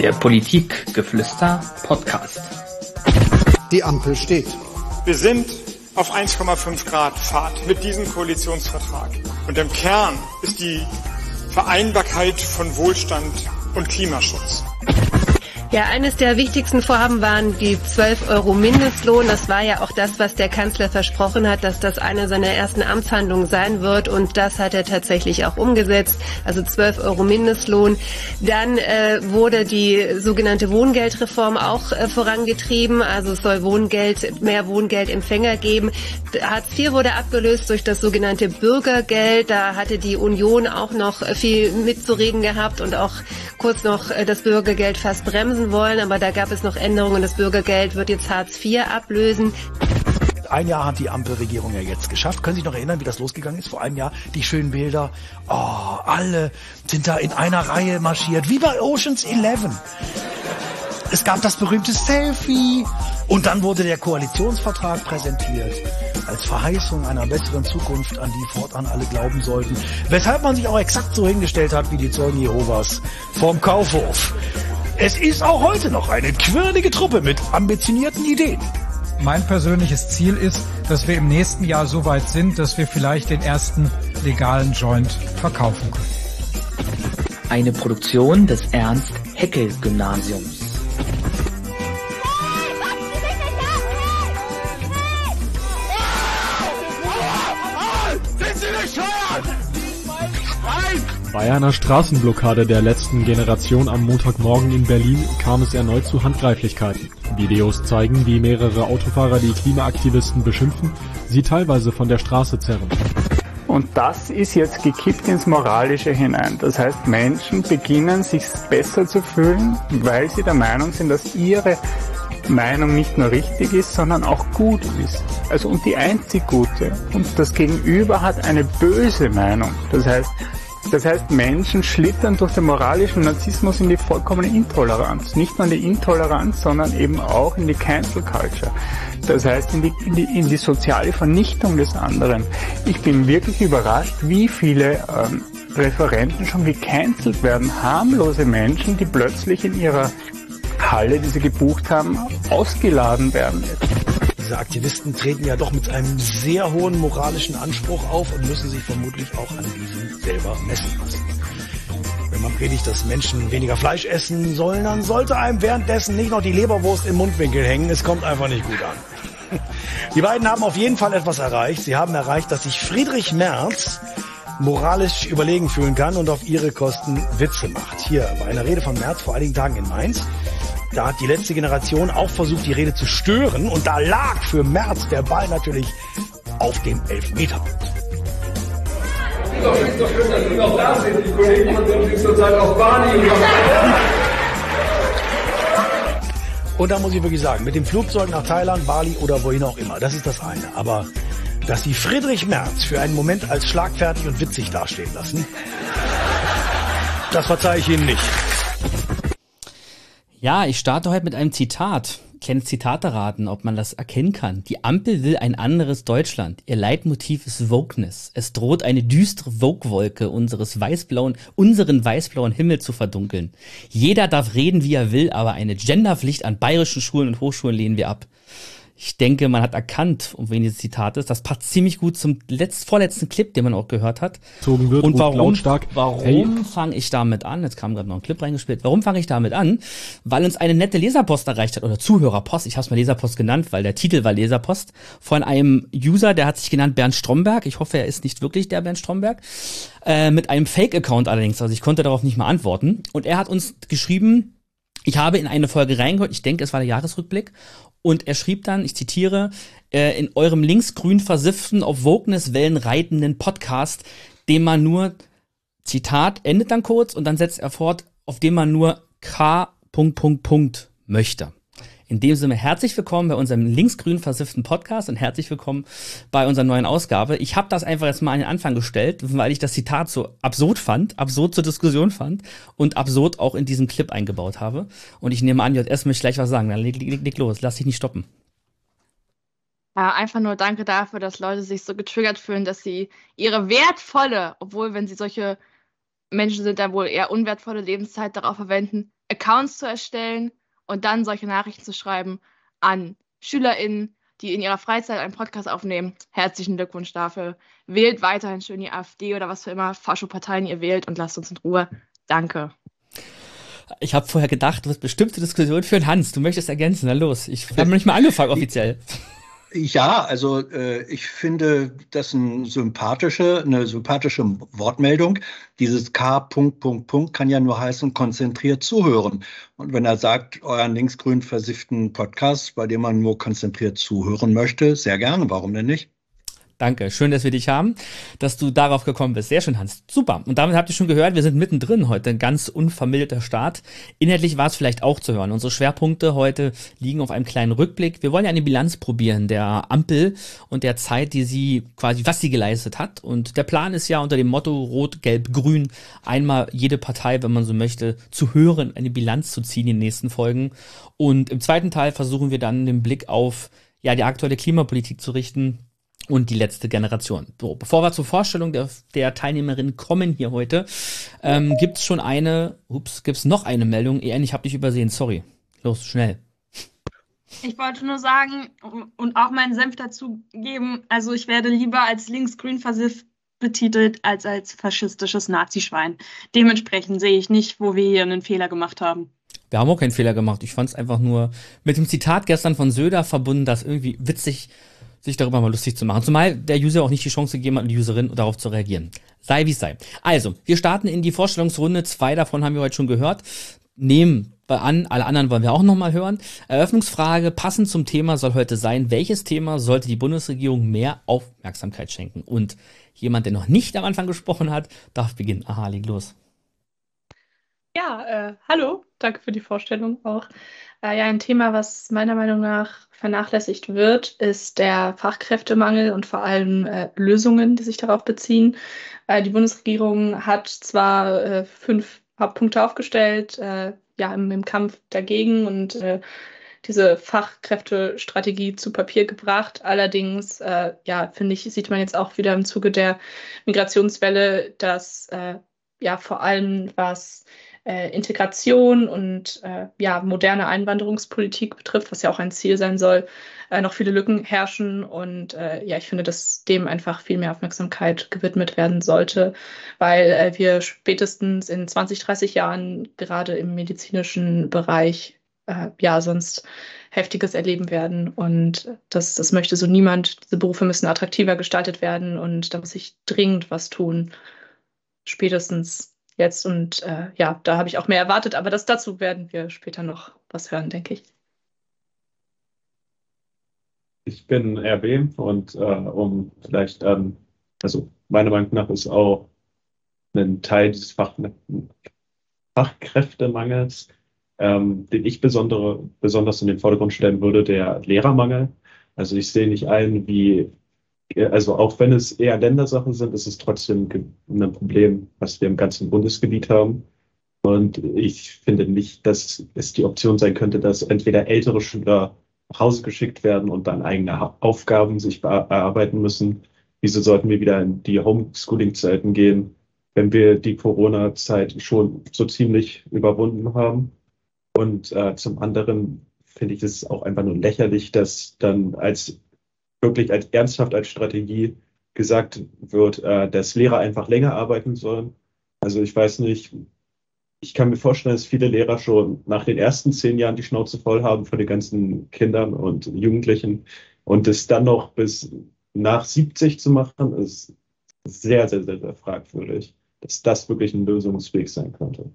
Der Politikgeflüster Podcast. Die Ampel steht. Wir sind auf 1,5 Grad Fahrt mit diesem Koalitionsvertrag. Und im Kern ist die Vereinbarkeit von Wohlstand und Klimaschutz. Ja, eines der wichtigsten Vorhaben waren die 12 Euro Mindestlohn. Das war ja auch das, was der Kanzler versprochen hat, dass das eine seiner ersten Amtshandlungen sein wird. Und das hat er tatsächlich auch umgesetzt. Also 12 Euro Mindestlohn. Dann wurde die sogenannte Wohngeldreform auch vorangetrieben. Also es soll mehr Wohngeldempfänger geben. Hartz IV wurde abgelöst durch das sogenannte Bürgergeld. Da hatte die Union auch noch viel mitzureden gehabt und auch kurz noch das Bürgergeld fast bremsen wollen, aber da gab es noch Änderungen. Das Bürgergeld wird jetzt Hartz IV ablösen. Ein Jahr hat die Ampelregierung ja jetzt geschafft. Können Sie sich noch erinnern, wie das losgegangen ist? Vor einem Jahr die schönen Bilder. Oh, alle sind da in einer Reihe marschiert, wie bei Ocean's 11. Es gab das berühmte Selfie. Und dann wurde der Koalitionsvertrag präsentiert als Verheißung einer besseren Zukunft, an die fortan alle glauben sollten. Weshalb man sich auch exakt so hingestellt hat wie die Zeugen Jehovas vorm Kaufhof. Es ist auch heute noch eine quirlige Truppe mit ambitionierten Ideen. Mein persönliches Ziel ist, dass wir im nächsten Jahr so weit sind, dass wir vielleicht den ersten legalen Joint verkaufen können. Eine Produktion des Ernst-Haeckel-Gymnasiums. Bei einer Straßenblockade der letzten Generation am Montagmorgen in Berlin kam es erneut zu Handgreiflichkeiten. Videos zeigen, wie mehrere Autofahrer die Klimaaktivisten beschimpfen, sie teilweise von der Straße zerren. Und das ist jetzt gekippt ins Moralische hinein. Das heißt, Menschen beginnen sich besser zu fühlen, weil sie der Meinung sind, dass ihre Meinung nicht nur richtig ist, sondern auch gut ist. Also und die einzig gute. Und das Gegenüber hat eine böse Meinung. Das heißt, Menschen schlittern durch den moralischen Narzissmus in die vollkommene Intoleranz. Nicht nur in die Intoleranz, sondern eben auch in die Cancel Culture. Das heißt, in die soziale Vernichtung des anderen. Ich bin wirklich überrascht, wie viele Referenten schon gecancelt werden. Harmlose Menschen, die plötzlich in ihrer Halle, die sie gebucht haben, ausgeladen werden. Diese Aktivisten treten ja doch mit einem sehr hohen moralischen Anspruch auf und müssen sich vermutlich auch an diesem selber messen lassen. Wenn man predigt, dass Menschen weniger Fleisch essen sollen, dann sollte einem währenddessen nicht noch die Leberwurst im Mundwinkel hängen. Es kommt einfach nicht gut an. Die beiden haben auf jeden Fall etwas erreicht. Sie haben erreicht, dass sich Friedrich Merz moralisch überlegen fühlen kann und auf ihre Kosten Witze macht. Hier bei einer Rede von Merz vor einigen Tagen in Mainz. Da hat die letzte Generation auch versucht, die Rede zu stören. Und da lag für Merz der Ball natürlich auf dem Elfmeter. Ist doch schön, dass Sie noch da sind. Die Kollegen von uns sind zurzeit auf Bali. Und da muss ich wirklich sagen, mit dem Flugzeug nach Thailand, Bali oder wohin auch immer, das ist das eine. Aber dass Sie Friedrich Merz für einen Moment als schlagfertig und witzig dastehen lassen, das verzeihe ich Ihnen nicht. Ja, ich starte heute mit einem Zitat. Kleines Zitate raten, ob man das erkennen kann. Die Ampel will ein anderes Deutschland. Ihr Leitmotiv ist Wokeness. Es droht eine düstere Woke-Wolke unseren weißblauen Himmel zu verdunkeln. Jeder darf reden, wie er will, aber eine Genderpflicht an bayerischen Schulen und Hochschulen lehnen wir ab. Ich denke, man hat erkannt, um wen dieses Zitat ist. Das passt ziemlich gut zum vorletzten Clip, den man auch gehört hat. Und warum fange ich damit an? Jetzt kam gerade noch ein Clip reingespielt. Warum fange ich damit an? Weil uns eine nette Leserpost erreicht hat, oder Zuhörerpost. Ich habe es mal Leserpost genannt, weil der Titel war Leserpost. Von einem User, der hat sich genannt Bernd Stromberg. Ich hoffe, er ist nicht wirklich der Bernd Stromberg. Mit einem Fake-Account allerdings. Also ich konnte darauf nicht mal antworten. Und er hat uns geschrieben, ich habe in eine Folge reingehört. Ich denke, es war der Jahresrückblick. Und er schrieb dann, ich zitiere, in eurem linksgrün versifften, auf Wokeness-Wellen reitenden Podcast, dem man nur, Zitat, endet dann kurz und dann setzt er fort, auf dem man nur K. möchte. In dem Sinne, herzlich willkommen bei unserem linksgrün versifften Podcast und herzlich willkommen bei unserer neuen Ausgabe. Ich habe das einfach jetzt mal an den Anfang gestellt, weil ich das Zitat so absurd zur Diskussion fand und absurd auch in diesen Clip eingebaut habe. Und ich nehme an, JS möchte gleich was sagen. Dann leg los, lass dich nicht stoppen. Ja, einfach nur danke dafür, dass Leute sich so getriggert fühlen, dass sie ihre wertvolle, obwohl wenn sie solche Menschen sind da wohl eher unwertvolle Lebenszeit darauf verwenden, Accounts zu erstellen und dann solche Nachrichten zu schreiben an SchülerInnen, die in ihrer Freizeit einen Podcast aufnehmen. Herzlichen Glückwunsch dafür. Wählt weiterhin schön die AfD oder was für immer Faschoparteien ihr wählt und lasst uns in Ruhe. Danke. Ich habe vorher gedacht, du wirst bestimmte Diskussionen führen. Hans, du möchtest ergänzen, na los. Ich habe noch nicht mal angefangen offiziell. Ja, also ich finde das eine sympathische Wortmeldung. Dieses K. kann ja nur heißen, konzentriert zuhören. Und wenn er sagt, euren linksgrün versifften Podcast, bei dem man nur konzentriert zuhören möchte, sehr gerne, warum denn nicht? Danke, schön, dass wir dich haben, dass du darauf gekommen bist. Sehr schön, Hans. Super. Und damit habt ihr schon gehört, wir sind mittendrin heute, ein ganz unvermilderter Start. Inhaltlich war es vielleicht auch zu hören. Unsere Schwerpunkte heute liegen auf einem kleinen Rückblick. Wir wollen ja eine Bilanz probieren der Ampel und der Zeit, die sie quasi, was sie geleistet hat. Und der Plan ist ja unter dem Motto Rot, Gelb, Grün, einmal jede Partei, wenn man so möchte, zu hören, eine Bilanz zu ziehen in den nächsten Folgen. Und im zweiten Teil versuchen wir dann den Blick auf die aktuelle Klimapolitik zu richten und die letzte Generation. So, bevor wir zur Vorstellung der Teilnehmerinnen kommen hier heute, gibt's noch eine Meldung. Ich habe dich übersehen, sorry. Los, schnell. Ich wollte nur sagen und auch meinen Senf dazu geben, also ich werde lieber als linksgrün versifft betitelt als faschistisches Nazischwein. Dementsprechend sehe ich nicht, wo wir hier einen Fehler gemacht haben. Wir haben auch keinen Fehler gemacht. Ich fand es einfach nur mit dem Zitat gestern von Söder verbunden, das irgendwie witzig sich darüber mal lustig zu machen. Zumal der User auch nicht die Chance gegeben hat, die Userin darauf zu reagieren. Sei wie es sei. Also, wir starten in die Vorstellungsrunde. 2 davon haben wir heute schon gehört. Nehmen wir an, alle anderen wollen wir auch nochmal hören. Eröffnungsfrage, passend zum Thema soll heute sein, welches Thema sollte die Bundesregierung mehr Aufmerksamkeit schenken? Und jemand, der noch nicht am Anfang gesprochen hat, darf beginnen. Aha, leg los. Ja, hallo, danke für die Vorstellung auch. Ein Thema, was meiner Meinung nach vernachlässigt wird, ist der Fachkräftemangel und vor allem Lösungen, die sich darauf beziehen. Die Bundesregierung hat zwar 5 Hauptpunkte aufgestellt, im Kampf dagegen und diese Fachkräftestrategie zu Papier gebracht. Allerdings, finde ich, sieht man jetzt auch wieder im Zuge der Migrationswelle, dass vor allem was Integration und moderne Einwanderungspolitik betrifft, was ja auch ein Ziel sein soll, noch viele Lücken herrschen. Und ich finde, dass dem einfach viel mehr Aufmerksamkeit gewidmet werden sollte, weil wir spätestens in 20, 30 Jahren gerade im medizinischen Bereich sonst Heftiges erleben werden. Und das möchte so niemand. Diese Berufe müssen attraktiver gestaltet werden und da muss sich dringend was tun. Spätestens jetzt und da habe ich auch mehr erwartet, aber dazu werden wir später noch was hören, denke ich. Ich bin RB und um vielleicht, meiner Meinung nach ist auch ein Teil dieses Fachkräftemangels, den ich besonders in den Vordergrund stellen würde, der Lehrermangel. Also ich sehe nicht ein, auch wenn es eher Ländersachen sind, ist es trotzdem ein Problem, was wir im ganzen Bundesgebiet haben. Und ich finde nicht, dass es die Option sein könnte, dass entweder ältere Schüler nach Hause geschickt werden und dann eigene Aufgaben sich erarbeiten müssen. Wieso sollten wir wieder in die Homeschooling-Zeiten gehen, wenn wir die Corona-Zeit schon so ziemlich überwunden haben? Und zum anderen finde ich es auch einfach nur lächerlich, dass dann ernsthaft als Strategie gesagt wird, dass Lehrer einfach länger arbeiten sollen. Also ich weiß nicht, ich kann mir vorstellen, dass viele Lehrer schon nach den ersten 10 Jahren die Schnauze voll haben von den ganzen Kindern und Jugendlichen. Und es dann noch bis nach 70 zu machen, ist sehr, sehr, sehr, sehr fragwürdig, dass das wirklich ein Lösungsweg sein könnte.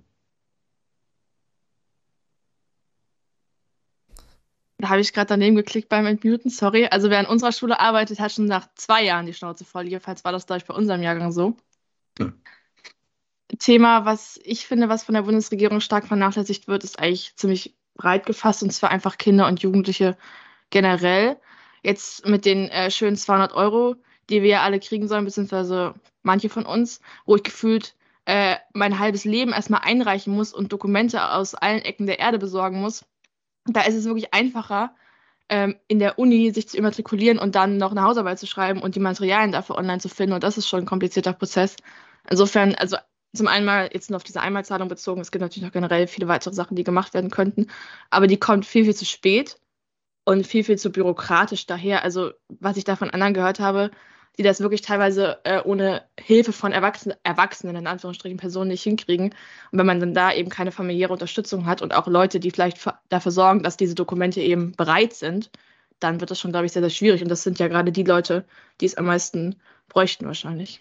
Da habe ich gerade daneben geklickt beim Entmuten, sorry. Also wer an unserer Schule arbeitet, hat schon nach 2 Jahren die Schnauze voll. Jedenfalls war das, glaube ich, bei unserem Jahrgang so. Ja. Thema, was ich finde, was von der Bundesregierung stark vernachlässigt wird, ist eigentlich ziemlich breit gefasst, und zwar einfach Kinder und Jugendliche generell. Jetzt mit den schönen 200 €, die wir ja alle kriegen sollen, beziehungsweise manche von uns, wo ich gefühlt mein halbes Leben erstmal einreichen muss und Dokumente aus allen Ecken der Erde besorgen muss. Da ist es wirklich einfacher, in der Uni sich zu immatrikulieren und dann noch eine Hausarbeit zu schreiben und die Materialien dafür online zu finden. Und das ist schon ein komplizierter Prozess. Insofern, also zum einen mal jetzt nur auf diese Einmalzahlung bezogen. Es gibt natürlich noch generell viele weitere Sachen, die gemacht werden könnten. Aber die kommt viel, viel zu spät und viel, viel zu bürokratisch daher. Also was ich da von anderen gehört habe, die das wirklich teilweise ohne Hilfe von Erwachsenen, in Anführungsstrichen Personen, nicht hinkriegen. Und wenn man dann da eben keine familiäre Unterstützung hat und auch Leute, die vielleicht dafür sorgen, dass diese Dokumente eben bereit sind, dann wird das schon, glaube ich, sehr, sehr schwierig. Und das sind ja gerade die Leute, die es am meisten bräuchten wahrscheinlich.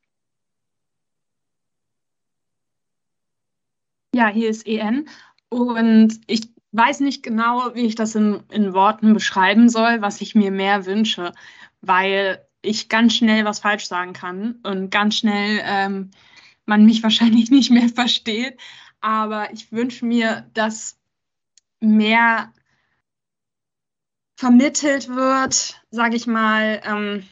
Ja, hier ist EN und ich weiß nicht genau, wie ich das in Worten beschreiben soll, was ich mir mehr wünsche, weil ich ganz schnell was falsch sagen kann und ganz schnell man mich wahrscheinlich nicht mehr versteht. Aber ich wünsche mir, dass mehr vermittelt wird, sage ich mal,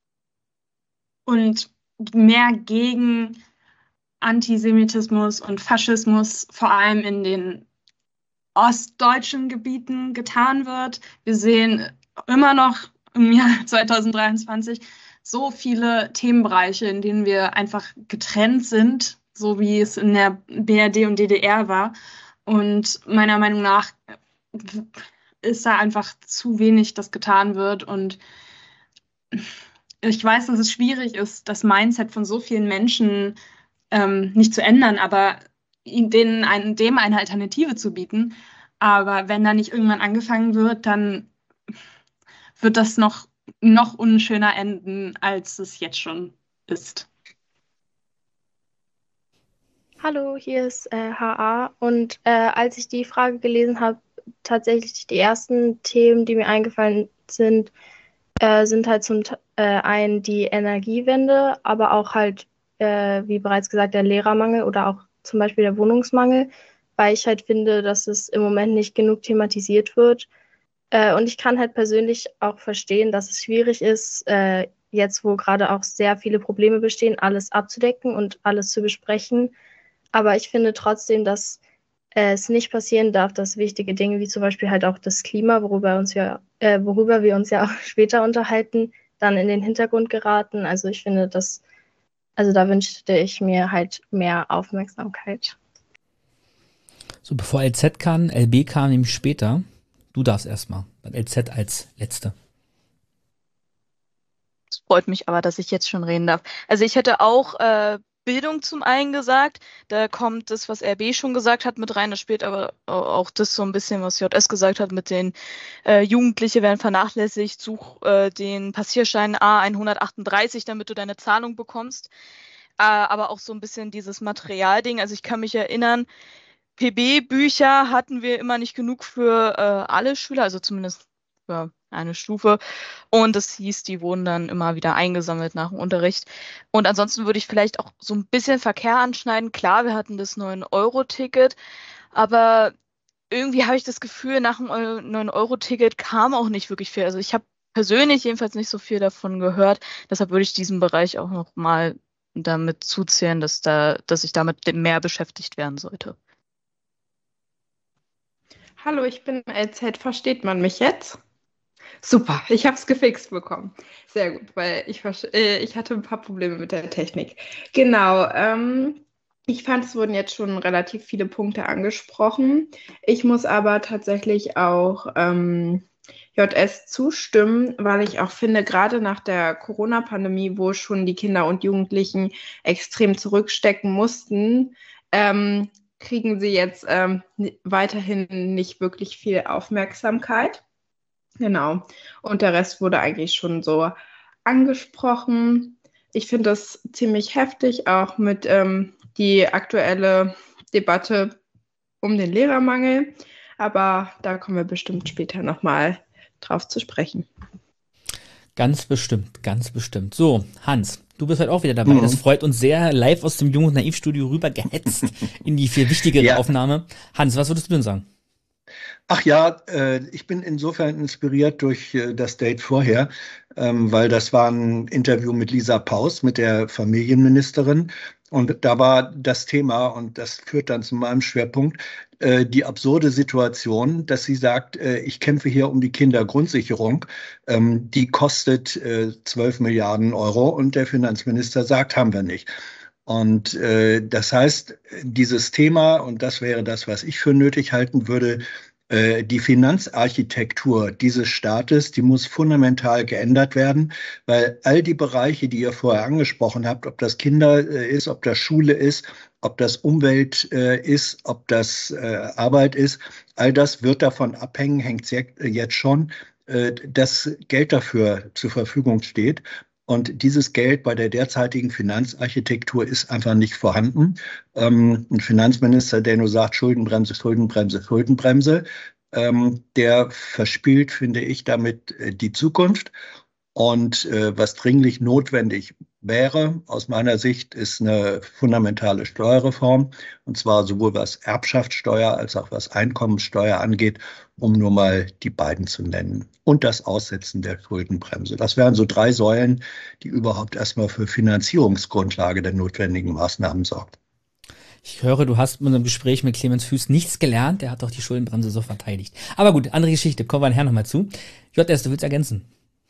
und mehr gegen Antisemitismus und Faschismus vor allem in den ostdeutschen Gebieten getan wird. Wir sehen immer noch im Jahr 2023 so viele Themenbereiche, in denen wir einfach getrennt sind, so wie es in der BRD und DDR war. Und meiner Meinung nach ist da einfach zu wenig, das getan wird. Und ich weiß, dass es schwierig ist, das Mindset von so vielen Menschen nicht zu ändern, aber dem eine Alternative zu bieten. Aber wenn da nicht irgendwann angefangen wird, dann wird das noch unschöner enden, als es jetzt schon ist. Hallo, hier ist HA. Und als ich die Frage gelesen habe, tatsächlich die ersten Themen, die mir eingefallen sind halt zum einen die Energiewende, aber auch halt wie bereits gesagt, der Lehrermangel oder auch zum Beispiel der Wohnungsmangel, weil ich halt finde, dass es im Moment nicht genug thematisiert wird. Und ich kann halt persönlich auch verstehen, dass es schwierig ist, jetzt wo gerade auch sehr viele Probleme bestehen, alles abzudecken und alles zu besprechen. Aber ich finde trotzdem, dass es nicht passieren darf, dass wichtige Dinge wie zum Beispiel halt auch das Klima, worüber wir uns ja auch später unterhalten, dann in den Hintergrund geraten. Also ich finde, da wünschte ich mir halt mehr Aufmerksamkeit. So, bevor LZ kann, LB kam nämlich später. Du darfst erstmal. Beim LZ als Letzte. Es freut mich aber, dass ich jetzt schon reden darf. Also ich hätte auch Bildung zum einen gesagt. Da kommt das, was RB schon gesagt hat, mit rein. Da spielt aber auch das so ein bisschen, was JS gesagt hat, mit den Jugendliche werden vernachlässigt. Such den Passierschein A138, damit du deine Zahlung bekommst. Aber auch so ein bisschen dieses Materialding. Also ich kann mich erinnern, PB-Bücher hatten wir immer nicht genug für alle Schüler, also zumindest für eine Stufe. Und das hieß, die wurden dann immer wieder eingesammelt nach dem Unterricht. Und ansonsten würde ich vielleicht auch so ein bisschen Verkehr anschneiden. Klar, wir hatten das 9-Euro-Ticket, aber irgendwie habe ich das Gefühl, nach dem 9-Euro-Ticket kam auch nicht wirklich viel. Also ich habe persönlich jedenfalls nicht so viel davon gehört. Deshalb würde ich diesen Bereich auch noch mal damit zuzählen, dass ich damit mehr beschäftigt werden sollte. Hallo, ich bin LZ. Versteht man mich jetzt? Super, ich habe es gefixt bekommen. Sehr gut, weil ich hatte ein paar Probleme mit der Technik. Genau, ich fand, es wurden jetzt schon relativ viele Punkte angesprochen. Ich muss aber tatsächlich auch JS zustimmen, weil ich auch finde, gerade nach der Corona-Pandemie, wo schon die Kinder und Jugendlichen extrem zurückstecken mussten, kriegen sie jetzt weiterhin nicht wirklich viel Aufmerksamkeit. Genau. Und der Rest wurde eigentlich schon so angesprochen. Ich finde das ziemlich heftig, auch mit die aktuelle Debatte um den Lehrermangel. Aber da kommen wir bestimmt später nochmal drauf zu sprechen. Ganz bestimmt, ganz bestimmt. So, Hans, du bist halt auch wieder dabei. Das freut uns sehr, live aus dem Jung- und Naiv-Studio rüber gehetzt in die viel wichtigere Aufnahme. Hans, was würdest du denn sagen? Ach ja, ich bin insofern inspiriert durch das Date vorher, weil das war ein Interview mit Lisa Paus, mit der Familienministerin. Und da war das Thema, und das führt dann zu meinem Schwerpunkt, die absurde Situation, dass sie sagt, ich kämpfe hier um die Kindergrundsicherung, die kostet 12 Milliarden Euro und der Finanzminister sagt, haben wir nicht. Und das heißt, dieses Thema, und das wäre das, was ich für nötig halten würde, die Finanzarchitektur dieses Staates, die muss fundamental geändert werden, weil all die Bereiche, die ihr vorher angesprochen habt, ob das Kinder ist, ob das Schule ist, ob das Umwelt ist, ob das Arbeit ist, all das wird davon abhängen, hängt jetzt schon, dass Geld dafür zur Verfügung steht. Und dieses Geld bei der derzeitigen Finanzarchitektur ist einfach nicht vorhanden. Ein Finanzminister, der nur sagt, Schuldenbremse, Schuldenbremse, Schuldenbremse, der verspielt, finde ich, damit die Zukunft. Und was dringlich notwendig wäre, aus meiner Sicht, ist eine fundamentale Steuerreform. Und zwar sowohl was Erbschaftssteuer als auch was Einkommenssteuer angeht, um nur mal die beiden zu nennen. Und das Aussetzen der Schuldenbremse. Das wären so 3 Säulen, die überhaupt erstmal für Finanzierungsgrundlage der notwendigen Maßnahmen sorgen. Ich höre, du hast in unserem Gespräch mit Clemens Fuß nichts gelernt. Der hat doch die Schuldenbremse so verteidigt. Aber gut, andere Geschichte. Kommen wir nachher nochmal zu. JS, du willst ergänzen?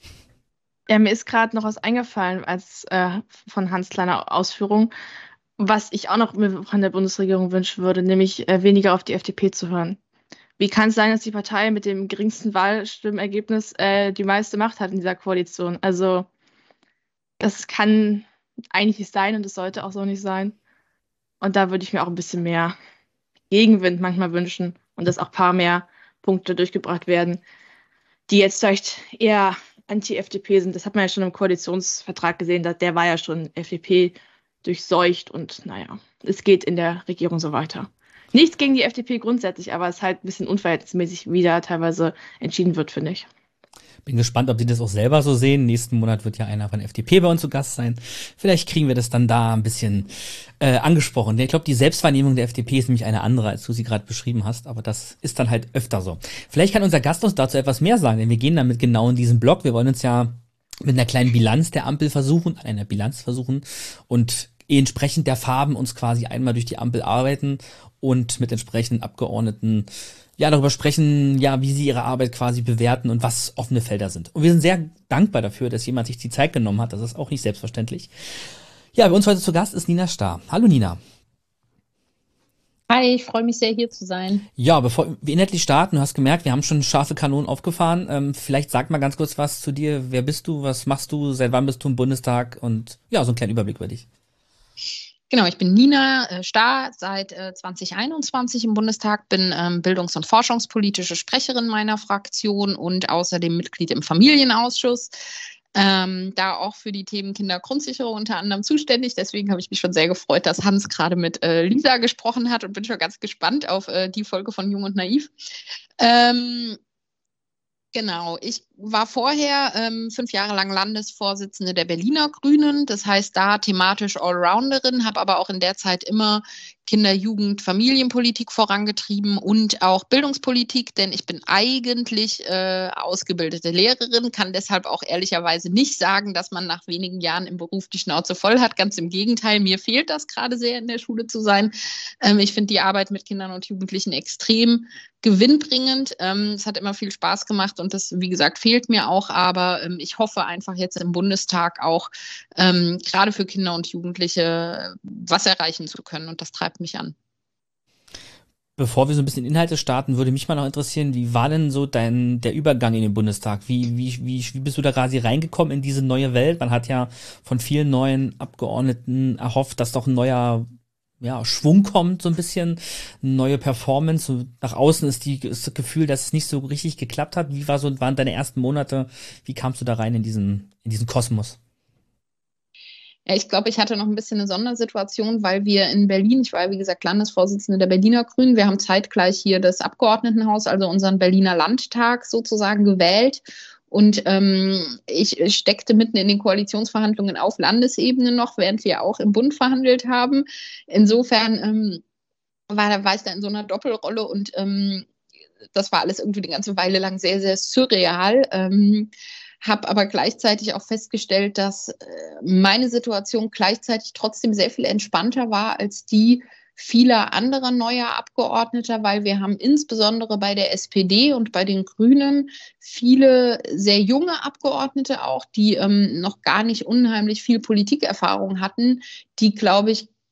Ja, mir ist gerade noch was eingefallen als von Hans' kleiner Ausführung, was ich auch noch mir von der Bundesregierung wünschen würde, nämlich weniger auf die FDP zu hören. Wie kann es sein, dass die Partei mit dem geringsten Wahlstimmenergebnis die meiste Macht hat in dieser Koalition? Also das kann eigentlich nicht sein und das sollte auch so nicht sein. Und da würde ich mir auch ein bisschen mehr Gegenwind manchmal wünschen und dass auch ein paar mehr Punkte durchgebracht werden, die jetzt vielleicht eher anti-FDP sind. Das hat man ja schon im Koalitionsvertrag gesehen, der war ja schon FDP durchseucht und naja, es geht in der Regierung so weiter. Nichts gegen die FDP grundsätzlich, aber es ist halt ein bisschen unverhältnismäßig, wie da teilweise entschieden wird, finde ich. Bin gespannt, ob die das auch selber so sehen. Nächsten Monat wird ja einer von der FDP bei uns zu Gast sein. Vielleicht kriegen wir das dann da ein bisschen angesprochen. Ich glaube, die Selbstwahrnehmung der FDP ist nämlich eine andere, als du sie gerade beschrieben hast. Aber das ist dann halt öfter so. Vielleicht kann unser Gast uns dazu etwas mehr sagen, denn wir gehen damit genau in diesen Block. Wir wollen uns ja mit einer kleinen Bilanz der Ampel versuchen und entsprechend der Farben uns quasi einmal durch die Ampel arbeiten und mit entsprechenden Abgeordneten darüber sprechen, wie sie ihre Arbeit quasi bewerten und was offene Felder sind. Und wir sind sehr dankbar dafür, dass jemand sich die Zeit genommen hat. Das ist auch nicht selbstverständlich. Ja, bei uns heute zu Gast ist Nina Starr. Hallo Nina. Hi, ich freue mich sehr, hier zu sein. Ja, bevor wir inhaltlich starten, du hast gemerkt, wir haben schon scharfe Kanonen aufgefahren. Vielleicht sag mal ganz kurz was zu dir. Wer bist du? Was machst du? Seit wann bist du im Bundestag? Und so einen kleinen Überblick über dich. Genau, ich bin Nina Starr, seit 2021 im Bundestag, bin bildungs- und forschungspolitische Sprecherin meiner Fraktion und außerdem Mitglied im Familienausschuss. Da auch für die Themen Kindergrundsicherung unter anderem zuständig. Deswegen habe ich mich schon sehr gefreut, dass Hans gerade mit Lisa gesprochen hat und bin schon ganz gespannt auf die Folge von Jung und Naiv. Genau, ich war vorher 5 Jahre lang Landesvorsitzende der Berliner Grünen, das heißt da thematisch Allrounderin, habe aber auch in der Zeit immer Kinder-, Jugend-, Familienpolitik vorangetrieben und auch Bildungspolitik, denn ich bin eigentlich ausgebildete Lehrerin, kann deshalb auch ehrlicherweise nicht sagen, dass man nach wenigen Jahren im Beruf die Schnauze voll hat. Ganz im Gegenteil, mir fehlt das gerade sehr, in der Schule zu sein. Ich finde die Arbeit mit Kindern und Jugendlichen extrem gewinnbringend. Es hat immer viel Spaß gemacht und das, wie gesagt, fehlt mir auch, aber ich hoffe einfach jetzt im Bundestag auch gerade für Kinder und Jugendliche was erreichen zu können und das treibt mich an. Bevor wir so ein bisschen Inhalte starten, würde mich mal noch interessieren, wie war denn so der Übergang in den Bundestag? Wie bist du da quasi reingekommen in diese neue Welt? Man hat ja von vielen neuen Abgeordneten erhofft, dass doch ein neuer Schwung kommt, so ein bisschen, eine neue Performance. Und nach außen ist das Gefühl, dass es nicht so richtig geklappt hat. Wie waren deine ersten Monate? Wie kamst du da rein in diesen Kosmos? Ja, ich glaube, ich hatte noch ein bisschen eine Sondersituation, weil wir in Berlin, ich war wie gesagt Landesvorsitzende der Berliner Grünen, wir haben zeitgleich hier das Abgeordnetenhaus, also unseren Berliner Landtag sozusagen gewählt. Und ich steckte mitten in den Koalitionsverhandlungen auf Landesebene noch, während wir auch im Bund verhandelt haben. Insofern war ich da in so einer Doppelrolle und das war alles irgendwie eine ganze Weile lang sehr, sehr surreal. Habe aber gleichzeitig auch festgestellt, dass meine Situation gleichzeitig trotzdem sehr viel entspannter war als die vieler anderer neuer Abgeordneter, weil wir haben insbesondere bei der SPD und bei den Grünen viele sehr junge Abgeordnete auch, die noch gar nicht unheimlich viel Politikerfahrung hatten, die, glaube ich,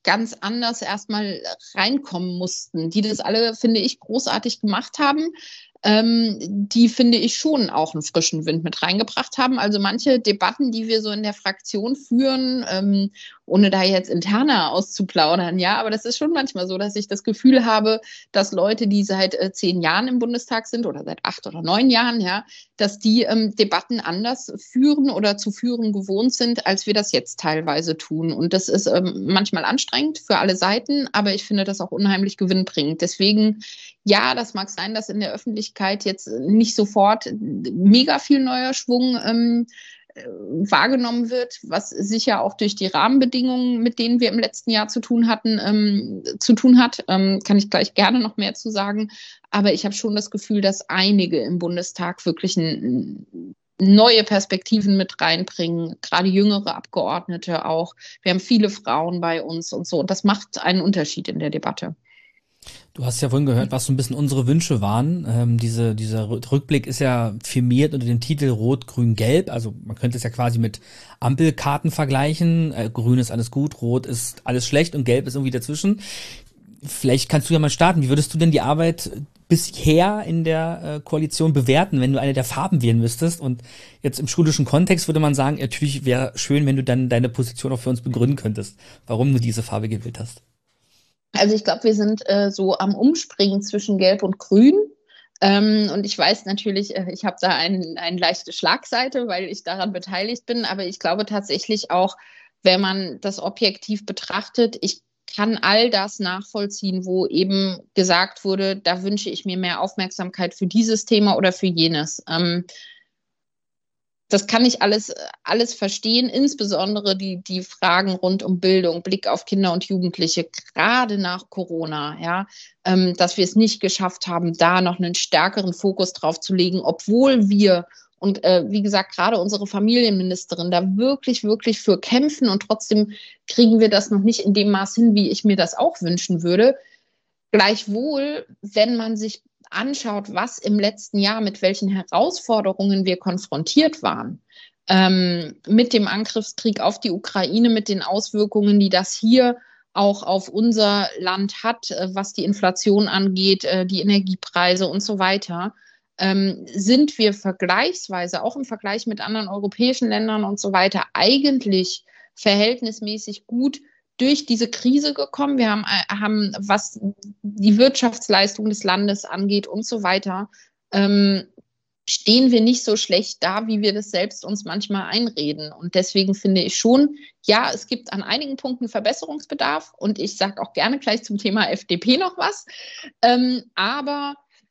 ganz anders erstmal reinkommen mussten, die das alle, finde ich, großartig gemacht haben, die, finde ich, schon auch einen frischen Wind mit reingebracht haben. Also manche Debatten, die wir so in der Fraktion führen, ohne da jetzt interner auszuplaudern, ja, aber das ist schon manchmal so, dass ich das Gefühl habe, dass Leute, die seit 10 Jahren im Bundestag sind oder seit 8 oder 9 Jahren, ja, dass die Debatten anders führen oder zu führen gewohnt sind, als wir das jetzt teilweise tun. Und das ist manchmal anstrengend für alle Seiten, aber ich finde das auch unheimlich gewinnbringend. Deswegen, ja, das mag sein, dass in der Öffentlichkeit jetzt nicht sofort mega viel neuer Schwung wahrgenommen wird, was sicher auch durch die Rahmenbedingungen, mit denen wir im letzten Jahr zu tun hatten, zu tun hat. Kann ich gleich gerne noch mehr zu sagen. Aber ich habe schon das Gefühl, dass einige im Bundestag wirklich neue Perspektiven mit reinbringen, gerade jüngere Abgeordnete auch. Wir haben viele Frauen bei uns und so. Und das macht einen Unterschied in der Debatte. Du hast ja vorhin gehört, was so ein bisschen unsere Wünsche waren. Dieser Rückblick ist ja firmiert unter dem Titel Rot, Grün, Gelb. Also man könnte es ja quasi mit Ampelkarten vergleichen. Grün ist alles gut, Rot ist alles schlecht und Gelb ist irgendwie dazwischen. Vielleicht kannst du ja mal starten. Wie würdest du denn die Arbeit bisher in der Koalition bewerten, wenn du eine der Farben wählen müsstest? Und jetzt im schulischen Kontext würde man sagen, natürlich wäre schön, wenn du dann deine Position auch für uns begründen könntest, warum du diese Farbe gewählt hast. Also ich glaube, wir sind so am Umspringen zwischen Gelb und Grün. Und ich weiß natürlich, ich habe da eine leichte Schlagseite, weil ich daran beteiligt bin. Aber ich glaube tatsächlich auch, wenn man das objektiv betrachtet, ich kann all das nachvollziehen, wo eben gesagt wurde, da wünsche ich mir mehr Aufmerksamkeit für dieses Thema oder für jenes. Das kann ich alles verstehen, insbesondere die Fragen rund um Bildung, Blick auf Kinder und Jugendliche, gerade nach Corona, ja, dass wir es nicht geschafft haben, da noch einen stärkeren Fokus drauf zu legen, obwohl wir und wie gesagt, gerade unsere Familienministerin da wirklich, wirklich für kämpfen und trotzdem kriegen wir das noch nicht in dem Maß hin, wie ich mir das auch wünschen würde. Gleichwohl, wenn man sich anschaut, was im letzten Jahr, mit welchen Herausforderungen wir konfrontiert waren, mit dem Angriffskrieg auf die Ukraine, mit den Auswirkungen, die das hier auch auf unser Land hat, was die Inflation angeht, die Energiepreise und so weiter, sind wir vergleichsweise, auch im Vergleich mit anderen europäischen Ländern und so weiter, eigentlich verhältnismäßig gut durch diese Krise gekommen. Wir haben, was die Wirtschaftsleistung des Landes angeht und so weiter, stehen wir nicht so schlecht da, wie wir das selbst uns manchmal einreden. Und deswegen finde ich schon, ja, es gibt an einigen Punkten Verbesserungsbedarf und ich sage auch gerne gleich zum Thema FDP noch was. Aber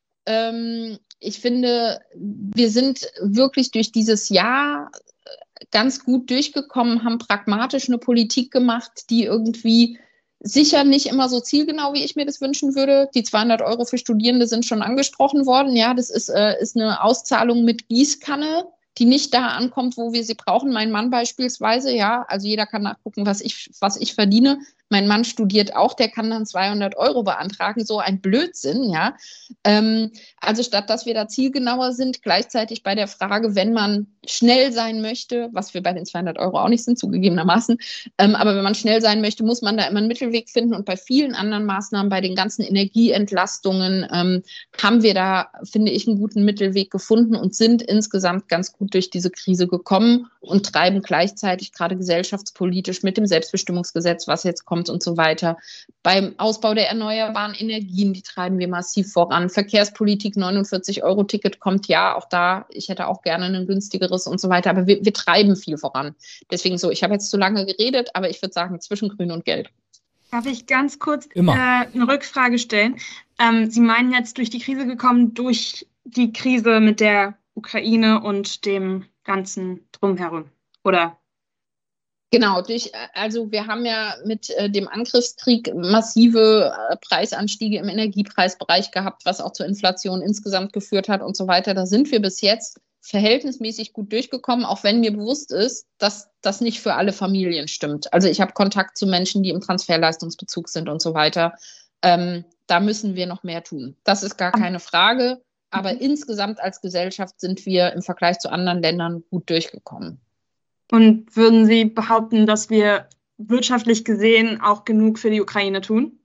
ich finde, wir sind wirklich durch dieses Jahr ganz gut durchgekommen, haben pragmatisch eine Politik gemacht, die irgendwie sicher nicht immer so zielgenau, wie ich mir das wünschen würde. Die 200 € für Studierende sind schon angesprochen worden. Ja, das ist eine Auszahlung mit Gießkanne, die nicht da ankommt, wo wir sie brauchen. Mein Mann beispielsweise, ja, also jeder kann nachgucken, was ich verdiene. Mein Mann studiert auch, der kann dann 200 € beantragen. So ein Blödsinn, ja. Also statt dass wir da zielgenauer sind, gleichzeitig bei der Frage, wenn man schnell sein möchte, was wir bei den 200 € auch nicht sind, zugegebenermaßen, aber wenn man schnell sein möchte, muss man da immer einen Mittelweg finden. Und bei vielen anderen Maßnahmen, bei den ganzen Energieentlastungen, haben wir da, finde ich, einen guten Mittelweg gefunden und sind insgesamt ganz gut durch diese Krise gekommen und treiben gleichzeitig gerade gesellschaftspolitisch mit dem Selbstbestimmungsgesetz, was jetzt kommt und so weiter. Beim Ausbau der erneuerbaren Energien, die treiben wir massiv voran. Verkehrspolitik, 49-€-Ticket kommt ja auch da. Ich hätte auch gerne ein günstigeres und so weiter. Aber wir treiben viel voran. Deswegen so, ich habe jetzt zu lange geredet, aber ich würde sagen, zwischen Grün und Gelb. Darf ich ganz kurz eine Rückfrage stellen? Sie meinen jetzt durch die Krise gekommen, durch die Krise mit der Ukraine und dem ganzen Drumherum, oder? Genau, also wir haben ja mit dem Angriffskrieg massive Preisanstiege im Energiepreisbereich gehabt, was auch zur Inflation insgesamt geführt hat und so weiter. Da sind wir bis jetzt verhältnismäßig gut durchgekommen, auch wenn mir bewusst ist, dass das nicht für alle Familien stimmt. Also ich habe Kontakt zu Menschen, die im Transferleistungsbezug sind und so weiter. Da müssen wir noch mehr tun. Das ist gar keine Frage. Aber insgesamt als Gesellschaft sind wir im Vergleich zu anderen Ländern gut durchgekommen. Und würden Sie behaupten, dass wir wirtschaftlich gesehen auch genug für die Ukraine tun?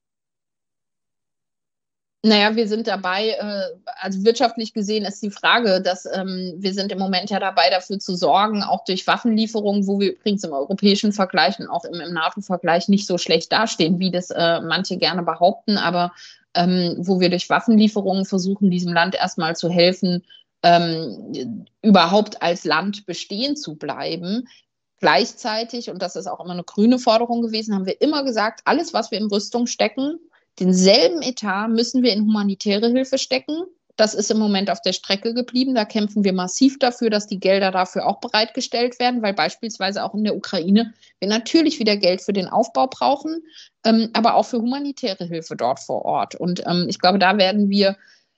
Naja, wir sind dabei, also wirtschaftlich gesehen ist die Frage, dass wir sind im Moment ja dabei, dafür zu sorgen, auch durch Waffenlieferungen, wo wir übrigens im europäischen Vergleich und auch im NATO-Vergleich nicht so schlecht dastehen, wie das manche gerne behaupten, aber wo wir durch Waffenlieferungen versuchen, diesem Land erstmal zu helfen, überhaupt als Land bestehen zu bleiben. Gleichzeitig, und das ist auch immer eine grüne Forderung gewesen, haben wir immer gesagt, alles, was wir in Rüstung stecken, denselben Etat müssen wir in humanitäre Hilfe stecken. Das ist im Moment auf der Strecke geblieben. Da kämpfen wir massiv dafür, dass die Gelder dafür auch bereitgestellt werden, weil beispielsweise auch in der Ukraine wir natürlich wieder Geld für den Aufbau brauchen, aber auch für humanitäre Hilfe dort vor Ort. Und ich glaube, da werden wir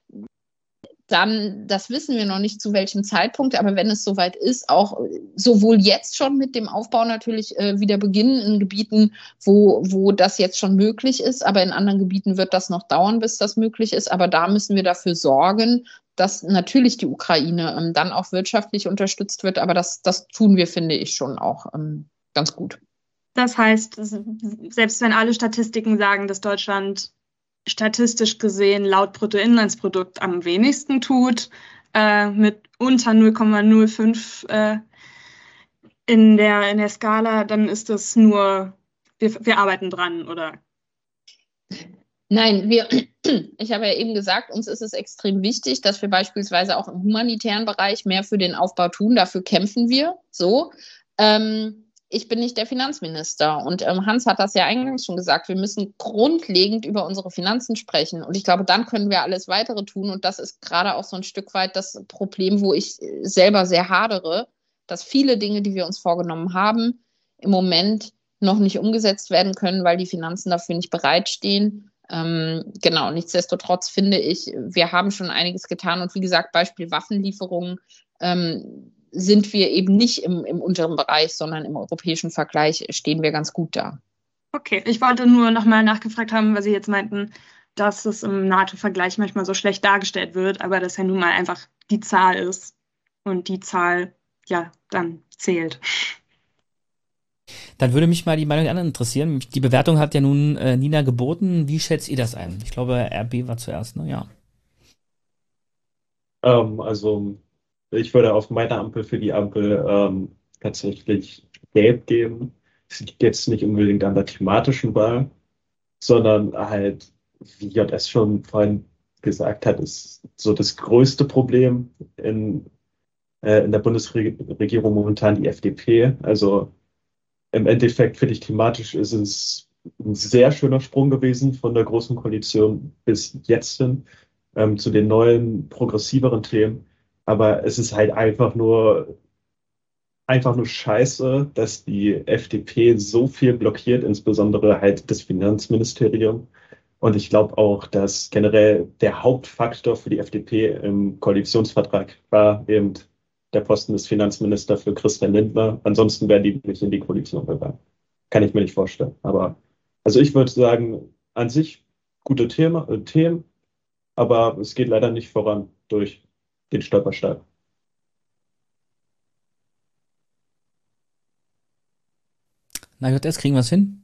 dann, das wissen wir noch nicht zu welchem Zeitpunkt, aber wenn es soweit ist, auch sowohl jetzt schon mit dem Aufbau natürlich wieder beginnen in Gebieten, wo das jetzt schon möglich ist, aber in anderen Gebieten wird das noch dauern, bis das möglich ist. Aber da müssen wir dafür sorgen, dass natürlich die Ukraine dann auch wirtschaftlich unterstützt wird. Aber das tun wir, finde ich, schon auch ganz gut. Das heißt, selbst wenn alle Statistiken sagen, dass Deutschland statistisch gesehen laut Bruttoinlandsprodukt am wenigsten tut, mit unter 0,05 in der Skala, dann ist das nur, wir arbeiten dran, oder? Nein, ich habe ja eben gesagt, uns ist es extrem wichtig, dass wir beispielsweise auch im humanitären Bereich mehr für den Aufbau tun. Dafür kämpfen wir so. Ich bin nicht der Finanzminister und Hans hat das ja eingangs schon gesagt, wir müssen grundlegend über unsere Finanzen sprechen und ich glaube, dann können wir alles Weitere tun und das ist gerade auch so ein Stück weit das Problem, wo ich selber sehr hadere, dass viele Dinge, die wir uns vorgenommen haben, im Moment noch nicht umgesetzt werden können, weil die Finanzen dafür nicht bereitstehen. Genau, nichtsdestotrotz finde ich, wir haben schon einiges getan und wie gesagt, Beispiel Waffenlieferungen, sind wir eben nicht im unteren Bereich, sondern im europäischen Vergleich stehen wir ganz gut da. Okay, ich wollte nur nochmal nachgefragt haben, weil Sie jetzt meinten, dass es im NATO-Vergleich manchmal so schlecht dargestellt wird, aber das ja nun mal einfach die Zahl ist und die Zahl ja dann zählt. Dann würde mich mal die Meinung der anderen interessieren. Die Bewertung hat ja nun Nina geboten. Wie schätzt ihr das ein? Ich glaube, RB war zuerst, ne? Ja. Also ich würde auf meiner Ampel für die Ampel tatsächlich gelb geben. Es liegt jetzt nicht unbedingt an der klimatischen Wahl, sondern halt, wie JS schon vorhin gesagt hat, ist so das größte Problem in der Bundesregierung momentan die FDP. Also im Endeffekt finde ich, klimatisch ist es ein sehr schöner Sprung gewesen von der Großen Koalition bis jetzt hin zu den neuen, progressiveren Themen. Aber es ist halt einfach nur scheiße, dass die FDP so viel blockiert, insbesondere halt das Finanzministerium. Und ich glaube auch, dass generell der Hauptfaktor für die FDP im Koalitionsvertrag war eben der Posten des Finanzministers für Christian Lindner. Ansonsten wären die nicht in die Koalition gegangen. Kann ich mir nicht vorstellen. Aber also ich würde sagen, an sich gute Themen, aber es geht leider nicht voran durch den Stolperstein. Na JS, kriegen wir es hin?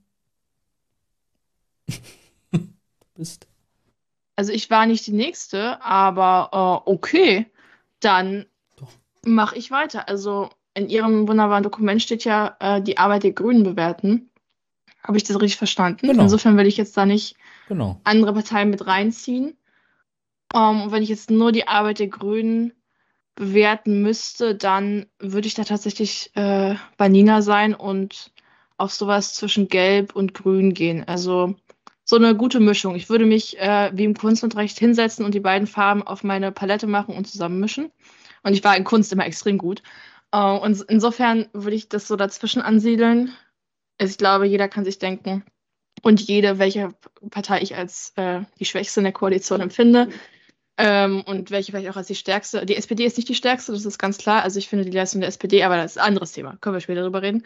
Bist. Also ich war nicht die Nächste, aber okay, dann mache ich weiter. Also in Ihrem wunderbaren Dokument steht ja, die Arbeit der Grünen bewerten. Habe ich das richtig verstanden? Genau. Insofern will ich jetzt da nicht Genau. andere Parteien mit reinziehen. Und wenn ich jetzt nur die Arbeit der Grünen bewerten müsste, dann würde ich da tatsächlich bei Nina sein und auf sowas zwischen Gelb und Grün gehen. Also so eine gute Mischung. Ich würde mich wie im Kunstunterricht hinsetzen und die beiden Farben auf meine Palette machen und zusammenmischen. Und ich war in Kunst immer extrem gut. Und insofern würde ich das so dazwischen ansiedeln. Ich glaube, jeder kann sich denken und jede, welche Partei ich als die Schwächste in der Koalition empfinde. Und welche vielleicht auch als die stärkste. Die SPD ist nicht die stärkste, das ist ganz klar. Also ich finde die Leistung der SPD, aber das ist ein anderes Thema. Können wir später drüber reden.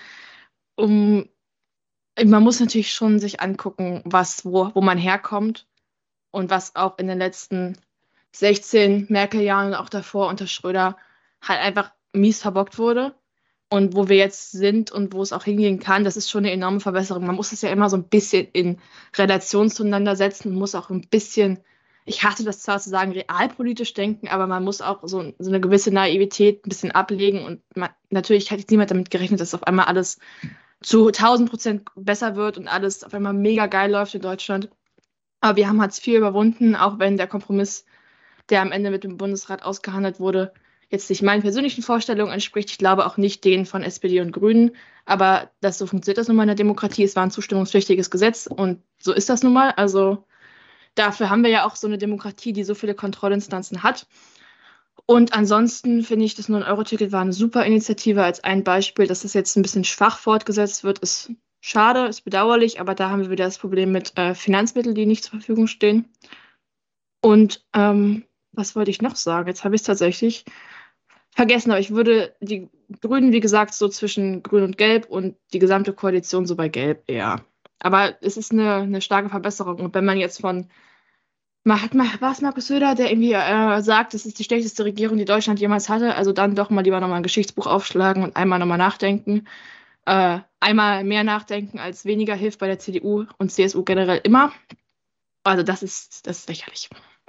Man muss natürlich schon sich angucken, wo man herkommt und was auch in den letzten 16 Merkel-Jahren und auch davor unter Schröder halt einfach mies verbockt wurde. Und wo wir jetzt sind und wo es auch hingehen kann, das ist schon eine enorme Verbesserung. Man muss es ja immer so ein bisschen in Relation zueinander setzen und muss auch ein bisschen, ich hasse das zwar zu sagen, realpolitisch denken, aber man muss auch so eine gewisse Naivität ein bisschen ablegen. Und natürlich hat jetzt niemand damit gerechnet, dass auf einmal alles zu 1000% besser wird und alles auf einmal mega geil läuft in Deutschland. Aber wir haben Hartz IV überwunden, auch wenn der Kompromiss, der am Ende mit dem Bundesrat ausgehandelt wurde, jetzt nicht meinen persönlichen Vorstellungen entspricht. Ich glaube auch nicht denen von SPD und Grünen. Aber so funktioniert das nun mal in der Demokratie. Es war ein zustimmungspflichtiges Gesetz und so ist das nun mal. Also dafür haben wir ja auch so eine Demokratie, die so viele Kontrollinstanzen hat. Und ansonsten finde ich, das 9-Euro-Ticket war eine super Initiative. Als ein Beispiel, dass das jetzt ein bisschen schwach fortgesetzt wird, ist schade, ist bedauerlich. Aber da haben wir wieder das Problem mit Finanzmitteln, die nicht zur Verfügung stehen. Und was wollte ich noch sagen? Jetzt habe ich es tatsächlich vergessen, aber ich würde die Grünen, wie gesagt, so zwischen Grün und Gelb und die gesamte Koalition so bei Gelb eher. Aber es ist eine starke Verbesserung. Und wenn man jetzt war es Markus Söder, der irgendwie sagt, es ist die schlechteste Regierung, die Deutschland jemals hatte, also dann doch mal lieber nochmal ein Geschichtsbuch aufschlagen und einmal nochmal nachdenken. Einmal mehr nachdenken als weniger hilft bei der CDU und CSU generell immer. Also das ist lächerlich.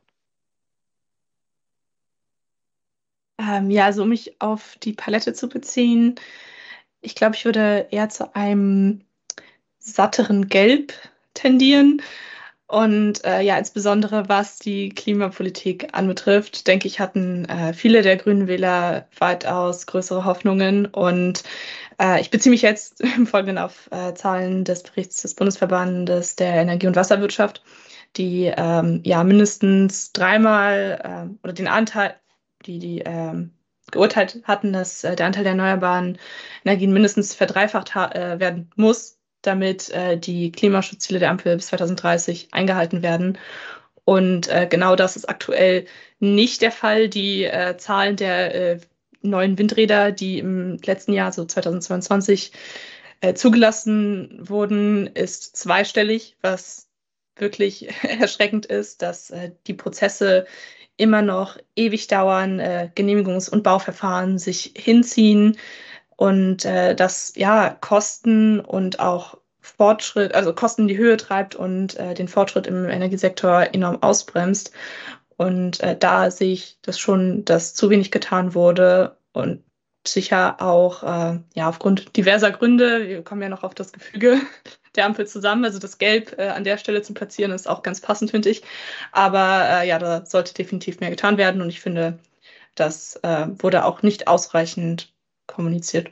Ja, also um mich auf die Palette zu beziehen, ich glaube, ich würde eher zu einem satteren Gelb tendieren. Und ja, insbesondere was die Klimapolitik anbetrifft, denke ich, hatten viele der grünen Wähler weitaus größere Hoffnungen. Und ich beziehe mich jetzt im Folgenden auf Zahlen des Berichts des Bundesverbandes der Energie- und Wasserwirtschaft, die ja mindestens dreimal oder den Anteil, die geurteilt hatten, dass der Anteil der erneuerbaren Energien mindestens verdreifacht werden muss, damit die Klimaschutzziele der Ampel bis 2030 eingehalten werden. Und genau das ist aktuell nicht der Fall. Die Zahlen der neuen Windräder, die im letzten Jahr, so 2022, zugelassen wurden, ist zweistellig, was wirklich erschreckend ist, dass die Prozesse immer noch ewig dauern, Genehmigungs- und Bauverfahren sich hinziehen und das ja Kosten und auch Fortschritt, also Kosten in die Höhe treibt und den Fortschritt im Energiesektor enorm ausbremst. Und da sehe ich das schon, dass zu wenig getan wurde und sicher auch ja aufgrund diverser Gründe, wir kommen ja noch auf das Gefüge der Ampel zusammen, also das Gelb an der Stelle zu platzieren, ist auch ganz passend, finde ich. Aber ja, da sollte definitiv mehr getan werden und ich finde, das wurde auch nicht ausreichend kommuniziert.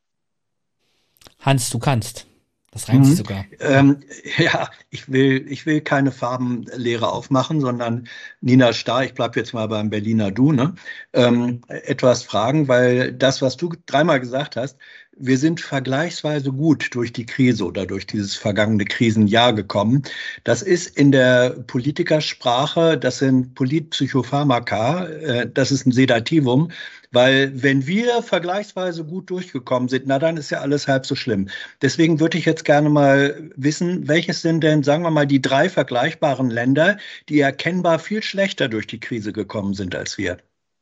Hans, du kannst. Das reimt sich sogar. Ja, ich will keine Farbenlehre aufmachen, sondern Nina Starr, ich bleibe jetzt mal beim Berliner Du, ne? Etwas fragen, weil das, was du dreimal gesagt hast, wir sind vergleichsweise gut durch die Krise oder durch dieses vergangene Krisenjahr gekommen. Das ist in der Politikersprache, das sind Politpsychopharmaka, das ist ein Sedativum, weil wenn wir vergleichsweise gut durchgekommen sind, na dann ist ja alles halb so schlimm. Deswegen würde ich jetzt gerne mal wissen, welches sind denn, sagen wir mal, die 3 vergleichbaren Länder, die erkennbar viel schlechter durch die Krise gekommen sind als wir?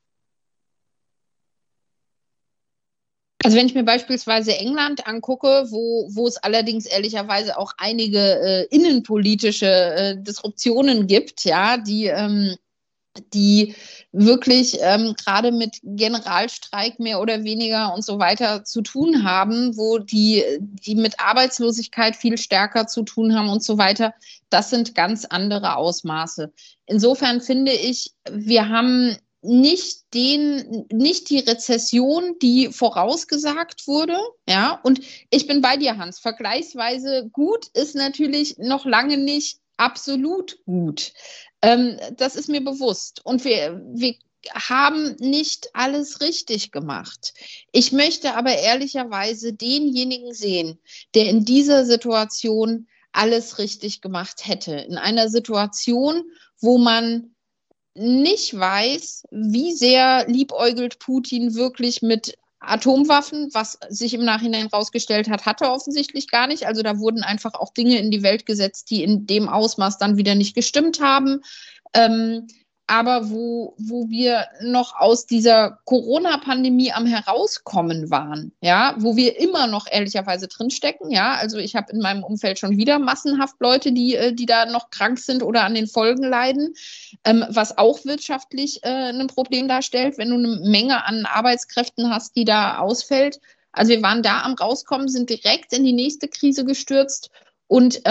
Also wenn ich mir beispielsweise England angucke, wo es allerdings ehrlicherweise auch einige innenpolitische Disruptionen gibt, ja, die wirklich gerade mit Generalstreik mehr oder weniger und so weiter zu tun haben, wo die mit Arbeitslosigkeit viel stärker zu tun haben und so weiter, das sind ganz andere Ausmaße. Insofern finde ich, wir haben nicht die Rezession, die vorausgesagt wurde, ja, und ich bin bei dir, Hans, vergleichsweise gut ist natürlich noch lange nicht absolut gut. Das ist mir bewusst und wir haben nicht alles richtig gemacht. Ich möchte aber ehrlicherweise denjenigen sehen, der in dieser Situation alles richtig gemacht hätte. In einer Situation, wo man nicht weiß, wie sehr liebäugelt Putin wirklich mit Atomwaffen, was sich im Nachhinein rausgestellt hat, hat er offensichtlich gar nicht. Also da wurden einfach auch Dinge in die Welt gesetzt, die in dem Ausmaß dann wieder nicht gestimmt haben. aber wo wir noch aus dieser Corona-Pandemie am Herauskommen waren, ja, wo wir immer noch ehrlicherweise drinstecken, ja, also ich habe in meinem Umfeld schon wieder massenhaft Leute, die da noch krank sind oder an den Folgen leiden, was auch wirtschaftlich ein Problem darstellt, wenn du eine Menge an Arbeitskräften hast, die da ausfällt. Also wir waren da am Rauskommen, sind direkt in die nächste Krise gestürzt und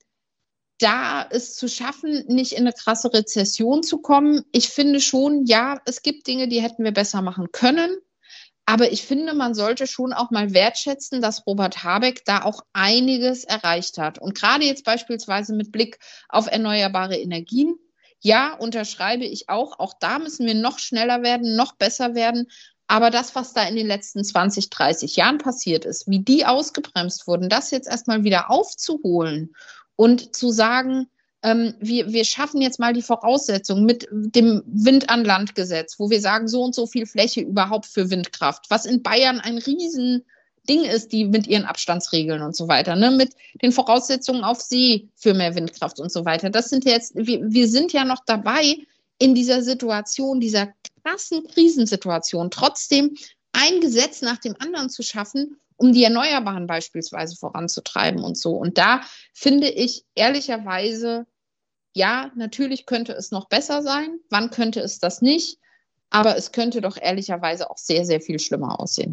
da es zu schaffen, nicht in eine krasse Rezession zu kommen. Ich finde schon, ja, es gibt Dinge, die hätten wir besser machen können. Aber ich finde, man sollte schon auch mal wertschätzen, dass Robert Habeck da auch einiges erreicht hat. Und gerade jetzt beispielsweise mit Blick auf erneuerbare Energien, ja, unterschreibe ich auch. Auch da müssen wir noch schneller werden, noch besser werden. Aber das, was da in den letzten 20, 30 Jahren passiert ist, wie die ausgebremst wurden, das jetzt erstmal wieder aufzuholen und zu sagen, wir schaffen jetzt mal die Voraussetzungen mit dem Wind-an-Land-Gesetz, wo wir sagen, so und so viel Fläche überhaupt für Windkraft, was in Bayern ein Riesending ist, die mit ihren Abstandsregeln und so weiter, ne, mit den Voraussetzungen auf See für mehr Windkraft und so weiter. Das sind jetzt, wir sind ja noch dabei, in dieser Situation, dieser krassen Krisensituation, trotzdem ein Gesetz nach dem anderen zu schaffen, um die Erneuerbaren beispielsweise voranzutreiben und so. Und da finde ich ehrlicherweise, ja, natürlich könnte es noch besser sein. Wann könnte es das nicht? Aber es könnte doch ehrlicherweise auch sehr, sehr viel schlimmer aussehen.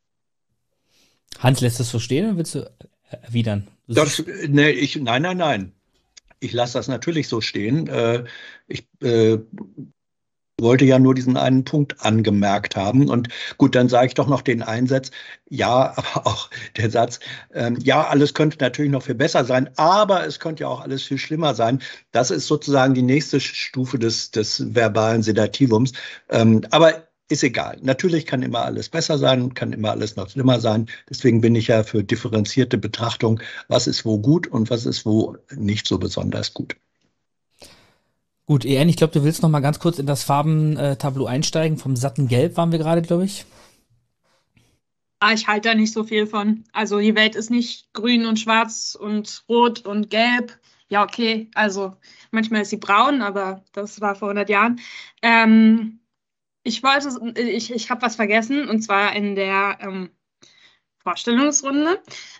Hans, lässt das so stehen oder willst du erwidern? Nein. Ich lasse das natürlich so stehen. Ich wollte ja nur diesen einen Punkt angemerkt haben. Und gut, dann sage ich doch noch den Einsatz. Ja, aber auch der Satz, ja, alles könnte natürlich noch viel besser sein, aber es könnte ja auch alles viel schlimmer sein. Das ist sozusagen die nächste Stufe des verbalen Sedativums. Aber ist egal. Natürlich kann immer alles besser sein, kann immer alles noch schlimmer sein. Deswegen bin ich ja für differenzierte Betrachtung, was ist wo gut und was ist wo nicht so besonders gut. Gut, Ian, ich glaube, du willst noch mal ganz kurz in das Farbentableau einsteigen. Vom satten Gelb waren wir gerade, glaube ich. Ich halte da nicht so viel von. Also die Welt ist nicht grün und schwarz und rot und gelb. Ja, okay, also manchmal ist sie braun, aber das war vor 100 Jahren. Ich habe was vergessen, und zwar in der Vorstellungsrunde.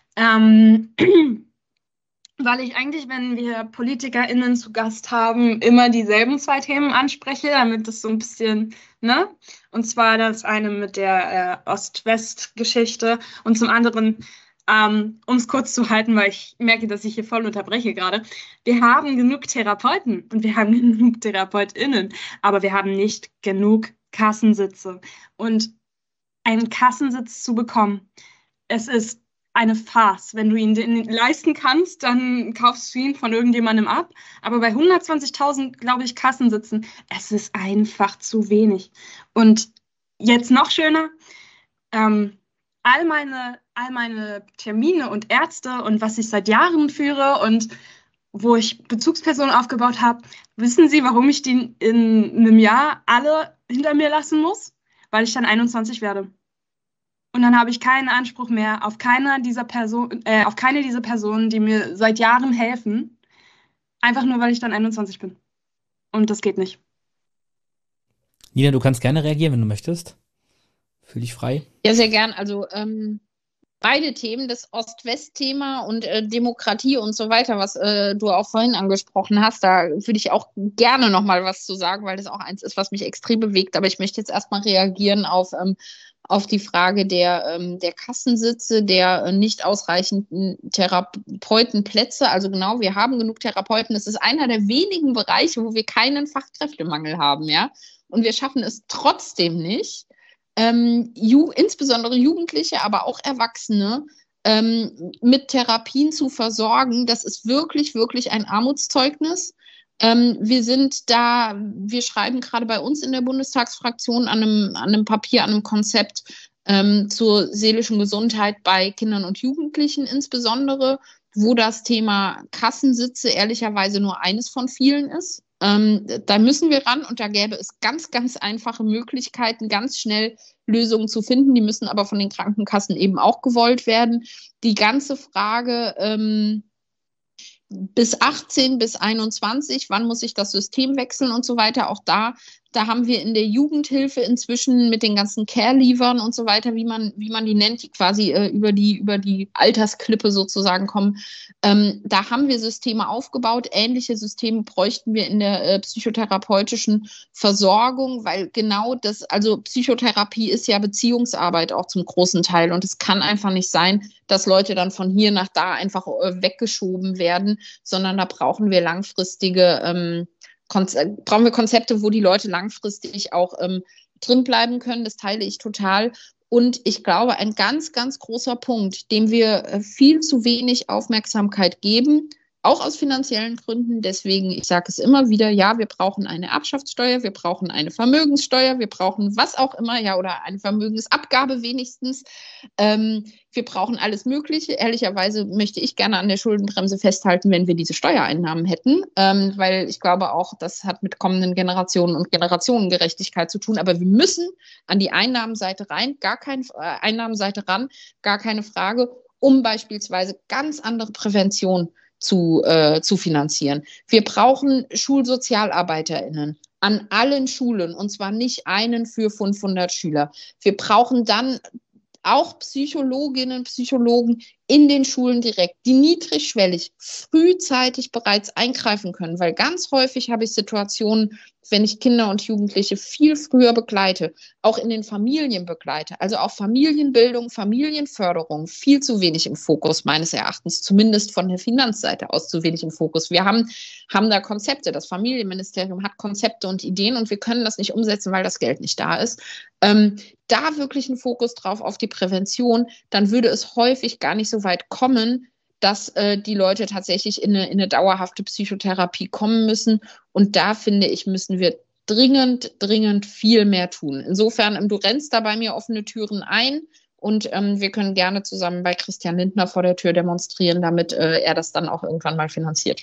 Weil ich eigentlich, wenn wir PolitikerInnen zu Gast haben, immer dieselben zwei Themen anspreche, damit es so ein bisschen, ne? Und zwar das eine mit der Ost-West-Geschichte und zum anderen, um es kurz zu halten, weil ich merke, dass ich hier voll unterbreche gerade. Wir haben genug Therapeuten und wir haben genug TherapeutInnen, aber wir haben nicht genug Kassensitze. Und einen Kassensitz zu bekommen, es ist eine Farce. Wenn du ihn leisten kannst, dann kaufst du ihn von irgendjemandem ab. Aber bei 120.000, glaube ich, Kassensitzen, es ist einfach zu wenig. Und jetzt noch schöner, all meine Termine und Ärzte und was ich seit Jahren führe und wo ich Bezugspersonen aufgebaut habe, wissen Sie, warum ich die in einem Jahr alle hinter mir lassen muss? Weil ich dann 21 werde. Und dann habe ich keinen Anspruch mehr auf keine dieser Personen, die mir seit Jahren helfen, einfach nur, weil ich dann 21 bin. Und das geht nicht. Nina, du kannst gerne reagieren, wenn du möchtest. Fühl dich frei. Ja, sehr gern. Also beide Themen, das Ost-West-Thema und Demokratie und so weiter, was du auch vorhin angesprochen hast, da würde ich auch gerne noch mal was zu sagen, weil das auch eins ist, was mich extrem bewegt. Aber ich möchte jetzt erstmal reagieren auf die Frage der Kassensitze, der nicht ausreichenden Therapeutenplätze. Also genau, wir haben genug Therapeuten. Es ist einer der wenigen Bereiche, wo wir keinen Fachkräftemangel haben, ja. Und wir schaffen es trotzdem nicht, insbesondere Jugendliche, aber auch Erwachsene mit Therapien zu versorgen. Das ist wirklich, wirklich ein Armutszeugnis. Wir schreiben gerade bei uns in der Bundestagsfraktion an einem Papier, an einem Konzept zur seelischen Gesundheit bei Kindern und Jugendlichen insbesondere, wo das Thema Kassensitze ehrlicherweise nur eines von vielen ist. Da müssen wir ran und da gäbe es ganz, ganz einfache Möglichkeiten, ganz schnell Lösungen zu finden. Die müssen aber von den Krankenkassen eben auch gewollt werden. Die ganze Frage bis 18, bis 21, wann muss ich das System wechseln und so weiter. Auch da haben wir in der Jugendhilfe inzwischen mit den ganzen Care-Leavern und so weiter, wie man die nennt, die quasi über die Altersklippe sozusagen kommen. Da haben wir Systeme aufgebaut. Ähnliche Systeme bräuchten wir in der psychotherapeutischen Versorgung, weil genau das, also Psychotherapie ist ja Beziehungsarbeit auch zum großen Teil. Und es kann einfach nicht sein, dass Leute dann von hier nach da einfach weggeschoben werden, sondern da brauchen wir langfristige Konzepte, wo die Leute langfristig auch drin bleiben können. Das teile ich total. Und ich glaube, ein ganz, ganz großer Punkt, dem wir viel zu wenig Aufmerksamkeit geben, auch aus finanziellen Gründen. Deswegen, ich sage es immer wieder, ja, wir brauchen eine Erbschaftssteuer, wir brauchen eine Vermögenssteuer, wir brauchen was auch immer, ja, oder eine Vermögensabgabe wenigstens. Wir brauchen alles Mögliche. Ehrlicherweise möchte ich gerne an der Schuldenbremse festhalten, wenn wir diese Steuereinnahmen hätten, weil ich glaube auch, das hat mit kommenden Generationen und Generationengerechtigkeit zu tun. Aber wir müssen an die Einnahmenseite ran, gar keine Frage, um beispielsweise ganz andere Prävention zu finanzieren. Wir brauchen SchulsozialarbeiterInnen an allen Schulen, und zwar nicht einen für 500 Schüler. Wir brauchen dann auch Psychologinnen, Psychologen in den Schulen direkt, die niedrigschwellig, frühzeitig bereits eingreifen können, weil ganz häufig habe ich Situationen, wenn ich Kinder und Jugendliche viel früher begleite, auch in den Familien begleite, also auch Familienbildung, Familienförderung, viel zu wenig im Fokus meines Erachtens, zumindest von der Finanzseite aus zu wenig im Fokus. Wir haben da Konzepte, das Familienministerium hat Konzepte und Ideen und wir können das nicht umsetzen, weil das Geld nicht da ist. Da wirklich einen Fokus drauf auf die Prävention, dann würde es häufig gar nicht so weit kommen, dass die Leute tatsächlich in eine dauerhafte Psychotherapie kommen müssen. Und da, finde ich, müssen wir dringend viel mehr tun. Insofern, du rennst da bei mir offene Türen ein und wir können gerne zusammen bei Christian Lindner vor der Tür demonstrieren, damit er das dann auch irgendwann mal finanziert.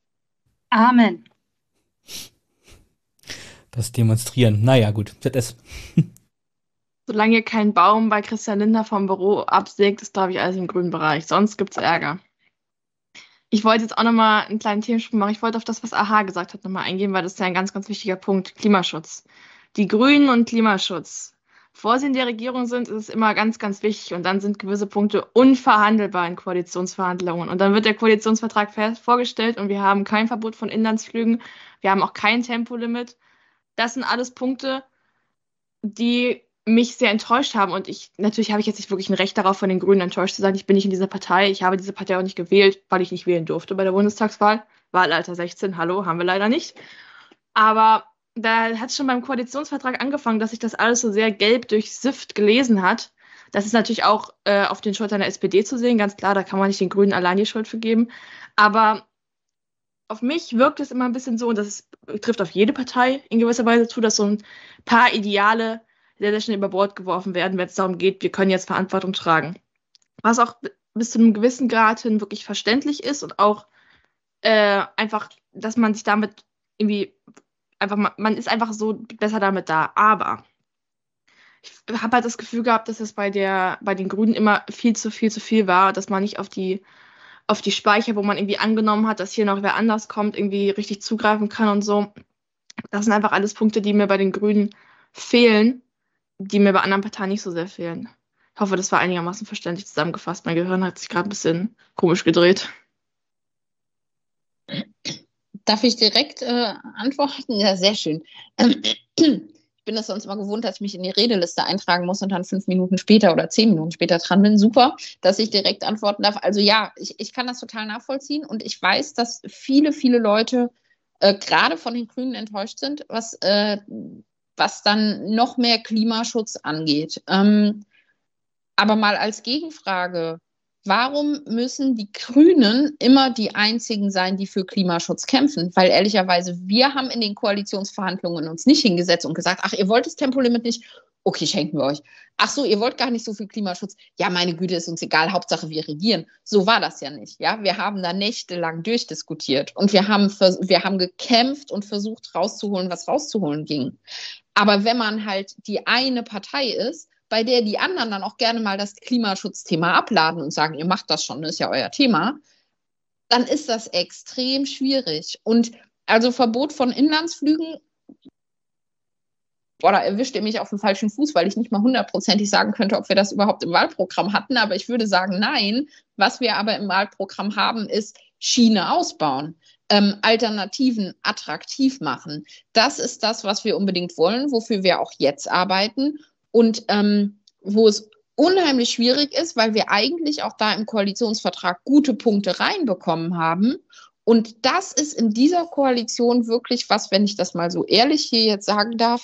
Amen. Das Demonstrieren. Naja, gut. ZS. Solange ihr keinen Baum bei Christian Lindner vom Büro absägt, ist, glaube ich, alles im grünen Bereich. Sonst gibt es Ärger. Ich wollte jetzt auch nochmal einen kleinen Themensprung machen. Ich wollte auf das, was AHA gesagt hat, nochmal eingehen, weil das ist ja ein ganz, ganz wichtiger Punkt. Klimaschutz. Die Grünen und Klimaschutz. Bevor sie in der Regierung sind, ist es immer ganz, ganz wichtig. Und dann sind gewisse Punkte unverhandelbar in Koalitionsverhandlungen. Und dann wird der Koalitionsvertrag vorgestellt und wir haben kein Verbot von Inlandsflügen. Wir haben auch kein Tempolimit. Das sind alles Punkte, die mich sehr enttäuscht haben. Und natürlich habe ich jetzt nicht wirklich ein Recht darauf, von den Grünen enttäuscht zu sein. Ich bin nicht in dieser Partei. Ich habe diese Partei auch nicht gewählt, weil ich nicht wählen durfte bei der Bundestagswahl. Wahlalter 16, hallo, haben wir leider nicht. Aber da hat es schon beim Koalitionsvertrag angefangen, dass sich das alles so sehr gelb durchsifft gelesen hat. Das ist natürlich auch auf den Schultern der SPD zu sehen, ganz klar, da kann man nicht den Grünen allein die Schuld für geben. Aber auf mich wirkt es immer ein bisschen so, und das trifft auf jede Partei in gewisser Weise zu, dass so ein paar Ideale sehr, sehr schnell über Bord geworfen werden, wenn es darum geht, wir können jetzt Verantwortung tragen. Was auch bis zu einem gewissen Grad hin wirklich verständlich ist und auch einfach, dass man sich damit irgendwie man ist einfach so besser damit da. Aber ich habe halt das Gefühl gehabt, dass es bei den Grünen immer viel zu viel war, dass man nicht auf die Speicher, wo man irgendwie angenommen hat, dass hier noch wer anders kommt, irgendwie richtig zugreifen kann und so. Das sind einfach alles Punkte, die mir bei den Grünen fehlen, die mir bei anderen Parteien nicht so sehr fehlen. Ich hoffe, das war einigermaßen verständlich zusammengefasst. Mein Gehirn hat sich gerade ein bisschen komisch gedreht. Darf ich direkt antworten? Ja, sehr schön. Ich bin das sonst immer gewohnt, dass ich mich in die Redeliste eintragen muss und dann 5 Minuten später oder 10 Minuten später dran bin. Super, dass ich direkt antworten darf. Also ja, ich kann das total nachvollziehen und ich weiß, dass viele Leute gerade von den Grünen enttäuscht sind, was dann noch mehr Klimaschutz angeht. Aber mal als Gegenfrage, warum müssen die Grünen immer die einzigen sein, die für Klimaschutz kämpfen? Weil ehrlicherweise, wir haben in den Koalitionsverhandlungen uns nicht hingesetzt und gesagt, ach, ihr wollt das Tempolimit nicht? Okay, schenken wir euch. Ach so, ihr wollt gar nicht so viel Klimaschutz? Ja, meine Güte, ist uns egal, Hauptsache wir regieren. So war das ja nicht. Ja, wir haben da nächtelang durchdiskutiert und wir haben gekämpft und versucht rauszuholen, was rauszuholen ging. Aber wenn man halt die eine Partei ist, bei der die anderen dann auch gerne mal das Klimaschutzthema abladen und sagen, ihr macht das schon, das ist ja euer Thema, dann ist das extrem schwierig. Und also Verbot von Inlandsflügen, da erwischt ihr mich auf den falschen Fuß, weil ich nicht mal 100%ig sagen könnte, ob wir das überhaupt im Wahlprogramm hatten. Aber ich würde sagen, nein. Was wir aber im Wahlprogramm haben, ist Schiene ausbauen, Alternativen attraktiv machen. Das ist das, was wir unbedingt wollen, wofür wir auch jetzt arbeiten und wo es unheimlich schwierig ist, weil wir eigentlich auch da im Koalitionsvertrag gute Punkte reinbekommen haben. Und das ist in dieser Koalition wirklich was, wenn ich das mal so ehrlich hier jetzt sagen darf,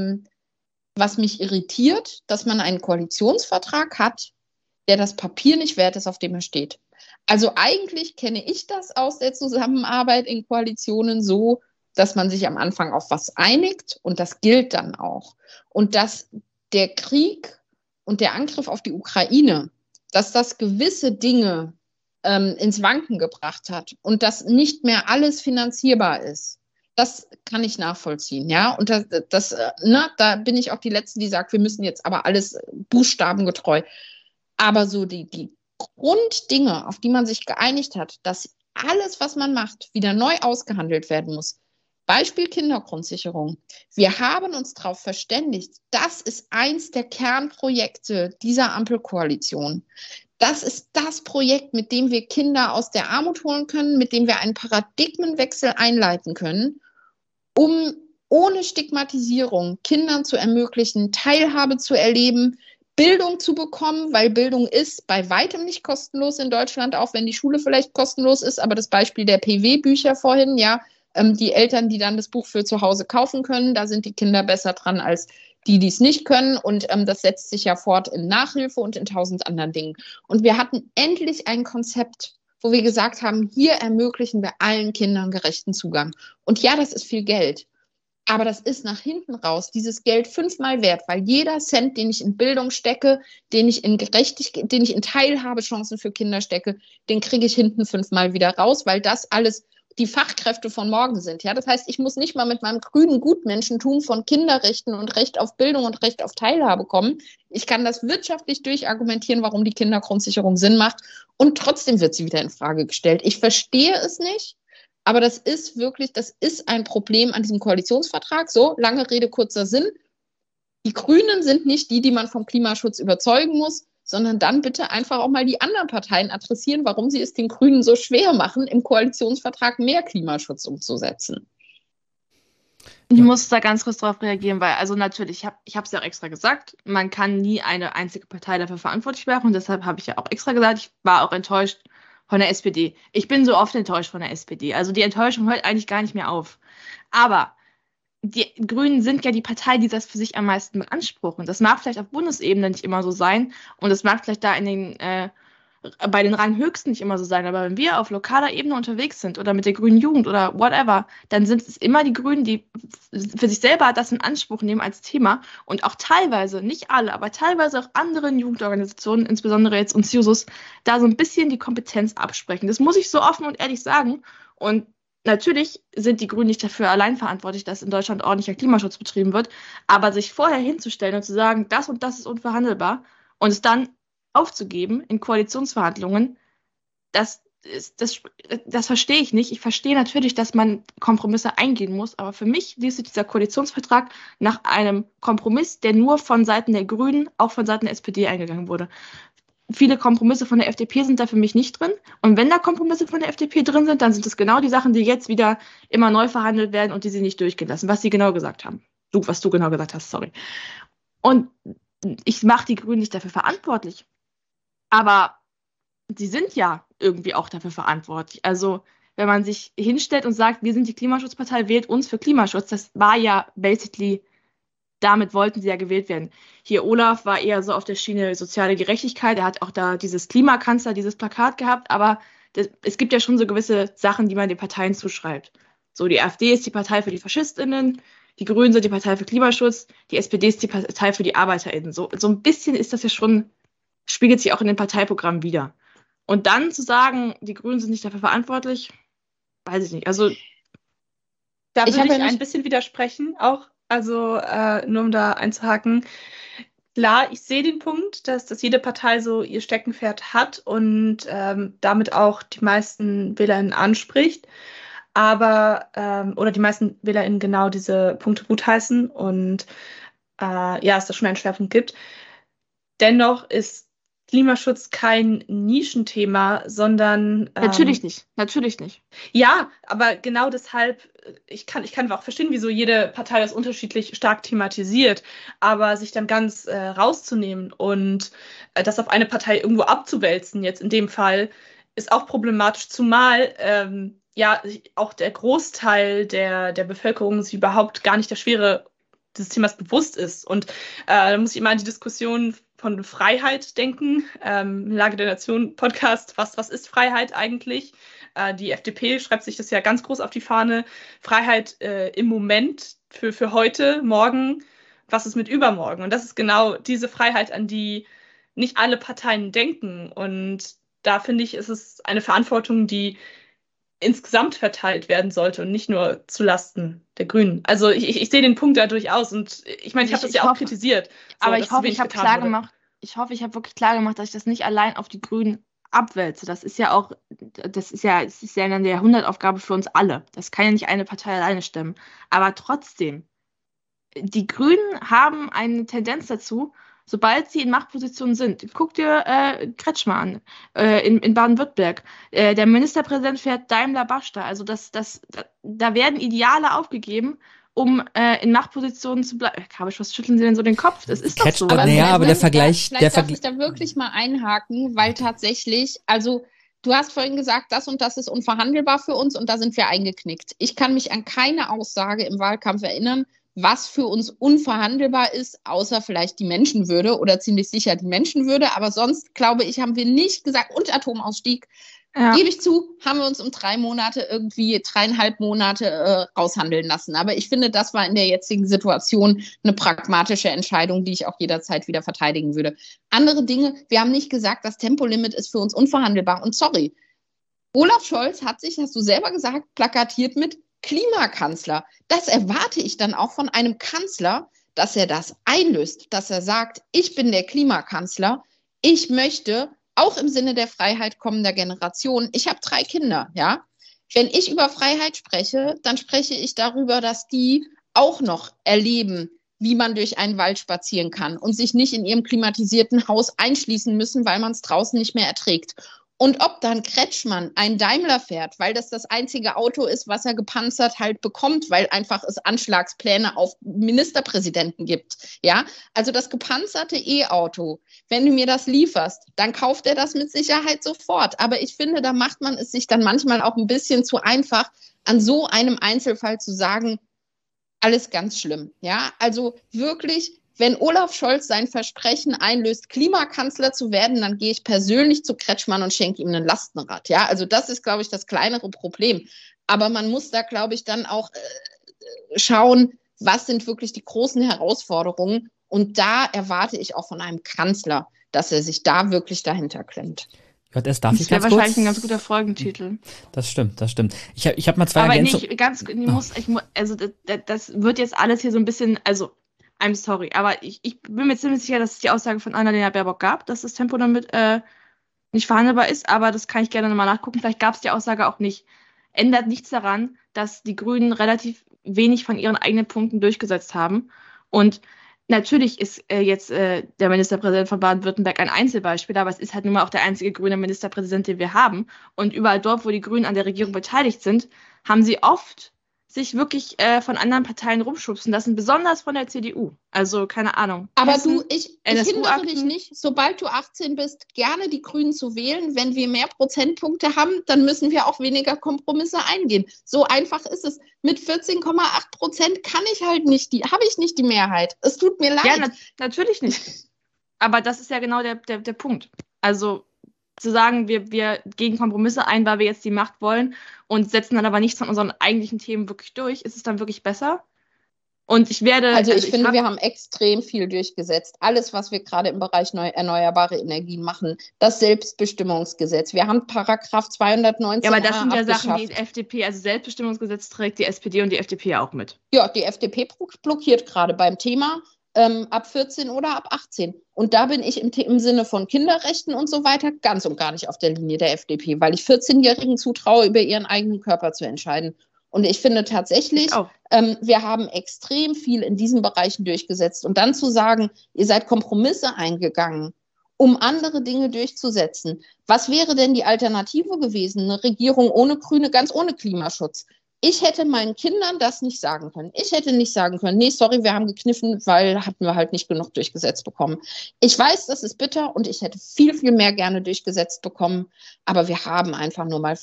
was mich irritiert, dass man einen Koalitionsvertrag hat, der das Papier nicht wert ist, auf dem er steht. Also eigentlich kenne ich das aus der Zusammenarbeit in Koalitionen so, dass man sich am Anfang auf was einigt und das gilt dann auch. Und dass der Krieg und der Angriff auf die Ukraine, dass das gewisse Dinge ins Wanken gebracht hat und dass nicht mehr alles finanzierbar ist, das kann ich nachvollziehen, ja. Und da bin ich auch die Letzte, die sagt, wir müssen jetzt aber alles buchstabengetreu. Aber so die Grunddinge, auf die man sich geeinigt hat, dass alles, was man macht, wieder neu ausgehandelt werden muss. Beispiel Kindergrundsicherung. Wir haben uns darauf verständigt, das ist eins der Kernprojekte dieser Ampelkoalition. Das ist das Projekt, mit dem wir Kinder aus der Armut holen können, mit dem wir einen Paradigmenwechsel einleiten können, um ohne Stigmatisierung Kindern zu ermöglichen, Teilhabe zu erleben, Bildung zu bekommen, weil Bildung ist bei weitem nicht kostenlos in Deutschland, auch wenn die Schule vielleicht kostenlos ist. Aber das Beispiel der PW-Bücher vorhin, ja, die Eltern, die dann das Buch für zu Hause kaufen können, da sind die Kinder besser dran als die es nicht können. Und das setzt sich ja fort in Nachhilfe und in 1000 anderen Dingen. Und wir hatten endlich ein Konzept, wo wir gesagt haben, hier ermöglichen wir allen Kindern gerechten Zugang. Und ja, das ist viel Geld. Aber das ist nach hinten raus dieses Geld 5-mal wert, weil jeder Cent, den ich in Bildung stecke, den ich in Teilhabechancen für Kinder stecke, den kriege ich hinten 5-mal wieder raus, weil das alles die Fachkräfte von morgen sind. Ja? Das heißt, ich muss nicht mal mit meinem grünen Gutmenschentum von Kinderrechten und Recht auf Bildung und Recht auf Teilhabe kommen. Ich kann das wirtschaftlich durchargumentieren, warum die Kindergrundsicherung Sinn macht. Und trotzdem wird sie wieder in Frage gestellt. Ich verstehe es nicht, aber das ist ein Problem an diesem Koalitionsvertrag. So, lange Rede, kurzer Sinn. Die Grünen sind nicht die man vom Klimaschutz überzeugen muss, sondern dann bitte einfach auch mal die anderen Parteien adressieren, warum sie es den Grünen so schwer machen, im Koalitionsvertrag mehr Klimaschutz umzusetzen. Ich muss da ganz kurz drauf reagieren, weil, also natürlich, ich habe es ja auch extra gesagt, man kann nie eine einzige Partei dafür verantwortlich machen und deshalb habe ich ja auch extra gesagt, ich war auch enttäuscht von der SPD. Ich bin so oft enttäuscht von der SPD, also die Enttäuschung hört eigentlich gar nicht mehr auf. Aber die Grünen sind ja die Partei, die das für sich am meisten beanspruchen. Das mag vielleicht auf Bundesebene nicht immer so sein und das mag vielleicht da bei den Ranghöchsten nicht immer so sein, aber wenn wir auf lokaler Ebene unterwegs sind oder mit der grünen Jugend oder whatever, dann sind es immer die Grünen, die für sich selber das in Anspruch nehmen als Thema und auch teilweise, nicht alle, aber teilweise auch anderen Jugendorganisationen, insbesondere jetzt uns Jusos, da so ein bisschen die Kompetenz absprechen. Das muss ich so offen und ehrlich sagen und natürlich sind die Grünen nicht dafür allein verantwortlich, dass in Deutschland ordentlicher Klimaschutz betrieben wird, aber sich vorher hinzustellen und zu sagen, das und das ist unverhandelbar und es dann aufzugeben in Koalitionsverhandlungen, das verstehe ich nicht. Ich verstehe natürlich, dass man Kompromisse eingehen muss, aber für mich liest sich dieser Koalitionsvertrag nach einem Kompromiss, der nur von Seiten der Grünen, auch von Seiten der SPD eingegangen wurde. Viele Kompromisse von der FDP sind da für mich nicht drin. Und wenn da Kompromisse von der FDP drin sind, dann sind es genau die Sachen, die jetzt wieder immer neu verhandelt werden und die sie nicht durchgehen lassen, was sie genau gesagt haben. Was du genau gesagt hast, sorry. Und ich mache die Grünen nicht dafür verantwortlich. Aber sie sind ja irgendwie auch dafür verantwortlich. Also wenn man sich hinstellt und sagt, wir sind die Klimaschutzpartei, wählt uns für Klimaschutz, das war ja basically, damit wollten sie ja gewählt werden. Hier Olaf war eher so auf der Schiene soziale Gerechtigkeit, er hat auch da dieses Klimakanzler, dieses Plakat gehabt, aber es gibt ja schon so gewisse Sachen, die man den Parteien zuschreibt. So, die AfD ist die Partei für die FaschistInnen, die Grünen sind die Partei für Klimaschutz, die SPD ist die Partei für die ArbeiterInnen. So ein bisschen ist das ja schon, spiegelt sich auch in den Parteiprogrammen wider. Und dann zu sagen, die Grünen sind nicht dafür verantwortlich, weiß ich nicht. Also da würde ich ein bisschen widersprechen, auch, also nur um da einzuhaken. Klar, ich sehe den Punkt, dass jede Partei so ihr Steckenpferd hat und damit auch die meisten WählerInnen anspricht. Aber, oder die meisten WählerInnen genau diese Punkte gutheißen und es da schon einen Schwerpunkt gibt. Dennoch ist Klimaschutz kein Nischenthema, sondern Natürlich nicht. Ja, aber genau deshalb, ich kann auch verstehen, wieso jede Partei das unterschiedlich stark thematisiert, aber sich dann ganz rauszunehmen und das auf eine Partei irgendwo abzuwälzen, jetzt in dem Fall, ist auch problematisch, zumal auch der Großteil der Bevölkerung sich überhaupt gar nicht der Schwere dieses Themas bewusst ist. Und da muss ich immer an die Diskussion von Freiheit denken, Lage der Nation Podcast, was ist Freiheit eigentlich? Die FDP schreibt sich das ja ganz groß auf die Fahne. Freiheit im Moment für heute, morgen, was ist mit übermorgen? Und das ist genau diese Freiheit, an die nicht alle Parteien denken. Und da finde ich, ist es eine Verantwortung, die insgesamt verteilt werden sollte und nicht nur zulasten der Grünen. Also ich sehe den Punkt da durchaus und ich meine, ich habe das ja auch kritisiert. Aber ich hoffe, ich habe wirklich klar gemacht, dass ich das nicht allein auf die Grünen abwälze. Es ist ja eine Jahrhundertaufgabe für uns alle. Das kann ja nicht eine Partei alleine stemmen. Aber trotzdem, die Grünen haben eine Tendenz dazu, sobald sie in Machtpositionen sind. Guck dir Kretschmann an, in Baden-Württemberg. Der Ministerpräsident fährt Daimler-Basta. Also da werden Ideale aufgegeben, um in Machtpositionen zu bleiben. Kabisch, was schütteln Sie denn so den Kopf? Das ist doch so. Aber der Vergleich... Vielleicht darf ich da wirklich mal einhaken, weil tatsächlich, also du hast vorhin gesagt, das und das ist unverhandelbar für uns und da sind wir eingeknickt. Ich kann mich an keine Aussage im Wahlkampf erinnern, was für uns unverhandelbar ist, außer vielleicht die Menschenwürde oder ziemlich sicher die Menschenwürde. Aber sonst, glaube ich, haben wir nicht gesagt, und Atomausstieg, gebe ich zu, haben wir uns um 3,5 Monate raushandeln lassen. Aber ich finde, das war in der jetzigen Situation eine pragmatische Entscheidung, die ich auch jederzeit wieder verteidigen würde. Andere Dinge, wir haben nicht gesagt, das Tempolimit ist für uns unverhandelbar. Und sorry, Olaf Scholz hat sich, hast du selber gesagt, plakatiert mit Klimakanzler. Das erwarte ich dann auch von einem Kanzler, dass er das einlöst, dass er sagt, ich bin der Klimakanzler, ich möchte auch im Sinne der Freiheit kommender Generation, ich habe 3 Kinder, ja. Wenn ich über Freiheit spreche, dann spreche ich darüber, dass die auch noch erleben, wie man durch einen Wald spazieren kann und sich nicht in ihrem klimatisierten Haus einschließen müssen, weil man es draußen nicht mehr erträgt. Und ob dann Kretschmann ein Daimler fährt, weil das einzige Auto ist, was er gepanzert halt bekommt, weil einfach es Anschlagspläne auf Ministerpräsidenten gibt. Ja, also das gepanzerte E-Auto, wenn du mir das lieferst, dann kauft er das mit Sicherheit sofort. Aber ich finde, da macht man es sich dann manchmal auch ein bisschen zu einfach, an so einem Einzelfall zu sagen, alles ganz schlimm. Ja, also wirklich, wenn Olaf Scholz sein Versprechen einlöst, Klimakanzler zu werden, dann gehe ich persönlich zu Kretschmann und schenke ihm ein Lastenrad. Ja, also das ist, glaube ich, das kleinere Problem. Aber man muss da, glaube ich, dann auch schauen, was sind wirklich die großen Herausforderungen. Und da erwarte ich auch von einem Kanzler, dass er sich da wirklich dahinter klemmt. JS, darf ich ganz kurz? Das wäre wahrscheinlich ein ganz guter Folgentitel. Das stimmt. Ich hab mal 2 Ergänzungen. Das wird jetzt alles hier so ein bisschen, also I'm sorry, aber ich bin mir ziemlich sicher, dass es die Aussage von Annalena Baerbock gab, dass das Tempo damit nicht verhandelbar ist, aber das kann ich gerne nochmal nachgucken. Vielleicht gab es die Aussage auch nicht. Ändert nichts daran, dass die Grünen relativ wenig von ihren eigenen Punkten durchgesetzt haben. Und natürlich ist jetzt der Ministerpräsident von Baden-Württemberg ein Einzelbeispiel, aber es ist halt nun mal auch der einzige grüne Ministerpräsident, den wir haben. Und überall dort, wo die Grünen an der Regierung beteiligt sind, haben sie oft sich wirklich von anderen Parteien rumschubsen lassen, besonders von der CDU. Also, keine Ahnung. Aber Hessen, ich hindere dich nicht, sobald du 18 bist, gerne die Grünen zu wählen. Wenn wir mehr Prozentpunkte haben, dann müssen wir auch weniger Kompromisse eingehen. So einfach ist es. Mit 14,8% kann ich halt nicht, habe ich nicht die Mehrheit. Es tut mir leid. Ja, natürlich nicht. Aber das ist ja genau der Punkt. Also, zu sagen, wir gehen Kompromisse ein, weil wir jetzt die Macht wollen und setzen dann aber nichts von unseren eigentlichen Themen wirklich durch, ist es dann wirklich besser? Und ich finde, wir haben extrem viel durchgesetzt. Alles, was wir gerade im Bereich erneuerbare Energien machen, das Selbstbestimmungsgesetz. Wir haben Paragraph 219 Ja, aber das sind ja Sachen, die FDP, also Selbstbestimmungsgesetz trägt die SPD und die FDP auch mit. Ja, die FDP blockiert gerade beim Thema ab 14 oder ab 18. Und da bin ich im Sinne von Kinderrechten und so weiter ganz und gar nicht auf der Linie der FDP, weil ich 14-Jährigen zutraue, über ihren eigenen Körper zu entscheiden. Und ich finde tatsächlich, wir haben extrem viel in diesen Bereichen durchgesetzt. Und dann zu sagen, ihr seid Kompromisse eingegangen, um andere Dinge durchzusetzen. Was wäre denn die Alternative gewesen? Eine Regierung ohne Grüne, ganz ohne Klimaschutz. Ich hätte meinen Kindern das nicht sagen können. Ich hätte nicht sagen können, nee, sorry, wir haben gekniffen, weil hatten wir halt nicht genug durchgesetzt bekommen. Ich weiß, das ist bitter und ich hätte viel, viel mehr gerne durchgesetzt bekommen, aber wir haben einfach nur mal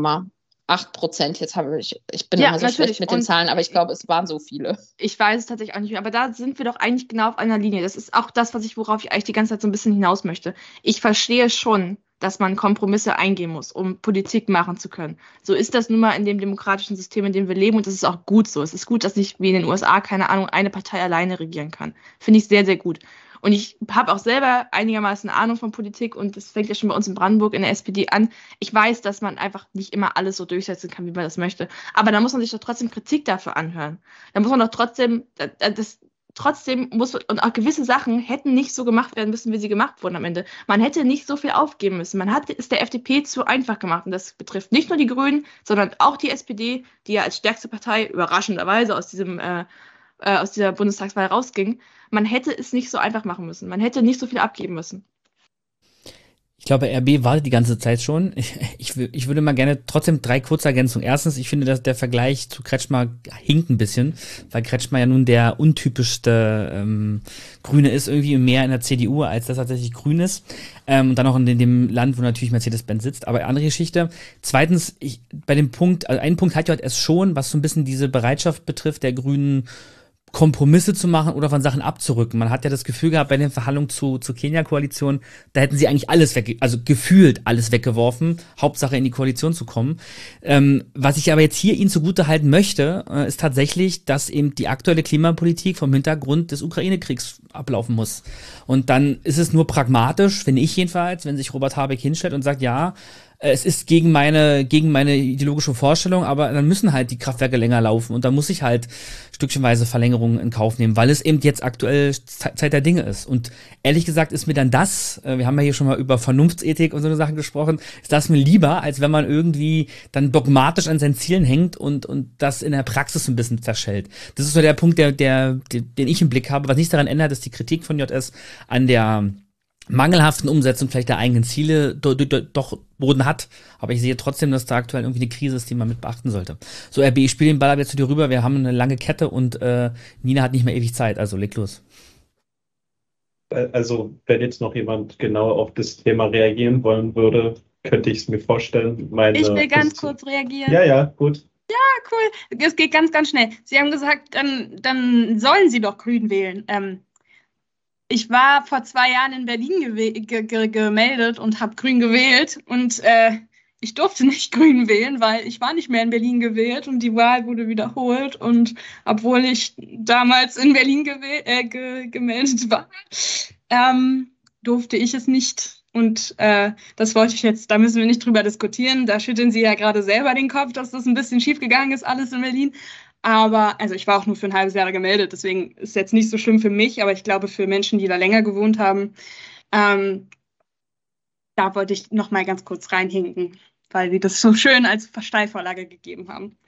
14,8%. Jetzt habe ich bin immer so schlecht mit den Zahlen, aber ich glaube, es waren so viele. Ich weiß es tatsächlich auch nicht mehr, aber da sind wir doch eigentlich genau auf einer Linie. Das ist auch das, worauf ich eigentlich die ganze Zeit so ein bisschen hinaus möchte. Ich verstehe schon, dass man Kompromisse eingehen muss, um Politik machen zu können. So ist das nun mal in dem demokratischen System, in dem wir leben, und das ist auch gut so. Es ist gut, dass nicht wie in den USA, keine Ahnung, eine Partei alleine regieren kann. Finde ich sehr, sehr gut. Und ich habe auch selber einigermaßen Ahnung von Politik, und das fängt ja schon bei uns in Brandenburg in der SPD an. Ich weiß, dass man einfach nicht immer alles so durchsetzen kann, wie man das möchte. Aber da muss man sich doch trotzdem Kritik dafür anhören. Da muss man doch trotzdem muss, und auch gewisse Sachen hätten nicht so gemacht werden müssen, wie sie gemacht wurden am Ende. Man hätte nicht so viel aufgeben müssen. Man hat es der FDP zu einfach gemacht. Und das betrifft nicht nur die Grünen, sondern auch die SPD, die ja als stärkste Partei überraschenderweise aus dieser Bundestagswahl rausging. Man hätte es nicht so einfach machen müssen. Man hätte nicht so viel abgeben müssen. Ich glaube, RB wartet die ganze Zeit schon. Ich würde mal gerne trotzdem 3 kurze Ergänzungen. Erstens, ich finde, dass der Vergleich zu Kretschmer hinkt ein bisschen, weil Kretschmer ja nun der untypischste Grüne ist, irgendwie mehr in der CDU, als das tatsächlich Grün ist. Und dann auch in dem Land, wo natürlich Mercedes-Benz sitzt. Aber andere Geschichte. Zweitens, bei dem Punkt, also einen Punkt hat JS schon, was so ein bisschen diese Bereitschaft betrifft, der Grünen Kompromisse zu machen oder von Sachen abzurücken. Man hat ja das Gefühl gehabt, bei den Verhandlungen zur Kenia-Koalition, da hätten sie eigentlich alles gefühlt alles weggeworfen, Hauptsache in die Koalition zu kommen. Was ich aber jetzt hier Ihnen zugute halten möchte, ist tatsächlich, dass eben die aktuelle Klimapolitik vom Hintergrund des Ukraine-Kriegs ablaufen muss. Und dann ist es nur pragmatisch, finde ich jedenfalls, wenn sich Robert Habeck hinstellt und sagt, ja, es ist gegen meine ideologische Vorstellung, aber dann müssen halt die Kraftwerke länger laufen und da muss ich halt stückchenweise Verlängerungen in Kauf nehmen, weil es eben jetzt aktuell Zeit der Dinge ist. Und ehrlich gesagt ist mir dann das, wir haben ja hier schon mal über Vernunftsethik und so eine Sachen gesprochen, ist das mir lieber, als wenn man irgendwie dann dogmatisch an seinen Zielen hängt und das in der Praxis ein bisschen zerschellt. Das ist so der Punkt, den ich im Blick habe, was nichts daran ändert, dass die Kritik von JS an der mangelhaften Umsetzung vielleicht der eigenen Ziele doch Boden hat. Aber ich sehe trotzdem, dass da aktuell irgendwie eine Krise ist, die man mit beachten sollte. So, RB, ich spiele den Ball aber jetzt zu dir rüber. Wir haben eine lange Kette und Nina hat nicht mehr ewig Zeit. Also leg los. Also, wenn jetzt noch jemand genau auf das Thema reagieren wollen würde, könnte ich es mir vorstellen. Ich will ganz kurz reagieren. Ja, gut. Ja, cool. Es geht ganz, ganz schnell. Sie haben gesagt, dann sollen Sie doch Grün wählen. Ich war vor 2 Jahren in Berlin gemeldet und habe Grün gewählt, und ich durfte nicht Grün wählen, weil ich war nicht mehr in Berlin gewählt und die Wahl wurde wiederholt, und obwohl ich damals in Berlin gemeldet war, durfte ich es nicht. Und das wollte ich jetzt, da müssen wir nicht drüber diskutieren, da schütteln Sie ja gerade selber den Kopf, dass das ein bisschen schief gegangen ist, alles in Berlin. Aber, also ich war auch nur für ein halbes Jahr gemeldet, deswegen ist es jetzt nicht so schlimm für mich, aber ich glaube für Menschen, die da länger gewohnt haben, da wollte ich noch mal ganz kurz reinhinken, weil die das so schön als Steilvorlage gegeben haben.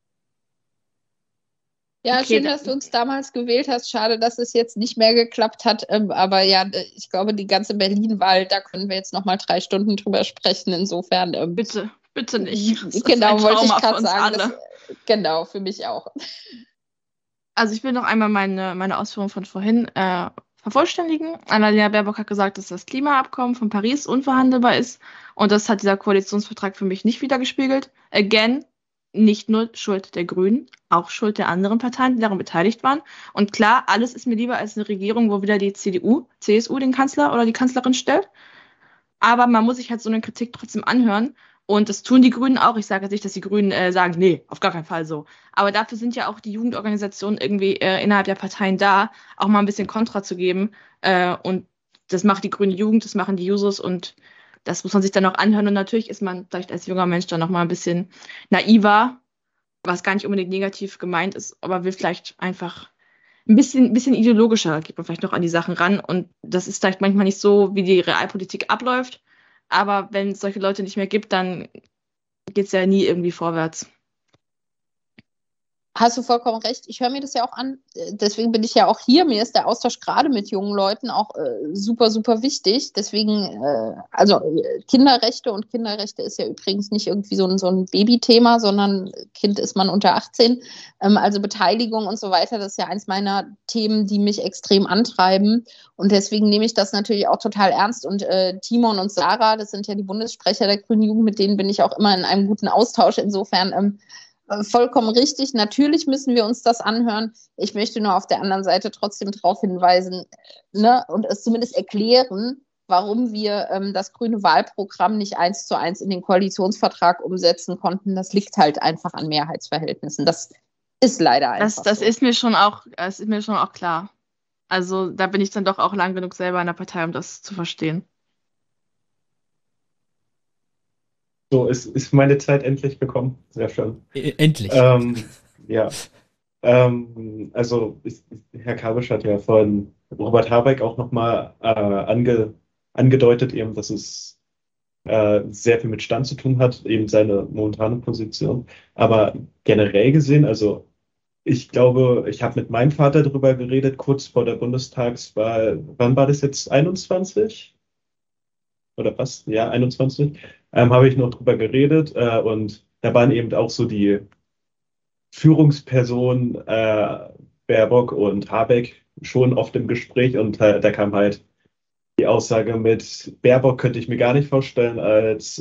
Ja, Okay, schön, dass du uns damals gewählt hast. Schade, dass es jetzt nicht mehr geklappt hat. Aber ja, ich glaube, die ganze Berlin-Wahl, da können wir jetzt noch mal 3 Stunden drüber sprechen. Insofern. Bitte nicht. Das Genau, ist ein wollte ich Trauma für gerade uns sagen. alle. Genau, für mich auch. Also ich will noch einmal meine Ausführungen von vorhin vervollständigen. Annalena Baerbock hat gesagt, dass das Klimaabkommen von Paris unverhandelbar ist. Und das hat dieser Koalitionsvertrag für mich nicht wiedergespiegelt. Again, nicht nur Schuld der Grünen, auch Schuld der anderen Parteien, die daran beteiligt waren. Und klar, alles ist mir lieber als eine Regierung, wo wieder die CSU den Kanzler oder die Kanzlerin stellt. Aber man muss sich halt so eine Kritik trotzdem anhören. Und das tun die Grünen auch. Ich sage jetzt nicht, dass die Grünen sagen, nee, auf gar keinen Fall so. Aber dafür sind ja auch die Jugendorganisationen irgendwie innerhalb der Parteien da, auch mal ein bisschen Kontra zu geben. Und das macht die grüne Jugend, das machen die Jusos, und das muss man sich dann auch anhören. Und natürlich ist man vielleicht als junger Mensch dann noch mal ein bisschen naiver, was gar nicht unbedingt negativ gemeint ist, aber will vielleicht einfach ein bisschen ideologischer geht man vielleicht noch an die Sachen ran. Und das ist vielleicht manchmal nicht so, wie die Realpolitik abläuft. Aber wenn es solche Leute nicht mehr gibt, dann geht es ja nie irgendwie vorwärts. Hast du vollkommen recht. Ich höre mir das ja auch an. Deswegen bin ich ja auch hier. Mir ist der Austausch gerade mit jungen Leuten auch super, super wichtig. Deswegen, Kinderrechte, und Kinderrechte ist ja übrigens nicht irgendwie so ein Babythema, sondern Kind ist man unter 18. Also Beteiligung und so weiter, das ist ja eins meiner Themen, die mich extrem antreiben. Und deswegen nehme ich das natürlich auch total ernst. Und Timon und Sarah, das sind ja die Bundessprecher der Grünen Jugend, mit denen bin ich auch immer in einem guten Austausch. Insofern vollkommen richtig. Natürlich müssen wir uns das anhören. Ich möchte nur auf der anderen Seite trotzdem darauf hinweisen, ne, und es zumindest erklären, warum wir das grüne Wahlprogramm nicht 1:1 in den Koalitionsvertrag umsetzen konnten. Das liegt halt einfach an Mehrheitsverhältnissen. Das ist leider einfach Das so. ist mir schon auch klar. Also da bin ich dann doch auch lang genug selber in der Partei, um das zu verstehen. So, ist meine Zeit endlich gekommen. Sehr schön. Endlich. Ja. Herr Kabisch hat ja von Robert Habeck auch nochmal angedeutet, eben, dass es sehr viel mit Stand zu tun hat, eben seine momentane Position. Aber generell gesehen, also ich glaube, ich habe mit meinem Vater darüber geredet, kurz vor der Bundestagswahl. Wann war das jetzt? 21? Oder was? Ja, 21. Habe ich noch drüber geredet. Und da waren eben auch so die Führungspersonen Baerbock und Habeck schon oft im Gespräch. Und da kam halt die Aussage mit, Baerbock könnte ich mir gar nicht vorstellen als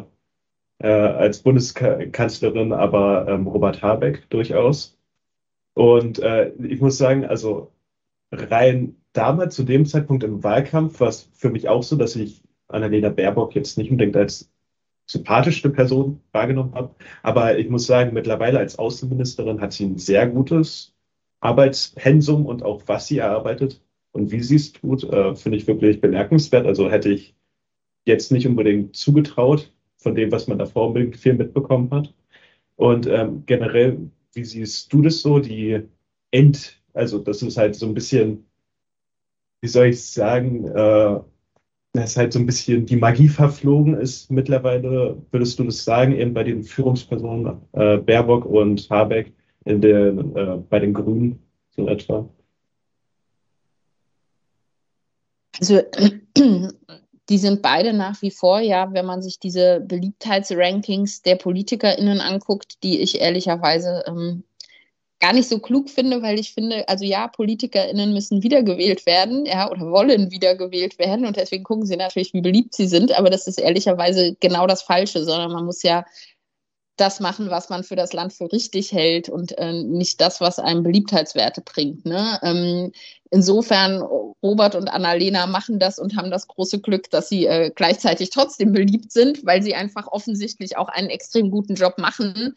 Bundeskanzlerin, aber Robert Habeck durchaus. Und ich muss sagen, also rein damals zu dem Zeitpunkt im Wahlkampf war es für mich auch so, dass ich Annalena Baerbock jetzt nicht unbedingt als sympathischste Person wahrgenommen habe. Aber ich muss sagen, mittlerweile als Außenministerin hat sie ein sehr gutes Arbeitspensum, und auch was sie erarbeitet und wie sie es tut, finde ich wirklich bemerkenswert. Also hätte ich jetzt nicht unbedingt zugetraut von dem, was man davor unbedingt viel mitbekommen hat. Und generell, wie siehst du das so? Also das ist halt so ein bisschen, wie soll ich sagen, dass halt so ein bisschen die Magie verflogen ist mittlerweile. Würdest du das sagen, eben bei den Führungspersonen Baerbock und Habeck bei den Grünen so etwa? Also die sind beide nach wie vor, ja, wenn man sich diese Beliebtheitsrankings der PolitikerInnen anguckt, die ich ehrlicherweise gar nicht so klug finde, weil ich finde, also ja, PolitikerInnen müssen wiedergewählt werden, ja, oder wollen wiedergewählt werden, und deswegen gucken sie natürlich, wie beliebt sie sind, aber das ist ehrlicherweise genau das Falsche, sondern man muss ja das machen, was man für das Land für richtig hält, und nicht das, was einem Beliebtheitswerte bringt, ne? Insofern, Robert und Annalena machen das und haben das große Glück, dass sie gleichzeitig trotzdem beliebt sind, weil sie einfach offensichtlich auch einen extrem guten Job machen.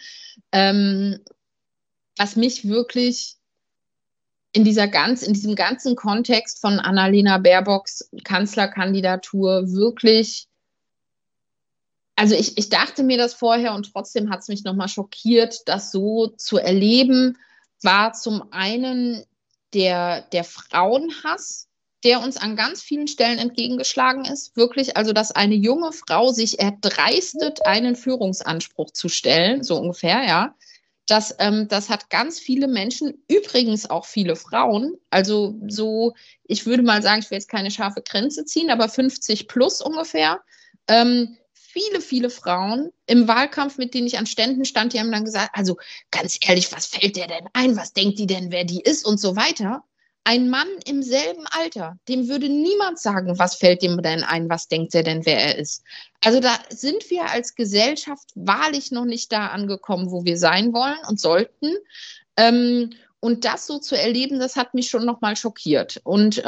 Was mich wirklich in diesem ganzen Kontext von Annalena Baerbocks Kanzlerkandidatur wirklich, also ich dachte mir das vorher und trotzdem hat es mich nochmal schockiert, das so zu erleben, war zum einen der Frauenhass, der uns an ganz vielen Stellen entgegengeschlagen ist. Wirklich, also dass eine junge Frau sich erdreistet, einen Führungsanspruch zu stellen, so ungefähr, ja. Das hat ganz viele Menschen, übrigens auch viele Frauen, also so, ich würde mal sagen, ich will jetzt keine scharfe Grenze ziehen, aber 50 plus ungefähr, viele Frauen im Wahlkampf, mit denen ich an Ständen stand, die haben dann gesagt, also ganz ehrlich, was fällt der denn ein, was denkt die denn, wer die ist und so weiter. Ein Mann im selben Alter, dem würde niemand sagen, was fällt dem denn ein, was denkt er denn, wer er ist. Also da sind wir als Gesellschaft wahrlich noch nicht da angekommen, wo wir sein wollen und sollten. Und das so zu erleben, das hat mich schon nochmal schockiert. Und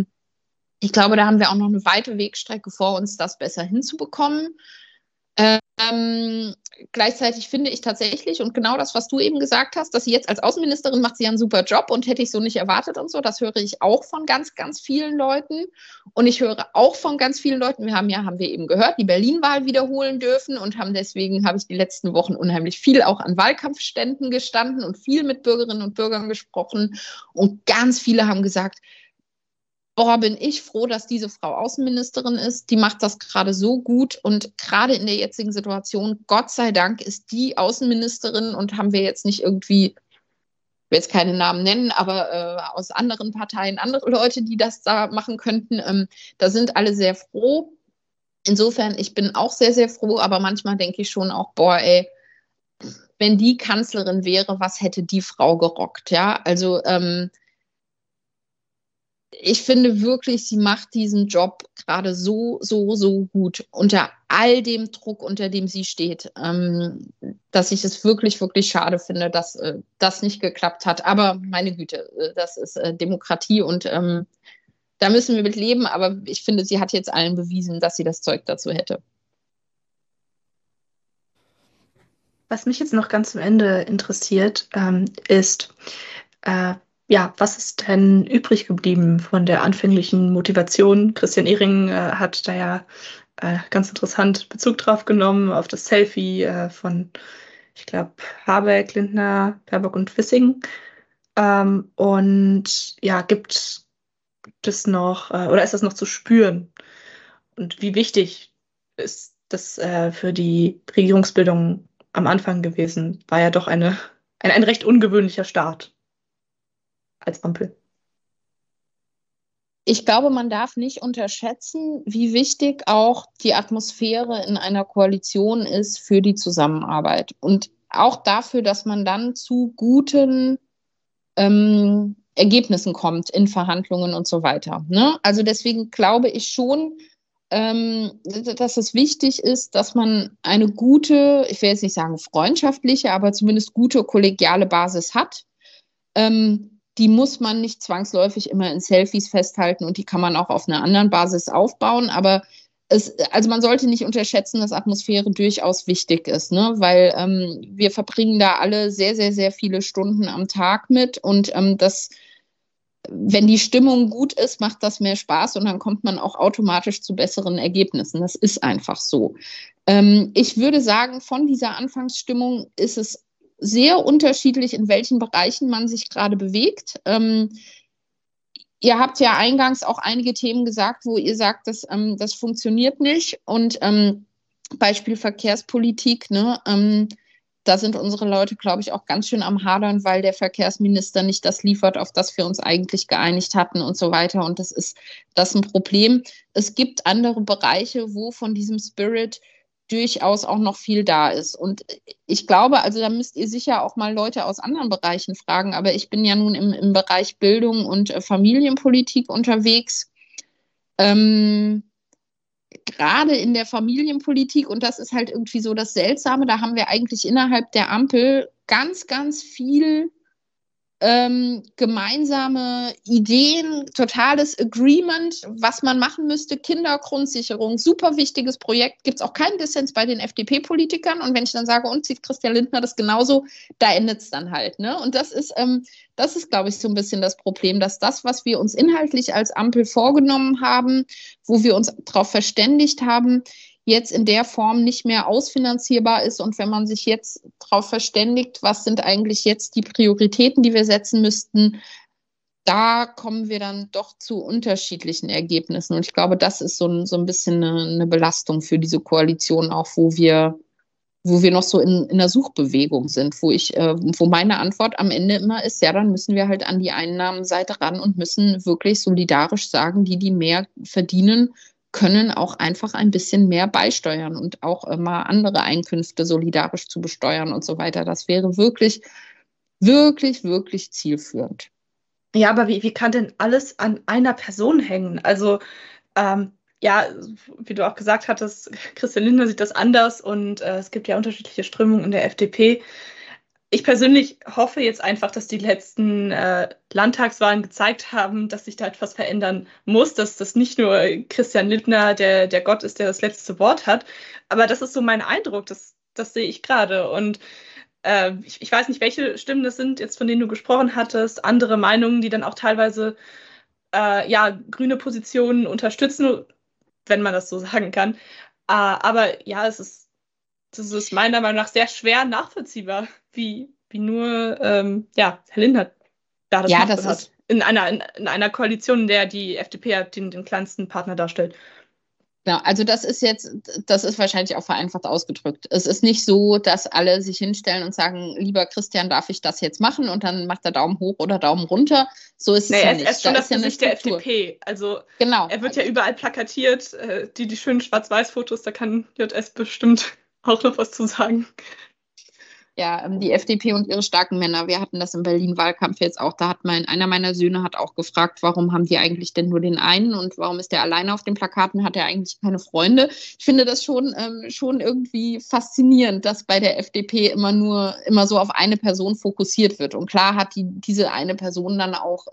ich glaube, da haben wir auch noch eine weite Wegstrecke vor uns, das besser hinzubekommen. Gleichzeitig finde ich tatsächlich, und genau das, was du eben gesagt hast, dass sie jetzt als Außenministerin macht sie einen super Job und hätte ich so nicht erwartet und so, das höre ich auch von ganz, ganz vielen Leuten. Und ich höre auch von ganz vielen Leuten, haben wir eben gehört, die Berlin-Wahl wiederholen dürfen und deswegen habe ich die letzten Wochen unheimlich viel auch an Wahlkampfständen gestanden und viel mit Bürgerinnen und Bürgern gesprochen. Und ganz viele haben gesagt, boah, bin ich froh, dass diese Frau Außenministerin ist. Die macht das gerade so gut. Und gerade in der jetzigen Situation, Gott sei Dank, ist die Außenministerin und haben wir jetzt nicht irgendwie, ich will jetzt keine Namen nennen, aber aus anderen Parteien, andere Leute, die das da machen könnten. Da sind alle sehr froh. Insofern, ich bin auch sehr, sehr froh, aber manchmal denke ich schon auch, boah, ey, wenn die Kanzlerin wäre, was hätte die Frau gerockt? Ja, also ich finde wirklich, sie macht diesen Job gerade so gut unter all dem Druck, unter dem sie steht, dass ich es wirklich, wirklich schade finde, dass das nicht geklappt hat. Aber meine Güte, das ist Demokratie und da müssen wir mit leben. Aber ich finde, sie hat jetzt allen bewiesen, dass sie das Zeug dazu hätte. Was mich jetzt noch ganz zum Ende interessiert, ist, was ist denn übrig geblieben von der anfänglichen Motivation? Christian Ehring hat da ja ganz interessant Bezug drauf genommen, auf das Selfie von, ich glaube, Habeck, Lindner, Baerbock und Wissing. Und ja, gibt es noch, oder ist das noch zu spüren? Und wie wichtig ist das für die Regierungsbildung am Anfang gewesen? War ja doch ein recht ungewöhnlicher Start als Ampel. Ich glaube, man darf nicht unterschätzen, wie wichtig auch die Atmosphäre in einer Koalition ist für die Zusammenarbeit und auch dafür, dass man dann zu guten Ergebnissen kommt in Verhandlungen und so weiter. Ne? Also deswegen glaube ich schon, dass es wichtig ist, dass man eine gute, ich will jetzt nicht sagen freundschaftliche, aber zumindest gute kollegiale Basis hat. Die muss man nicht zwangsläufig immer in Selfies festhalten und die kann man auch auf einer anderen Basis aufbauen. Aber also man sollte nicht unterschätzen, dass Atmosphäre durchaus wichtig ist, ne? Weil wir verbringen da alle sehr, sehr, sehr viele Stunden am Tag mit und wenn die Stimmung gut ist, macht das mehr Spaß und dann kommt man auch automatisch zu besseren Ergebnissen. Das ist einfach so. Ich würde sagen, von dieser Anfangsstimmung ist es sehr unterschiedlich, in welchen Bereichen man sich gerade bewegt. Ihr habt ja eingangs auch einige Themen gesagt, wo ihr sagt, das funktioniert nicht. Und Beispiel Verkehrspolitik, ne? Da sind unsere Leute, glaube ich, auch ganz schön am Hadern, weil der Verkehrsminister nicht das liefert, auf das wir uns eigentlich geeinigt hatten und so weiter. Und das ist ein Problem. Es gibt andere Bereiche, wo von diesem Spirit durchaus auch noch viel da ist. Und ich glaube, also da müsst ihr sicher auch mal Leute aus anderen Bereichen fragen, aber ich bin ja nun im Bereich Bildung und Familienpolitik unterwegs. Gerade in der Familienpolitik, und das ist halt irgendwie so das Seltsame, da haben wir eigentlich innerhalb der Ampel ganz, ganz viel gemeinsame Ideen, totales Agreement, was man machen müsste, Kindergrundsicherung, super wichtiges Projekt, gibt es auch keinen Dissens bei den FDP-Politikern und wenn ich dann sage, und sieht Christian Lindner das genauso, da endet es dann halt. Ne? Und das ist, glaube ich, so ein bisschen das Problem, dass das, was wir uns inhaltlich als Ampel vorgenommen haben, wo wir uns darauf verständigt haben, jetzt in der Form nicht mehr ausfinanzierbar ist. Und wenn man sich jetzt darauf verständigt, was sind eigentlich jetzt die Prioritäten, die wir setzen müssten, da kommen wir dann doch zu unterschiedlichen Ergebnissen. Und ich glaube, das ist so ein bisschen eine Belastung für diese Koalition, auch wo wir noch so in einer Suchbewegung sind, wo meine Antwort am Ende immer ist, ja, dann müssen wir halt an die Einnahmenseite ran und müssen wirklich solidarisch sagen, die mehr verdienen, können auch einfach ein bisschen mehr beisteuern und auch mal andere Einkünfte solidarisch zu besteuern und so weiter. Das wäre wirklich, wirklich, wirklich zielführend. Ja, aber wie kann denn alles an einer Person hängen? Also, wie du auch gesagt hattest, Christian Lindner sieht das anders und es gibt ja unterschiedliche Strömungen in der FDP. ich persönlich hoffe jetzt einfach, dass die letzten Landtagswahlen gezeigt haben, dass sich da etwas verändern muss, dass das nicht nur Christian Lindner der Gott ist, der das letzte Wort hat. Aber das ist so mein Eindruck, das sehe ich gerade. Und ich weiß nicht, welche Stimmen das sind, jetzt von denen du gesprochen hattest, andere Meinungen, die dann auch teilweise grüne Positionen unterstützen, wenn man das so sagen kann. Aber ja, das ist meiner Meinung nach sehr schwer nachvollziehbar, wie nur Herr Lindner da das Macht hat. In einer Koalition, in der die FDP den kleinsten Partner darstellt. Ja, also das ist wahrscheinlich auch vereinfacht ausgedrückt. Es ist nicht so, dass alle sich hinstellen und sagen, lieber Christian, darf ich das jetzt machen? Und dann macht er Daumen hoch oder Daumen runter. So ist es ja nicht. Er ist schon das Gesicht der FDP. Also genau. Er wird ja überall plakatiert. Die schönen Schwarz-Weiß-Fotos, da kann JS bestimmt auch noch was zu sagen. Ja, die FDP und ihre starken Männer. Wir hatten das im Berlin-Wahlkampf jetzt auch. Da hat einer meiner Söhne hat auch gefragt, warum haben die eigentlich denn nur den einen und warum ist der alleine auf den Plakaten? Hat er eigentlich keine Freunde? Ich finde das schon irgendwie faszinierend, dass bei der FDP immer so auf eine Person fokussiert wird. Und klar hat diese eine Person dann auch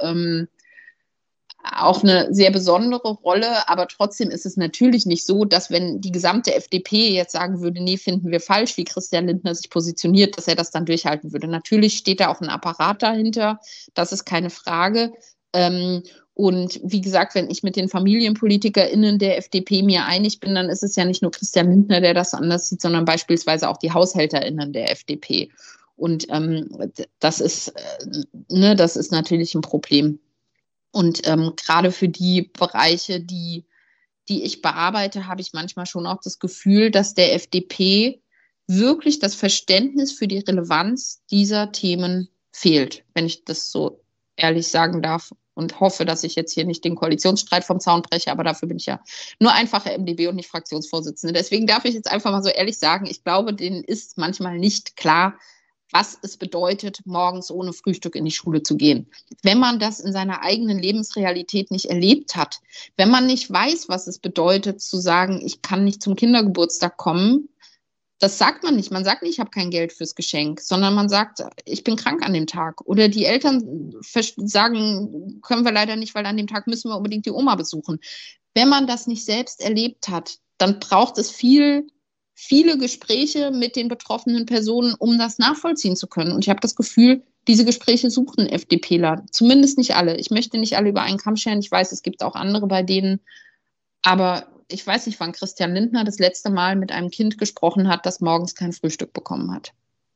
eine sehr besondere Rolle, aber trotzdem ist es natürlich nicht so, dass wenn die gesamte FDP jetzt sagen würde, nee, finden wir falsch, wie Christian Lindner sich positioniert, dass er das dann durchhalten würde. Natürlich steht da auch ein Apparat dahinter, das ist keine Frage. Und wie gesagt, wenn ich mit den FamilienpolitikerInnen der FDP mir einig bin, dann ist es ja nicht nur Christian Lindner, der das anders sieht, sondern beispielsweise auch die HaushälterInnen der FDP. Und das ist natürlich ein Problem. Und gerade für die Bereiche, die ich bearbeite, habe ich manchmal schon auch das Gefühl, dass der FDP wirklich das Verständnis für die Relevanz dieser Themen fehlt, wenn ich das so ehrlich sagen darf. Und hoffe, dass ich jetzt hier nicht den Koalitionsstreit vom Zaun breche, aber dafür bin ich ja nur einfache MdB und nicht Fraktionsvorsitzende. Deswegen darf ich jetzt einfach mal so ehrlich sagen, ich glaube, denen ist manchmal nicht klar, was es bedeutet, morgens ohne Frühstück in die Schule zu gehen. Wenn man das in seiner eigenen Lebensrealität nicht erlebt hat, wenn man nicht weiß, was es bedeutet, zu sagen, ich kann nicht zum Kindergeburtstag kommen, das sagt man nicht. Man sagt nicht, ich habe kein Geld fürs Geschenk, sondern man sagt, ich bin krank an dem Tag. Oder die Eltern sagen, können wir leider nicht, weil an dem Tag müssen wir unbedingt die Oma besuchen. Wenn man das nicht selbst erlebt hat, dann braucht es viele Gespräche mit den betroffenen Personen, um das nachvollziehen zu können. Und ich habe das Gefühl, diese Gespräche suchen FDPler. Zumindest nicht alle. Ich möchte nicht alle über einen Kamm scheren. Ich weiß, es gibt auch andere bei denen. Aber ich weiß nicht, wann Christian Lindner das letzte Mal mit einem Kind gesprochen hat, das morgens kein Frühstück bekommen hat.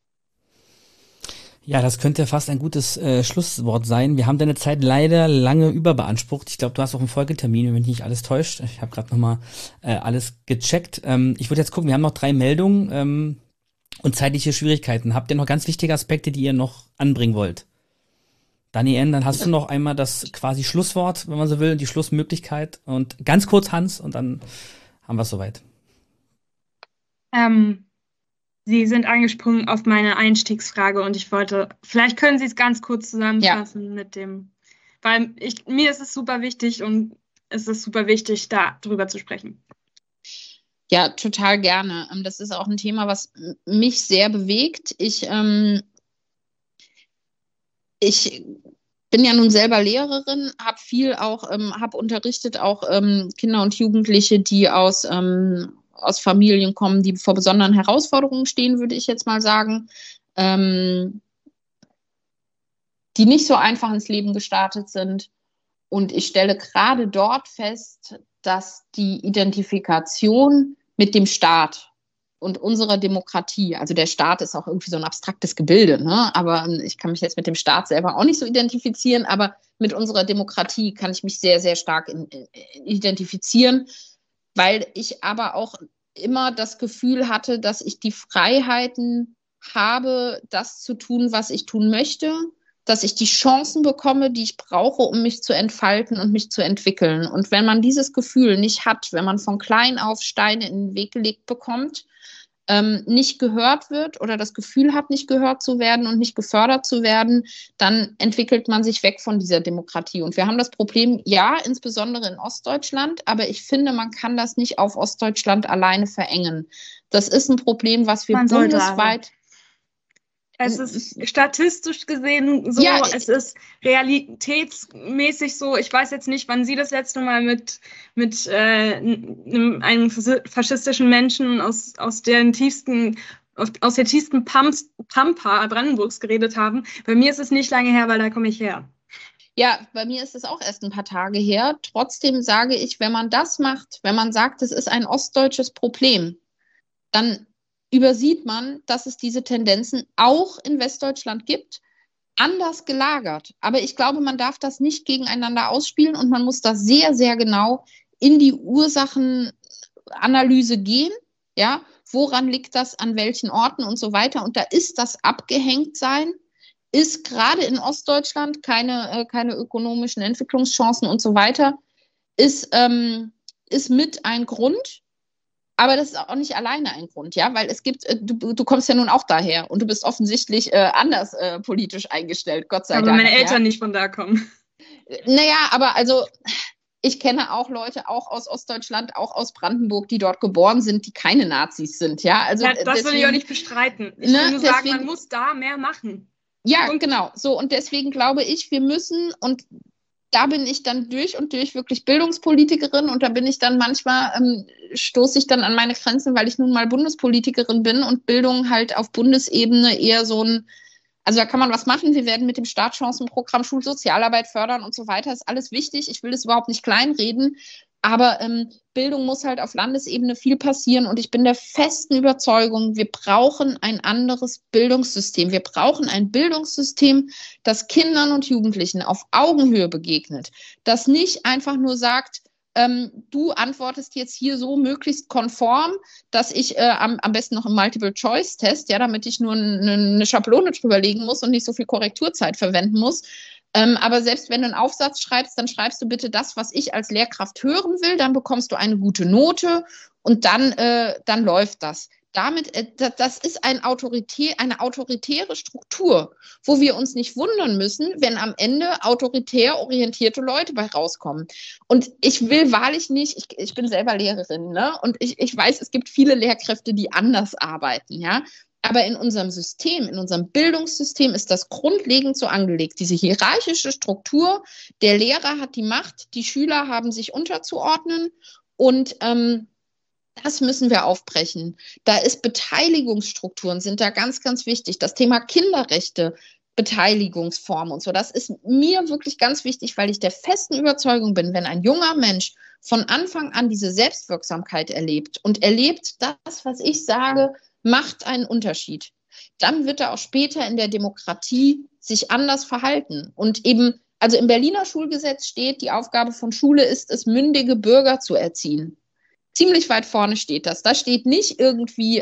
Ja, das könnte fast ein gutes Schlusswort sein. Wir haben deine Zeit leider lange überbeansprucht. Ich glaube, du hast auch einen Folgetermin, wenn mich nicht alles täuscht. Ich habe gerade nochmal alles gecheckt. Ich würde jetzt gucken, wir haben noch 3 Meldungen und zeitliche Schwierigkeiten. Habt ihr noch ganz wichtige Aspekte, die ihr noch anbringen wollt? Dani, dann hast du noch einmal das quasi Schlusswort, wenn man so will, die Schlussmöglichkeit. Und ganz kurz, Hans, und dann haben wir es soweit. Sie sind angesprungen auf meine Einstiegsfrage und vielleicht können Sie es ganz kurz zusammenfassen mit dem, weil mir ist es super wichtig und es ist super wichtig, da drüber zu sprechen. Ja, total gerne. Das ist auch ein Thema, was mich sehr bewegt. Ich bin ja nun selber Lehrerin, habe unterrichtet auch Kinder und Jugendliche, die aus Familien kommen, die vor besonderen Herausforderungen stehen, würde ich jetzt mal sagen, die nicht so einfach ins Leben gestartet sind. Und ich stelle gerade dort fest, dass die Identifikation mit dem Staat und unserer Demokratie, also der Staat ist auch irgendwie so ein abstraktes Gebilde, ne? Aber ich kann mich jetzt mit dem Staat selber auch nicht so identifizieren, aber mit unserer Demokratie kann ich mich sehr, sehr stark identifizieren, weil ich aber auch immer das Gefühl hatte, dass ich die Freiheiten habe, das zu tun, was ich tun möchte, dass ich die Chancen bekomme, die ich brauche, um mich zu entfalten und mich zu entwickeln. Und wenn man dieses Gefühl nicht hat, wenn man von klein auf Steine in den Weg gelegt bekommt, nicht gehört wird oder das Gefühl hat, nicht gehört zu werden und nicht gefördert zu werden, dann entwickelt man sich weg von dieser Demokratie. Und wir haben das Problem, ja, insbesondere in Ostdeutschland, aber ich finde, man kann das nicht auf Ostdeutschland alleine verengen. Das ist ein Problem, was wir bundesweit... Es ist statistisch gesehen so, Ja, es ist realitätsmäßig so. Ich weiß jetzt nicht, wann Sie das letzte Mal mit einem faschistischen Menschen aus der tiefsten Pampa Brandenburgs geredet haben. Bei mir ist es nicht lange her, weil da komme ich her. Ja, bei mir ist es auch erst ein paar Tage her. Trotzdem sage ich, wenn man das macht, wenn man sagt, es ist ein ostdeutsches Problem, dann übersieht man, dass es diese Tendenzen auch in Westdeutschland gibt, anders gelagert. Aber ich glaube, man darf das nicht gegeneinander ausspielen und man muss da sehr, sehr genau in die Ursachenanalyse gehen. Ja, woran liegt das, an welchen Orten und so weiter. Und da ist das Abgehängtsein, ist gerade in Ostdeutschland keine ökonomischen Entwicklungschancen und so weiter, ist mit ein Grund. Aber das ist auch nicht alleine ein Grund, ja, weil es gibt, du kommst ja nun auch daher und du bist offensichtlich anders politisch eingestellt, Gott sei Dank. Aber meine Eltern nicht von da kommen. Naja, aber also ich kenne auch Leute, auch aus Ostdeutschland, auch aus Brandenburg, die dort geboren sind, die keine Nazis sind, ja. Also ja, das will ich auch nicht bestreiten. Ich will nur sagen, man muss da mehr machen. Ja, genau. So, und deswegen glaube ich, wir müssen, und da bin ich dann durch und durch wirklich Bildungspolitikerin und da bin ich dann manchmal, stoße ich dann an meine Grenzen, weil ich nun mal Bundespolitikerin bin und Bildung halt auf Bundesebene eher so ein, also da kann man was machen, wir werden mit dem Startchancenprogramm Schulsozialarbeit fördern und so weiter, ist alles wichtig, ich will das überhaupt nicht kleinreden, aber Bildung muss halt auf Landesebene viel passieren und ich bin der festen Überzeugung, wir brauchen ein anderes Bildungssystem. Wir brauchen ein Bildungssystem, das Kindern und Jugendlichen auf Augenhöhe begegnet, das nicht einfach nur sagt, du antwortest jetzt hier so möglichst konform, dass ich am besten noch einen Multiple-Choice-Test, ja, damit ich nur eine Schablone drüber legen muss und nicht so viel Korrekturzeit verwenden muss. Aber selbst wenn du einen Aufsatz schreibst, dann schreibst du bitte das, was ich als Lehrkraft hören will, dann bekommst du eine gute Note und dann läuft das. Damit, das ist eine autoritäre Struktur, wo wir uns nicht wundern müssen, wenn am Ende autoritär orientierte Leute bei rauskommen. Und ich will wahrlich nicht, ich bin selber Lehrerin, ne? Und ich weiß, es gibt viele Lehrkräfte, die anders arbeiten, ja. Aber in unserem System, in unserem Bildungssystem ist das grundlegend so angelegt. Diese hierarchische Struktur, der Lehrer hat die Macht, die Schüler haben sich unterzuordnen und das müssen wir aufbrechen. Da ist Beteiligungsstrukturen, sind da ganz, ganz wichtig. Das Thema Kinderrechte, Beteiligungsformen und so, das ist mir wirklich ganz wichtig, weil ich der festen Überzeugung bin, wenn ein junger Mensch von Anfang an diese Selbstwirksamkeit erlebt und erlebt, das, was ich sage, macht einen Unterschied, dann wird er auch später in der Demokratie sich anders verhalten. Und eben, also im Berliner Schulgesetz steht, die Aufgabe von Schule ist es, mündige Bürger zu erziehen. Ziemlich weit vorne steht das. Da steht nicht irgendwie,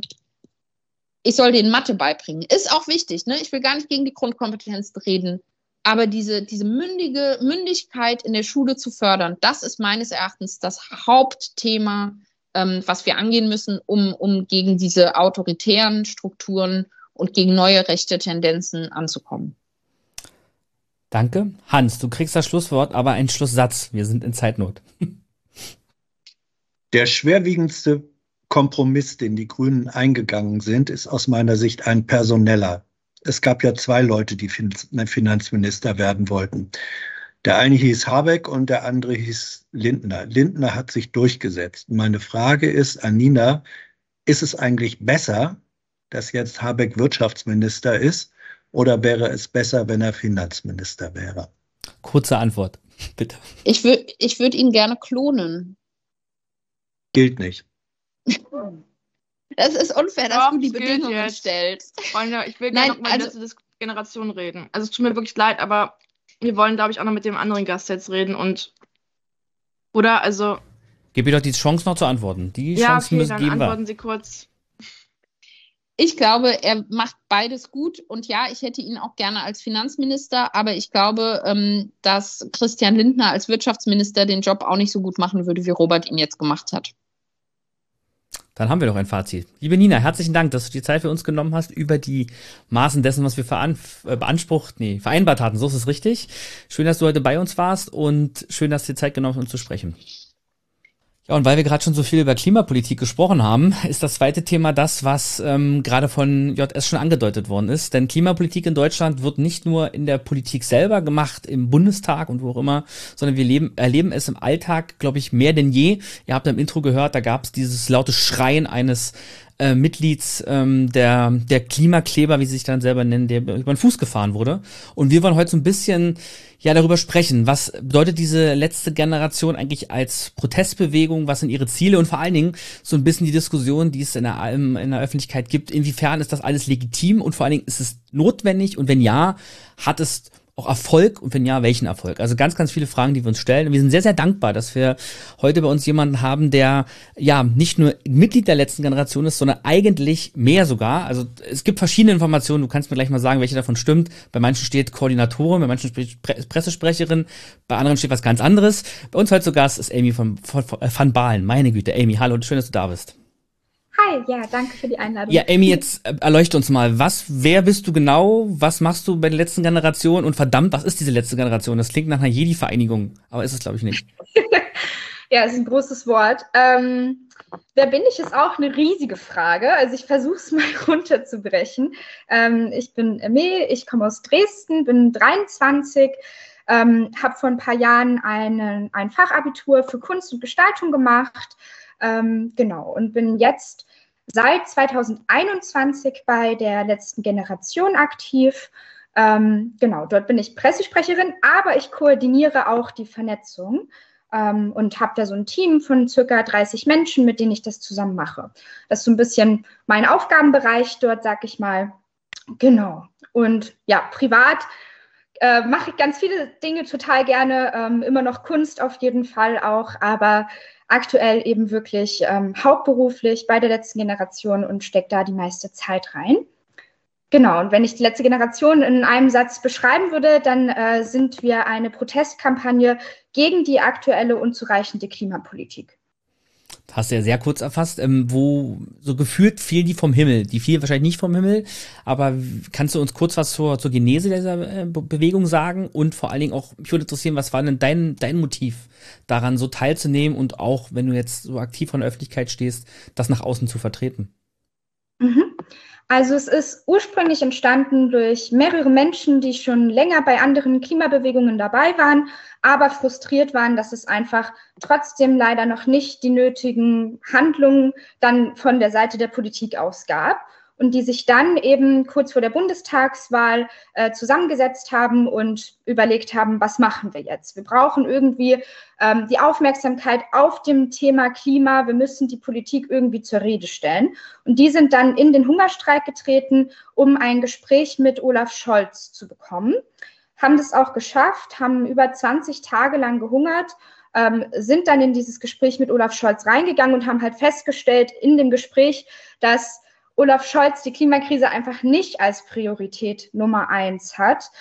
ich soll denen Mathe beibringen. Ist auch wichtig, ne? Ich will gar nicht gegen die Grundkompetenz reden. Aber diese Mündigkeit in der Schule zu fördern, das ist meines Erachtens das Hauptthema, was wir angehen müssen, um gegen diese autoritären Strukturen und gegen neue rechte Tendenzen anzukommen. Danke. Hans, du kriegst das Schlusswort, aber ein Schlusssatz. Wir sind in Zeitnot. Der schwerwiegendste Kompromiss, den die Grünen eingegangen sind, ist aus meiner Sicht ein personeller. Es gab ja 2 Leute, die Finanzminister werden wollten. Der eine hieß Habeck und der andere hieß Lindner. Lindner hat sich durchgesetzt. Meine Frage ist an Nina, ist es eigentlich besser, dass jetzt Habeck Wirtschaftsminister ist, oder wäre es besser, wenn er Finanzminister wäre? Kurze Antwort, bitte. Ich würd ihn gerne klonen. Gilt nicht. Das ist unfair, dass du die Bedingungen stellst. Freunde, ich will gerne noch mal über diese Generation reden. Also es tut mir wirklich leid, aber wir wollen, glaube ich, auch noch mit dem anderen Gast jetzt reden und oder also. Gib ihr doch die Chance noch zu antworten. Die Chance müssen geben wir. Dann antworten Sie kurz. Ich glaube, er macht beides gut und ja, ich hätte ihn auch gerne als Finanzminister, aber ich glaube, dass Christian Lindner als Wirtschaftsminister den Job auch nicht so gut machen würde, wie Robert ihn jetzt gemacht hat. Dann haben wir doch ein Fazit. Liebe Nina, herzlichen Dank, dass du die Zeit für uns genommen hast, über die Maßen dessen, was wir vereinbart hatten. So ist es richtig. Schön, dass du heute bei uns warst und schön, dass du dir Zeit genommen hast, um zu sprechen. Ja, und weil wir gerade schon so viel über Klimapolitik gesprochen haben, ist das zweite Thema das, was gerade von JS schon angedeutet worden ist. Denn Klimapolitik in Deutschland wird nicht nur in der Politik selber gemacht, im Bundestag und wo auch immer, sondern wir erleben es im Alltag, glaube ich, mehr denn je. Ihr habt im Intro gehört, da gab es dieses laute Schreien eines Mitglieds der Klimakleber, wie sie sich dann selber nennen, der über den Fuß gefahren wurde. Und wir wollen heute so ein bisschen darüber sprechen. Was bedeutet diese letzte Generation eigentlich als Protestbewegung? Was sind ihre Ziele? Und vor allen Dingen so ein bisschen die Diskussion, die es in der Öffentlichkeit gibt. Inwiefern ist das alles legitim? Und vor allen Dingen, ist es notwendig? Und wenn ja, hat es auch Erfolg? Und wenn ja, welchen Erfolg? Also ganz, ganz viele Fragen, die wir uns stellen. Und wir sind sehr, sehr dankbar, dass wir heute bei uns jemanden haben, der ja nicht nur Mitglied der letzten Generation ist, sondern eigentlich mehr sogar. Also es gibt verschiedene Informationen. Du kannst mir gleich mal sagen, welche davon stimmt. Bei manchen steht Koordinatorin, bei manchen steht Pressesprecherin, bei anderen steht was ganz anderes. Bei uns heute zu Gast ist Amy von Balen. Meine Güte, Amy, hallo und schön, dass du da bist. Hi, ja, danke für die Einladung. Ja, Amy, jetzt erleuchte uns mal. Wer bist du genau? Was machst du bei der letzten Generation? Und verdammt, was ist diese letzte Generation? Das klingt nach einer Jedi-Vereinigung, aber ist es, glaube ich, nicht. Ja, ist ein großes Wort. Wer bin ich, ist auch eine riesige Frage. Also ich versuche es mal runterzubrechen. Ich bin Amy, ich komme aus Dresden, bin 23, habe vor ein paar Jahren ein Fachabitur für Kunst und Gestaltung gemacht. Genau, und bin jetzt seit 2021 bei der letzten Generation aktiv. Genau, dort bin ich Pressesprecherin, aber ich koordiniere auch die Vernetzung und habe da so ein Team von circa 30 Menschen, mit denen ich das zusammen mache. Das ist so ein bisschen mein Aufgabenbereich dort, sag ich mal. Genau, und ja, privat mache ich ganz viele Dinge total gerne, immer noch Kunst auf jeden Fall auch, aber aktuell eben wirklich hauptberuflich bei der letzten Generation und stecke da die meiste Zeit rein. Genau, und wenn ich die letzte Generation in einem Satz beschreiben würde, dann sind wir eine Protestkampagne gegen die aktuelle unzureichende Klimapolitik. Das hast du ja sehr kurz erfasst, wo so gefühlt fielen die vom Himmel. Die fielen wahrscheinlich nicht vom Himmel, aber kannst du uns kurz was zur Genese dieser Bewegung sagen? Und vor allen Dingen auch, mich würde interessieren, was war denn dein Motiv daran, so teilzunehmen und auch, wenn du jetzt so aktiv von der Öffentlichkeit stehst, das nach außen zu vertreten? Also es ist ursprünglich entstanden durch mehrere Menschen, die schon länger bei anderen Klimabewegungen dabei waren, aber frustriert waren, dass es einfach trotzdem leider noch nicht die nötigen Handlungen dann von der Seite der Politik aus gab. Und die sich dann eben kurz vor der Bundestagswahl zusammengesetzt haben und überlegt haben, was machen wir jetzt? Wir brauchen irgendwie die Aufmerksamkeit auf dem Thema Klima. Wir müssen die Politik irgendwie zur Rede stellen. Und die sind dann in den Hungerstreik getreten, um ein Gespräch mit Olaf Scholz zu bekommen. Haben das auch geschafft, haben über 20 Tage lang gehungert, sind dann in dieses Gespräch mit Olaf Scholz reingegangen und haben halt festgestellt in dem Gespräch, dass Olaf Scholz die Klimakrise einfach nicht als Priorität Nummer 1 hat,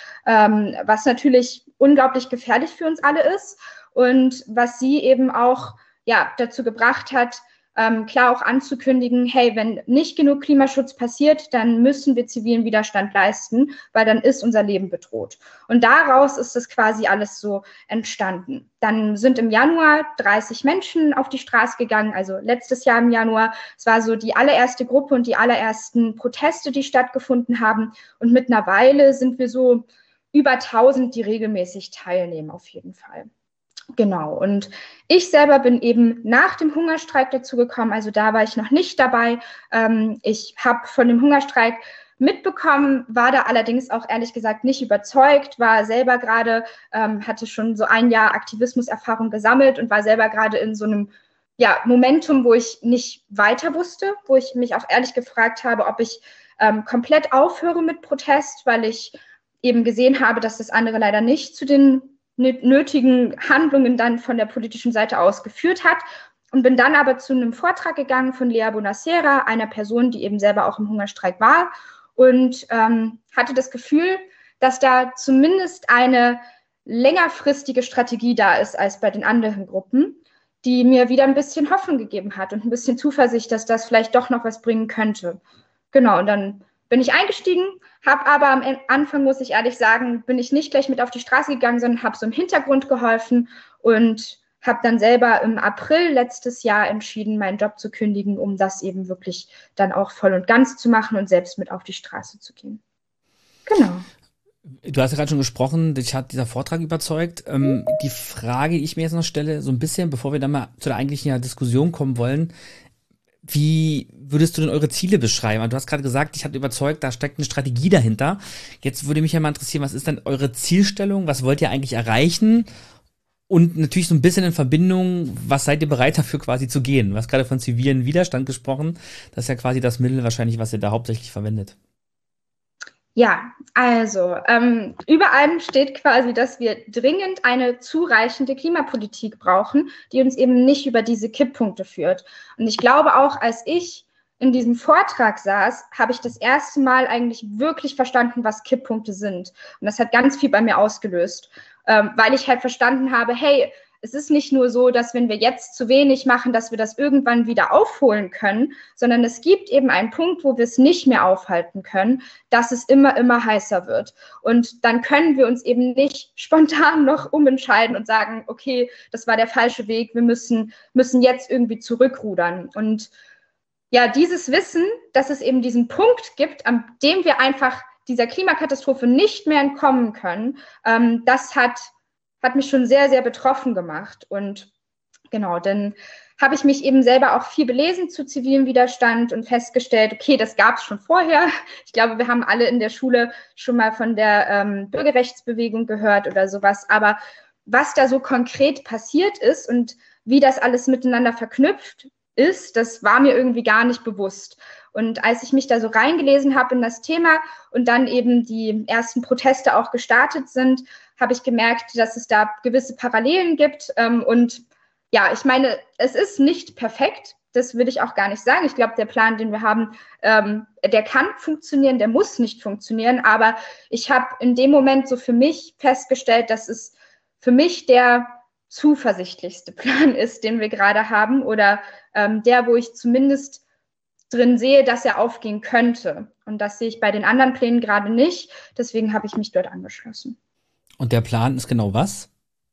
was natürlich unglaublich gefährlich für uns alle ist und was sie eben auch dazu gebracht hat, klar auch anzukündigen, hey, wenn nicht genug Klimaschutz passiert, dann müssen wir zivilen Widerstand leisten, weil dann ist unser Leben bedroht. Und daraus ist das quasi alles so entstanden. Dann sind im Januar 30 Menschen auf die Straße gegangen, also letztes Jahr im Januar. Es war so die allererste Gruppe und die allerersten Proteste, die stattgefunden haben. Und mittlerweile sind wir so über 1000, die regelmäßig teilnehmen, auf jeden Fall. Genau, und ich selber bin eben nach dem Hungerstreik dazu gekommen, also da war ich noch nicht dabei. Ich habe von dem Hungerstreik mitbekommen, war da allerdings auch ehrlich gesagt nicht überzeugt, war selber gerade, hatte schon so ein Jahr Aktivismuserfahrung gesammelt und war selber gerade in so einem Momentum, wo ich nicht weiter wusste, wo ich mich auch ehrlich gefragt habe, ob ich komplett aufhöre mit Protest, weil ich eben gesehen habe, dass das andere leider nicht zu den nötigen Handlungen dann von der politischen Seite aus geführt hat und bin dann aber zu einem Vortrag gegangen von Lea Bonacera, einer Person, die eben selber auch im Hungerstreik war und hatte das Gefühl, dass da zumindest eine längerfristige Strategie da ist als bei den anderen Gruppen, die mir wieder ein bisschen Hoffnung gegeben hat und ein bisschen Zuversicht, dass das vielleicht doch noch was bringen könnte. Genau, und dann bin ich eingestiegen, habe aber am Anfang, muss ich ehrlich sagen, bin ich nicht gleich mit auf die Straße gegangen, sondern habe so im Hintergrund geholfen und habe dann selber im April letztes Jahr entschieden, meinen Job zu kündigen, um das eben wirklich dann auch voll und ganz zu machen und selbst mit auf die Straße zu gehen. Genau. Du hast ja gerade schon gesprochen, dich hat dieser Vortrag überzeugt. Die Frage, die ich mir jetzt noch stelle, so ein bisschen, bevor wir dann mal zu der eigentlichen Diskussion kommen wollen, wie würdest du denn eure Ziele beschreiben? Du hast gerade gesagt, dich hat überzeugt, da steckt eine Strategie dahinter. Jetzt würde mich ja mal interessieren, was ist denn eure Zielstellung? Was wollt ihr eigentlich erreichen? Und natürlich so ein bisschen in Verbindung, was seid ihr bereit dafür quasi zu gehen? Du hast gerade von zivilen Widerstand gesprochen. Das ist ja quasi das Mittel wahrscheinlich, was ihr da hauptsächlich verwendet. Ja, also über allem steht quasi, dass wir dringend eine zureichende Klimapolitik brauchen, die uns eben nicht über diese Kipppunkte führt. Und ich glaube auch, als ich in diesem Vortrag saß, habe ich das erste Mal eigentlich wirklich verstanden, was Kipppunkte sind. Und das hat ganz viel bei mir ausgelöst, weil ich halt verstanden habe, hey, es ist nicht nur so, dass wenn wir jetzt zu wenig machen, dass wir das irgendwann wieder aufholen können, sondern es gibt eben einen Punkt, wo wir es nicht mehr aufhalten können, dass es immer, immer heißer wird. Und dann können wir uns eben nicht spontan noch umentscheiden und sagen, okay, das war der falsche Weg, wir müssen jetzt irgendwie zurückrudern. Und ja, dieses Wissen, dass es eben diesen Punkt gibt, an dem wir einfach dieser Klimakatastrophe nicht mehr entkommen können, das hat mich schon sehr, sehr betroffen gemacht. Und genau, dann habe ich mich eben selber auch viel belesen zu zivilem Widerstand und festgestellt, okay, das gab es schon vorher. Ich glaube, wir haben alle in der Schule schon mal von der Bürgerrechtsbewegung gehört oder sowas. Aber was da so konkret passiert ist und wie das alles miteinander verknüpft ist, das war mir irgendwie gar nicht bewusst. Und als ich mich da so reingelesen habe in das Thema und dann eben die ersten Proteste auch gestartet sind, habe ich gemerkt, dass es da gewisse Parallelen gibt. Und ja, ich meine, es ist nicht perfekt. Das will ich auch gar nicht sagen. Ich glaube, der Plan, den wir haben, der kann funktionieren, der muss nicht funktionieren. Aber ich habe in dem Moment so für mich festgestellt, dass es für mich der zuversichtlichste Plan ist, den wir gerade haben oder der, wo ich zumindest drin sehe, dass er aufgehen könnte. Und das sehe ich bei den anderen Plänen gerade nicht. Deswegen habe ich mich dort angeschlossen. Und der Plan ist genau was?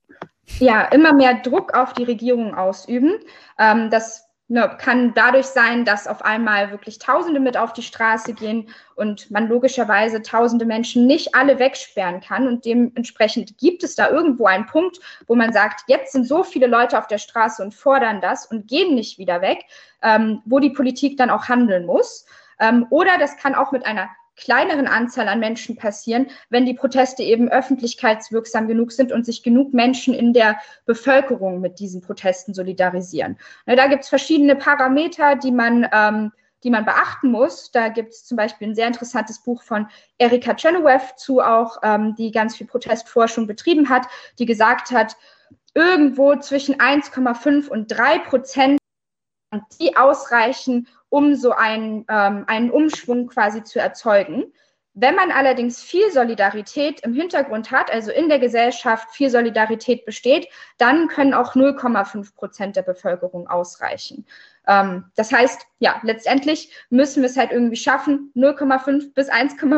Ja, immer mehr Druck auf die Regierung ausüben. Das kann dadurch sein, dass auf einmal wirklich Tausende mit auf die Straße gehen und man logischerweise Tausende Menschen nicht alle wegsperren kann. Und dementsprechend gibt es da irgendwo einen Punkt, wo man sagt, jetzt sind so viele Leute auf der Straße und fordern das und gehen nicht wieder weg, wo die Politik dann auch handeln muss. Oder das kann auch mit einer kleineren Anzahl an Menschen passieren, wenn die Proteste eben öffentlichkeitswirksam genug sind und sich genug Menschen in der Bevölkerung mit diesen Protesten solidarisieren. Da gibt es verschiedene Parameter, die man beachten muss. Da gibt es zum Beispiel ein sehr interessantes Buch von Erika Chenoweth zu auch, die ganz viel Protestforschung betrieben hat, die gesagt hat, irgendwo zwischen 1,5 und 3%, die ausreichen, um so einen Umschwung quasi zu erzeugen. Wenn man allerdings viel Solidarität im Hintergrund hat, also in der Gesellschaft viel Solidarität besteht, dann können auch 0,5% der Bevölkerung ausreichen. Das heißt, ja, letztendlich müssen wir es halt irgendwie schaffen, 0,5 bis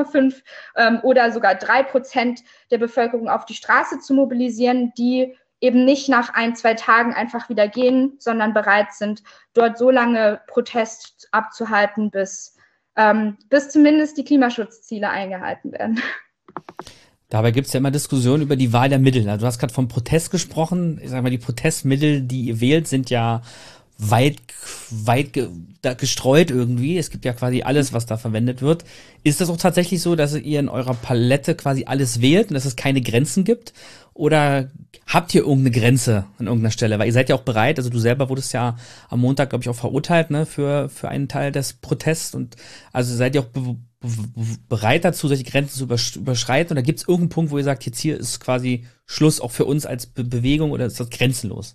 1,5 oder sogar 3% der Bevölkerung auf die Straße zu mobilisieren, die eben nicht nach 1-2 Tagen einfach wieder gehen, sondern bereit sind, dort so lange Protest abzuhalten, bis zumindest die Klimaschutzziele eingehalten werden. Dabei gibt es ja immer Diskussionen über die Wahl der Mittel. Also du hast gerade vom Protest gesprochen. Ich sag mal, die Protestmittel, die ihr wählt, sind ja weit gestreut irgendwie. Es gibt ja quasi alles, was da verwendet wird. Ist das auch tatsächlich so, dass ihr in eurer Palette quasi alles wählt und dass es keine Grenzen gibt? Oder habt ihr irgendeine Grenze an irgendeiner Stelle? Weil ihr seid ja auch bereit, also du selber wurdest ja am Montag, glaube ich, auch verurteilt, ne, für einen Teil des Protests. Und also seid ihr auch bereit dazu, solche Grenzen zu überschreiten? Oder gibt es irgendeinen Punkt, wo ihr sagt, jetzt hier ist quasi Schluss auch für uns als Bewegung oder ist das grenzenlos?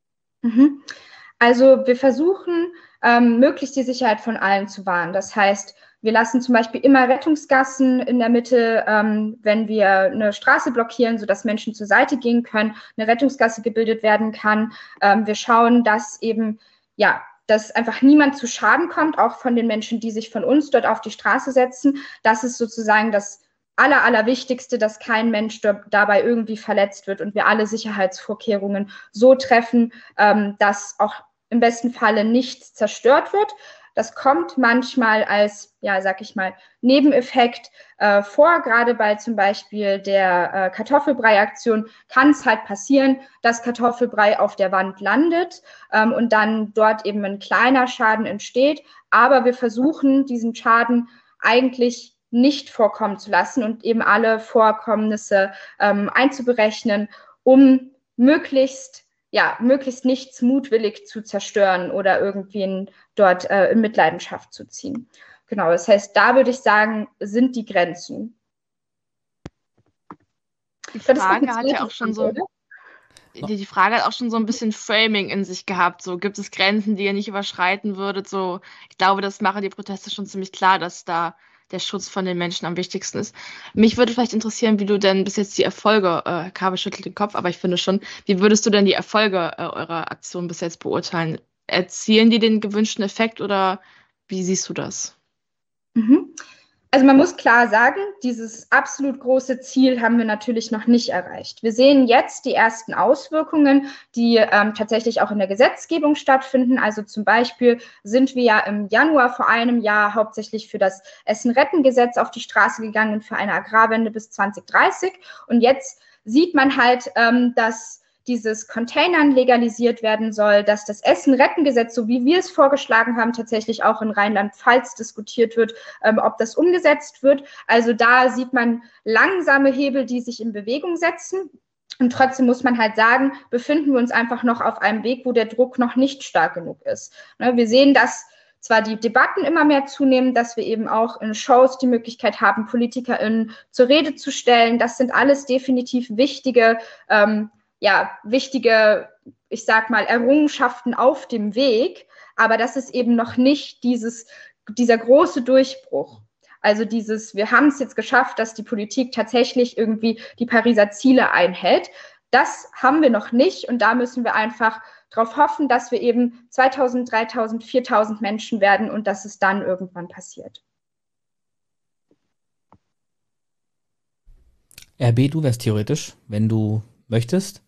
Also wir versuchen, möglichst die Sicherheit von allen zu wahren. Das heißt, wir lassen zum Beispiel immer Rettungsgassen in der Mitte, wenn wir eine Straße blockieren, sodass Menschen zur Seite gehen können, eine Rettungsgasse gebildet werden kann. Wir schauen, dass eben, ja, dass einfach niemand zu Schaden kommt, auch von den Menschen, die sich von uns dort auf die Straße setzen. Das ist sozusagen das Allerwichtigste, dass kein Mensch dabei irgendwie verletzt wird und wir alle Sicherheitsvorkehrungen so treffen, dass auch im besten Falle nichts zerstört wird. Das kommt manchmal als, ja, sag ich mal, Nebeneffekt vor. Gerade bei zum Beispiel der Kartoffelbrei-Aktion kann es halt passieren, dass Kartoffelbrei auf der Wand landet und dann dort eben ein kleiner Schaden entsteht. Aber wir versuchen, diesen Schaden eigentlich nicht vorkommen zu lassen und eben alle Vorkommnisse einzuberechnen, um möglichst nichts mutwillig zu zerstören oder irgendwen dort in Mitleidenschaft zu ziehen. Genau, das heißt, da würde ich sagen, sind die Grenzen. Die Frage hat ja auch schon so, die Frage hat auch schon so ein bisschen Framing in sich gehabt. So, gibt es Grenzen, die ihr nicht überschreiten würdet? So, ich glaube, das machen die Proteste schon ziemlich klar, dass da der Schutz von den Menschen am wichtigsten ist. Mich würde vielleicht interessieren, wie du denn bis jetzt die Erfolge, Kabe schüttelt den Kopf, aber ich finde schon, wie würdest du denn die Erfolge eurer Aktion bis jetzt beurteilen? Erzielen die den gewünschten Effekt oder wie siehst du das? Also man muss klar sagen, dieses absolut große Ziel haben wir natürlich noch nicht erreicht. Wir sehen jetzt die ersten Auswirkungen, die tatsächlich auch in der Gesetzgebung stattfinden. Also zum Beispiel sind wir ja im Januar vor einem Jahr hauptsächlich für das Essen-Retten-Gesetz auf die Straße gegangen für eine Agrarwende bis 2030. Und jetzt sieht man halt, dass dieses Containern legalisiert werden soll, dass das Essen-Retten-Gesetz, so wie wir es vorgeschlagen haben, tatsächlich auch in Rheinland-Pfalz diskutiert wird, ob das umgesetzt wird. Also da sieht man langsame Hebel, die sich in Bewegung setzen. Und trotzdem muss man halt sagen, befinden wir uns einfach noch auf einem Weg, wo der Druck noch nicht stark genug ist. Wir sehen, dass zwar die Debatten immer mehr zunehmen, dass wir eben auch in Shows die Möglichkeit haben, PolitikerInnen zur Rede zu stellen. Das sind alles definitiv wichtige, ich sag mal, Errungenschaften auf dem Weg, aber das ist eben noch nicht dieser große Durchbruch. Also wir haben es jetzt geschafft, dass die Politik tatsächlich irgendwie die Pariser Ziele einhält. Das haben wir noch nicht und da müssen wir einfach darauf hoffen, dass wir eben 2000, 3000, 4000 Menschen werden und dass es dann irgendwann passiert. RB, du wärst theoretisch, wenn du möchtest.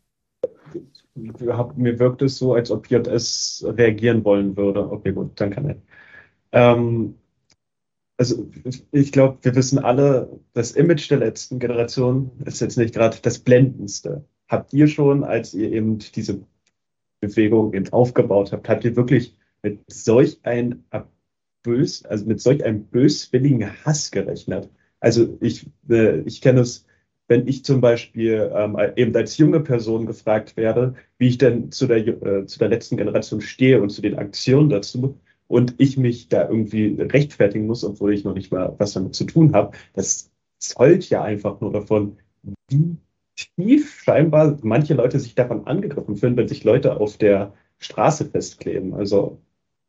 Mir wirkt es so, als ob JS reagieren wollen würde. Okay, gut, dann kann er. Also ich glaube, wir wissen alle, das Image der letzten Generation ist jetzt nicht gerade das blendendste. Habt ihr schon, als ihr eben diese Bewegung eben aufgebaut habt ihr wirklich mit solch einem böswilligen Hass gerechnet? Also ich kenne es, wenn ich zum Beispiel eben als junge Person gefragt werde, wie ich denn zu der letzten Generation stehe und zu den Aktionen dazu und ich mich da irgendwie rechtfertigen muss, obwohl ich noch nicht mal was damit zu tun habe, das zollt ja einfach nur davon, wie tief scheinbar manche Leute sich davon angegriffen fühlen, wenn sich Leute auf der Straße festkleben. Also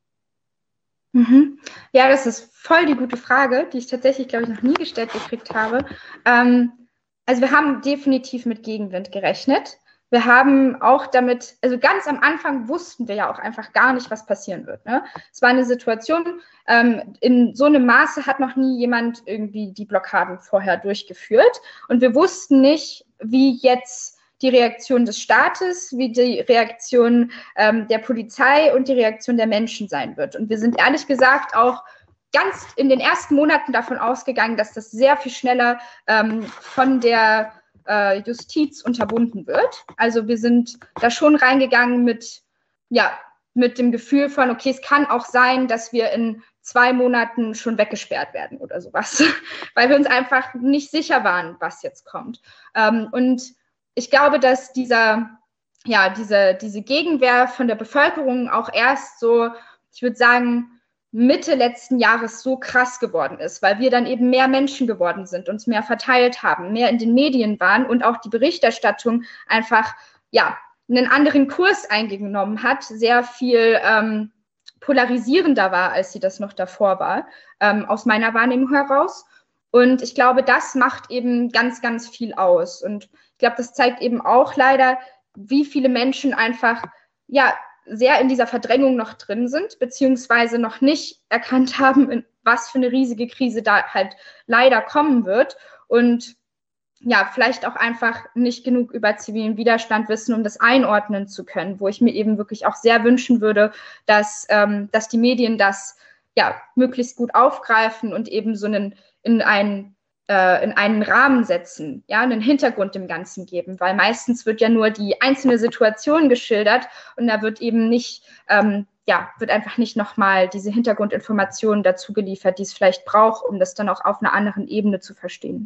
Ja, das ist voll die gute Frage, die ich tatsächlich, glaube ich, noch nie gestellt gekriegt habe. Also wir haben definitiv mit Gegenwind gerechnet. Wir haben auch damit, also ganz am Anfang wussten wir ja auch einfach gar nicht, was passieren wird. Ne? Es war eine Situation, in so einem Maße hat noch nie jemand irgendwie die Blockaden vorher durchgeführt. Und wir wussten nicht, wie jetzt die Reaktion des Staates, wie die Reaktion der Polizei und die Reaktion der Menschen sein wird. Und wir sind ehrlich gesagt auch ganz in den ersten Monaten davon ausgegangen, dass das sehr viel schneller von der Justiz unterbunden wird. Also wir sind da schon reingegangen mit dem Gefühl von, okay, es kann auch sein, dass wir in 2 Monaten schon weggesperrt werden oder sowas, weil wir uns einfach nicht sicher waren, was jetzt kommt. Und ich glaube, dass diese Gegenwehr von der Bevölkerung auch erst so, ich würde sagen, Mitte letzten Jahres so krass geworden ist, weil wir dann eben mehr Menschen geworden sind, uns mehr verteilt haben, mehr in den Medien waren und auch die Berichterstattung einfach einen anderen Kurs eingenommen hat, sehr viel polarisierender war, als sie das noch davor war, aus meiner Wahrnehmung heraus. Und ich glaube, das macht eben ganz, ganz viel aus. Und ich glaube, das zeigt eben auch leider, wie viele Menschen einfach sehr in dieser Verdrängung noch drin sind, beziehungsweise noch nicht erkannt haben, was für eine riesige Krise da halt leider kommen wird und ja, vielleicht auch einfach nicht genug über zivilen Widerstand wissen, um das einordnen zu können, wo ich mir eben wirklich auch sehr wünschen würde, dass die Medien das ja möglichst gut aufgreifen und eben so in einen Rahmen setzen, ja, einen Hintergrund dem Ganzen geben, weil meistens wird ja nur die einzelne Situation geschildert und da wird eben nicht, wird einfach nicht nochmal diese Hintergrundinformationen dazu geliefert, die es vielleicht braucht, um das dann auch auf einer anderen Ebene zu verstehen.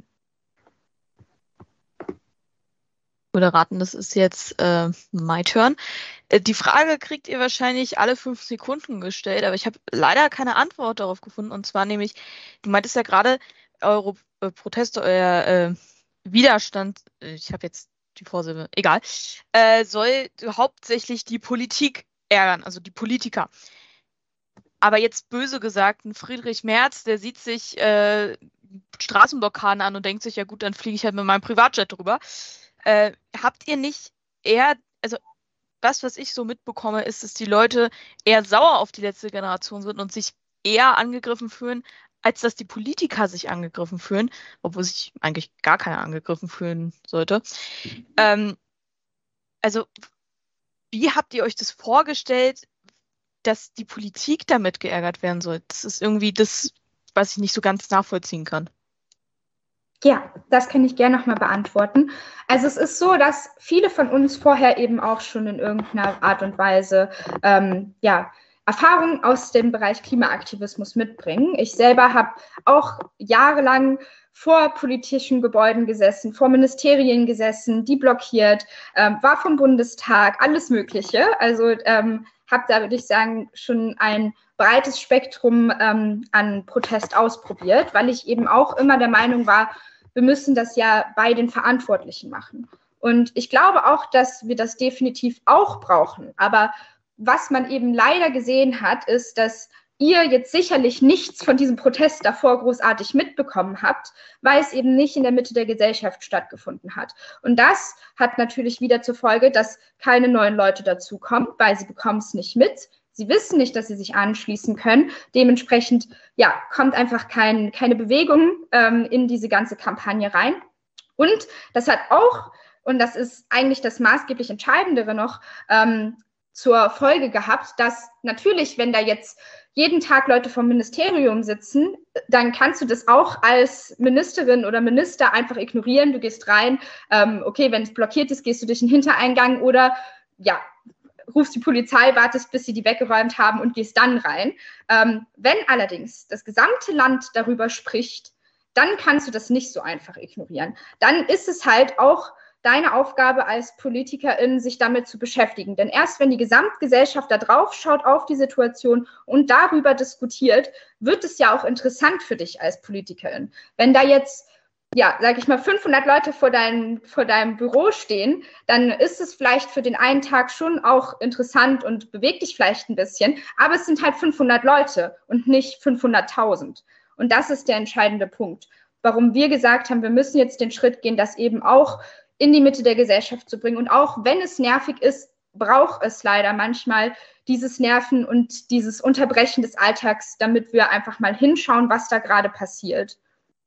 Ich würde raten, das ist jetzt my turn. Die Frage kriegt ihr wahrscheinlich alle 5 Sekunden gestellt, aber ich habe leider keine Antwort darauf gefunden. Und zwar nämlich, du meintest ja gerade, eure Proteste, euer Widerstand, ich habe jetzt die Vorsilbe, egal, soll hauptsächlich die Politik ärgern, also die Politiker. Aber jetzt böse gesagt, ein Friedrich Merz, der sieht sich Straßenblockaden an und denkt sich, ja gut, dann fliege ich halt mit meinem Privatjet drüber. Habt ihr nicht eher, also das, was ich so mitbekomme, ist, dass die Leute eher sauer auf die letzte Generation sind und sich eher angegriffen fühlen, als dass die Politiker sich angegriffen fühlen, obwohl sich eigentlich gar keiner angegriffen fühlen sollte. Also, wie habt ihr euch das vorgestellt, dass die Politik damit geärgert werden soll? Das ist irgendwie das, was ich nicht so ganz nachvollziehen kann. Ja, das kann ich gerne nochmal beantworten. Also es ist so, dass viele von uns vorher eben auch schon in irgendeiner Art und Weise Erfahrungen aus dem Bereich Klimaaktivismus mitbringen. Ich selber habe auch jahrelang vor politischen Gebäuden gesessen, vor Ministerien gesessen, die blockiert, war vom Bundestag, alles Mögliche. Also habe da, würde ich sagen, schon ein breites Spektrum an Protest ausprobiert, weil ich eben auch immer der Meinung war, wir müssen das ja bei den Verantwortlichen machen. Und ich glaube auch, dass wir das definitiv auch brauchen. Aber was man eben leider gesehen hat, ist, dass ihr jetzt sicherlich nichts von diesem Protest davor großartig mitbekommen habt, weil es eben nicht in der Mitte der Gesellschaft stattgefunden hat. Und das hat natürlich wieder zur Folge, dass keine neuen Leute dazukommen, weil sie bekommen es nicht mit. Sie wissen nicht, dass sie sich anschließen können. Dementsprechend kommt einfach keine Bewegung in diese ganze Kampagne rein. Und das hat auch, und das ist eigentlich das maßgeblich Entscheidendere noch, zur Folge gehabt, dass natürlich, wenn da jetzt jeden Tag Leute vom Ministerium sitzen, dann kannst du das auch als Ministerin oder Minister einfach ignorieren. Du gehst rein, okay, wenn es blockiert ist, gehst du durch den Hintereingang oder rufst die Polizei, wartest, bis sie die weggeräumt haben und gehst dann rein. Wenn allerdings das gesamte Land darüber spricht, dann kannst du das nicht so einfach ignorieren. Dann ist es halt auch deine Aufgabe als Politikerin, sich damit zu beschäftigen. Denn erst wenn die Gesamtgesellschaft da drauf schaut auf die Situation und darüber diskutiert, wird es ja auch interessant für dich als Politikerin. Wenn da jetzt, sag ich mal, 500 Leute vor deinem Büro stehen, dann ist es vielleicht für den einen Tag schon auch interessant und bewegt dich vielleicht ein bisschen, aber es sind halt 500 Leute und nicht 500.000. Und das ist der entscheidende Punkt, warum wir gesagt haben, wir müssen jetzt den Schritt gehen, das eben auch in die Mitte der Gesellschaft zu bringen. Und auch wenn es nervig ist, braucht es leider manchmal dieses Nerven und dieses Unterbrechen des Alltags, damit wir einfach mal hinschauen, was da gerade passiert.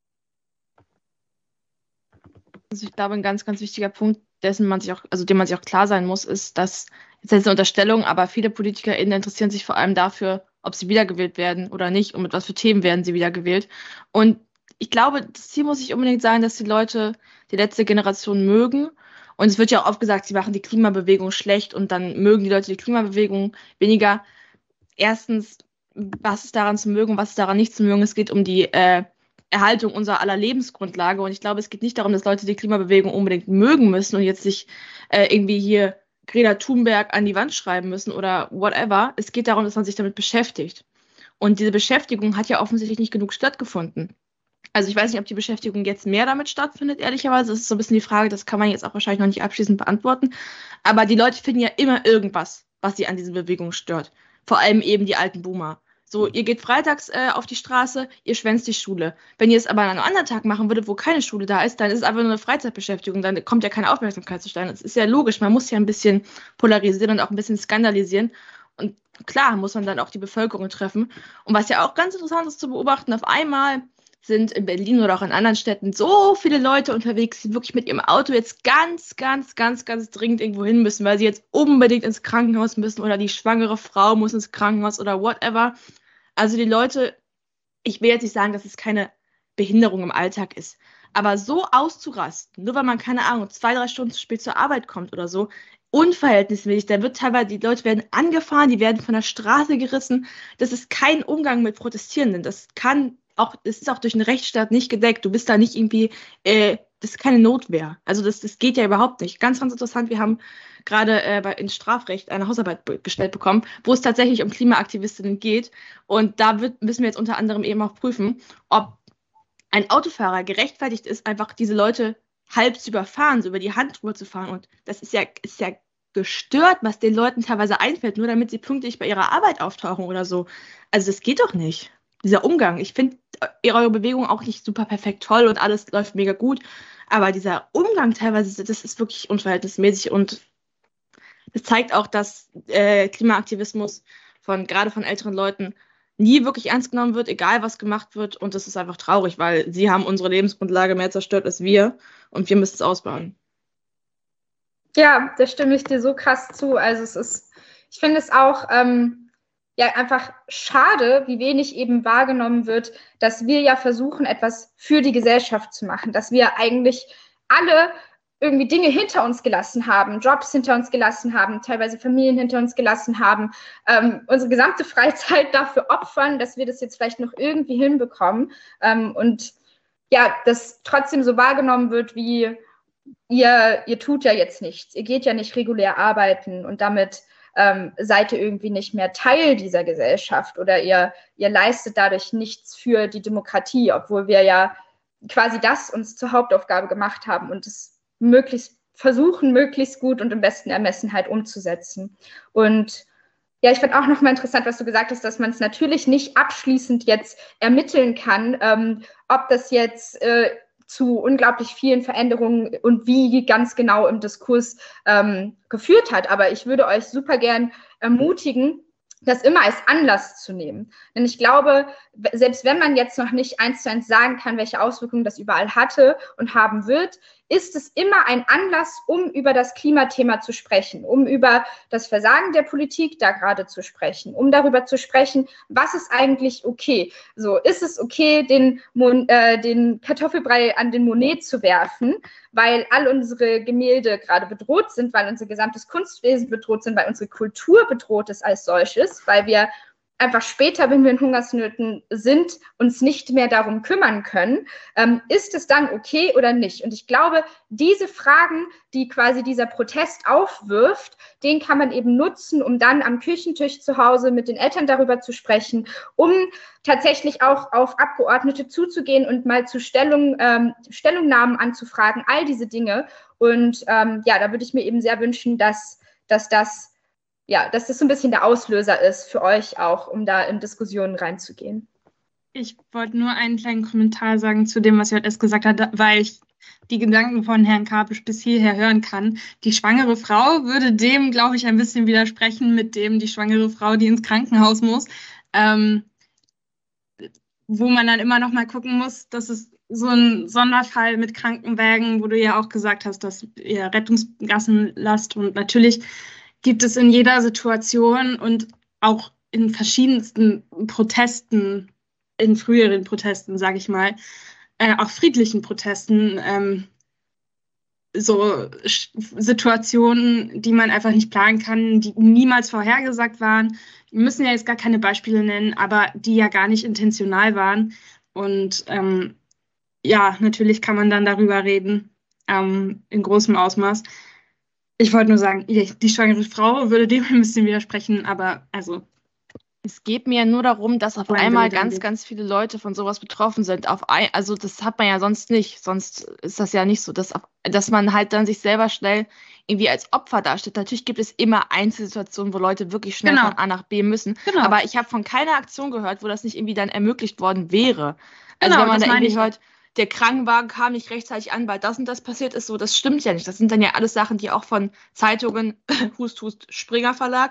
Also ich glaube, ein ganz, ganz wichtiger Punkt, dem man sich auch klar sein muss, ist, dass, jetzt ist eine Unterstellung, aber viele PolitikerInnen interessieren sich vor allem dafür, ob sie wiedergewählt werden oder nicht und mit was für Themen werden sie wiedergewählt. Und ich glaube, das Ziel muss nicht unbedingt sein, dass die Leute die letzte Generation mögen. Und es wird ja auch oft gesagt, sie machen die Klimabewegung schlecht und dann mögen die Leute die Klimabewegung weniger. Erstens, was ist daran zu mögen, was ist daran nicht zu mögen? Es geht um die Erhaltung unserer aller Lebensgrundlage. Und ich glaube, es geht nicht darum, dass Leute die Klimabewegung unbedingt mögen müssen und jetzt sich irgendwie hier Greta Thunberg an die Wand schreiben müssen oder whatever. Es geht darum, dass man sich damit beschäftigt. Und diese Beschäftigung hat ja offensichtlich nicht genug stattgefunden. Also ich weiß nicht, ob die Beschäftigung jetzt mehr damit stattfindet, ehrlicherweise. Das ist so ein bisschen die Frage, das kann man jetzt auch wahrscheinlich noch nicht abschließend beantworten. Aber die Leute finden ja immer irgendwas, was sie an diesen Bewegungen stört. Vor allem eben die alten Boomer. So, ihr geht freitags auf die Straße, ihr schwänzt die Schule. Wenn ihr es aber an einem anderen Tag machen würdet, wo keine Schule da ist, dann ist es einfach nur eine Freizeitbeschäftigung, dann kommt ja keine Aufmerksamkeit zustande. Das ist ja logisch, man muss ja ein bisschen polarisieren und auch ein bisschen skandalisieren. Und klar muss man dann auch die Bevölkerung treffen. Und was ja auch ganz interessant ist zu beobachten, auf einmal sind in Berlin oder auch in anderen Städten so viele Leute unterwegs, die wirklich mit ihrem Auto jetzt ganz dringend irgendwo hin müssen, weil sie jetzt unbedingt ins Krankenhaus müssen oder die schwangere Frau muss ins Krankenhaus oder whatever. Also die Leute, ich will jetzt nicht sagen, dass es keine Behinderung im Alltag ist, aber so auszurasten, nur weil man, keine Ahnung, 2-3 Stunden zu spät zur Arbeit kommt oder so, unverhältnismäßig, da wird teilweise, die Leute werden angefahren, die werden von der Straße gerissen, das ist kein Umgang mit Protestierenden, das ist auch durch den Rechtsstaat nicht gedeckt. Du bist da nicht irgendwie, das ist keine Notwehr. Also das geht ja überhaupt nicht. Ganz interessant, wir haben gerade in Strafrecht eine Hausarbeit gestellt bekommen, wo es tatsächlich um Klimaaktivistinnen geht. Und da müssen wir jetzt unter anderem eben auch prüfen, ob ein Autofahrer gerechtfertigt ist, einfach diese Leute halb zu überfahren, so über die Hand drüber zu fahren. Und das ist ja gestört, was den Leuten teilweise einfällt, nur damit sie pünktlich bei ihrer Arbeit auftauchen oder so. Also das geht doch nicht. Dieser Umgang. Ich finde eure Bewegung auch nicht super perfekt toll und alles läuft mega gut, aber dieser Umgang teilweise, das ist wirklich unverhältnismäßig und das zeigt auch, dass Klimaaktivismus gerade von älteren Leuten nie wirklich ernst genommen wird, egal was gemacht wird, und das ist einfach traurig, weil sie haben unsere Lebensgrundlage mehr zerstört als wir und wir müssen es ausbauen. Ja, da stimme ich dir so krass zu. Also ich finde es auch einfach schade, wie wenig eben wahrgenommen wird, dass wir ja versuchen, etwas für die Gesellschaft zu machen, dass wir eigentlich alle irgendwie Dinge hinter uns gelassen haben, Jobs hinter uns gelassen haben, teilweise Familien hinter uns gelassen haben, unsere gesamte Freizeit dafür opfern, dass wir das jetzt vielleicht noch irgendwie hinbekommen und ja, dass trotzdem so wahrgenommen wird, wie ihr tut ja jetzt nichts, ihr geht ja nicht regulär arbeiten und damit seid ihr irgendwie nicht mehr Teil dieser Gesellschaft oder ihr leistet dadurch nichts für die Demokratie, obwohl wir ja quasi das uns zur Hauptaufgabe gemacht haben und es möglichst gut und im besten Ermessen halt umzusetzen. Und ja, ich fand auch nochmal interessant, was du gesagt hast, dass man es natürlich nicht abschließend jetzt ermitteln kann, ob das jetzt zu unglaublich vielen Veränderungen und wie ganz genau im Diskurs geführt hat. Aber ich würde euch super gern ermutigen, das immer als Anlass zu nehmen. Denn ich glaube, selbst wenn man jetzt noch nicht 1:1 sagen kann, welche Auswirkungen das überall hatte und haben wird, ist es immer ein Anlass, um über das Klimathema zu sprechen, um über das Versagen der Politik da gerade zu sprechen, um darüber zu sprechen, was ist eigentlich okay? So, ist es okay, den Kartoffelbrei an den Monet zu werfen, weil all unsere Gemälde gerade bedroht sind, weil unser gesamtes Kunstwesen bedroht sind, weil unsere Kultur bedroht ist als solches, weil wir einfach später, wenn wir in Hungersnöten sind, uns nicht mehr darum kümmern können, ist es dann okay oder nicht? Und ich glaube, diese Fragen, die quasi dieser Protest aufwirft, den kann man eben nutzen, um dann am Küchentisch zu Hause mit den Eltern darüber zu sprechen, um tatsächlich auch auf Abgeordnete zuzugehen und mal zu Stellungnahmen anzufragen, all diese Dinge. Und ja, da würde ich mir eben sehr wünschen, dass das so ein bisschen der Auslöser ist für euch auch, um da in Diskussionen reinzugehen. Ich wollte nur einen kleinen Kommentar sagen zu dem, was JS gesagt hat, weil ich die Gedanken von Herrn Karpisch bis hierher hören kann. Die schwangere Frau würde dem, glaube ich, ein bisschen widersprechen mit dem, die schwangere Frau, die ins Krankenhaus muss, wo man dann immer noch mal gucken muss, dass es so ein Sonderfall mit Krankenwägen, wo du ja auch gesagt hast, dass ihr Rettungsgassen lasst, und natürlich gibt es in jeder Situation und auch in verschiedensten Protesten, in früheren Protesten, sage ich mal, auch friedlichen Protesten, so Situationen, die man einfach nicht planen kann, die niemals vorhergesagt waren. Wir müssen ja jetzt gar keine Beispiele nennen, aber die ja gar nicht intentional waren. Und ja, natürlich kann man dann darüber reden, in großem Ausmaß. Ich wollte nur sagen, die schwangere Frau würde dem ein bisschen widersprechen, aber also. Es geht mir nur darum, dass auf einmal ganz viele Leute von sowas betroffen sind. Also das hat man ja sonst nicht. Sonst ist das ja nicht so, dass man halt dann sich selber schnell irgendwie als Opfer darstellt. Natürlich gibt es immer Einzelsituationen, wo Leute wirklich schnell von A nach B müssen. Genau. Aber ich habe von keiner Aktion gehört, wo das nicht irgendwie dann ermöglicht worden wäre. Also wenn man da irgendwie hört, der Krankenwagen kam nicht rechtzeitig an, weil das und das passiert ist, so, das stimmt ja nicht. Das sind dann ja alles Sachen, die auch von Zeitungen, Hust, Springer Verlag,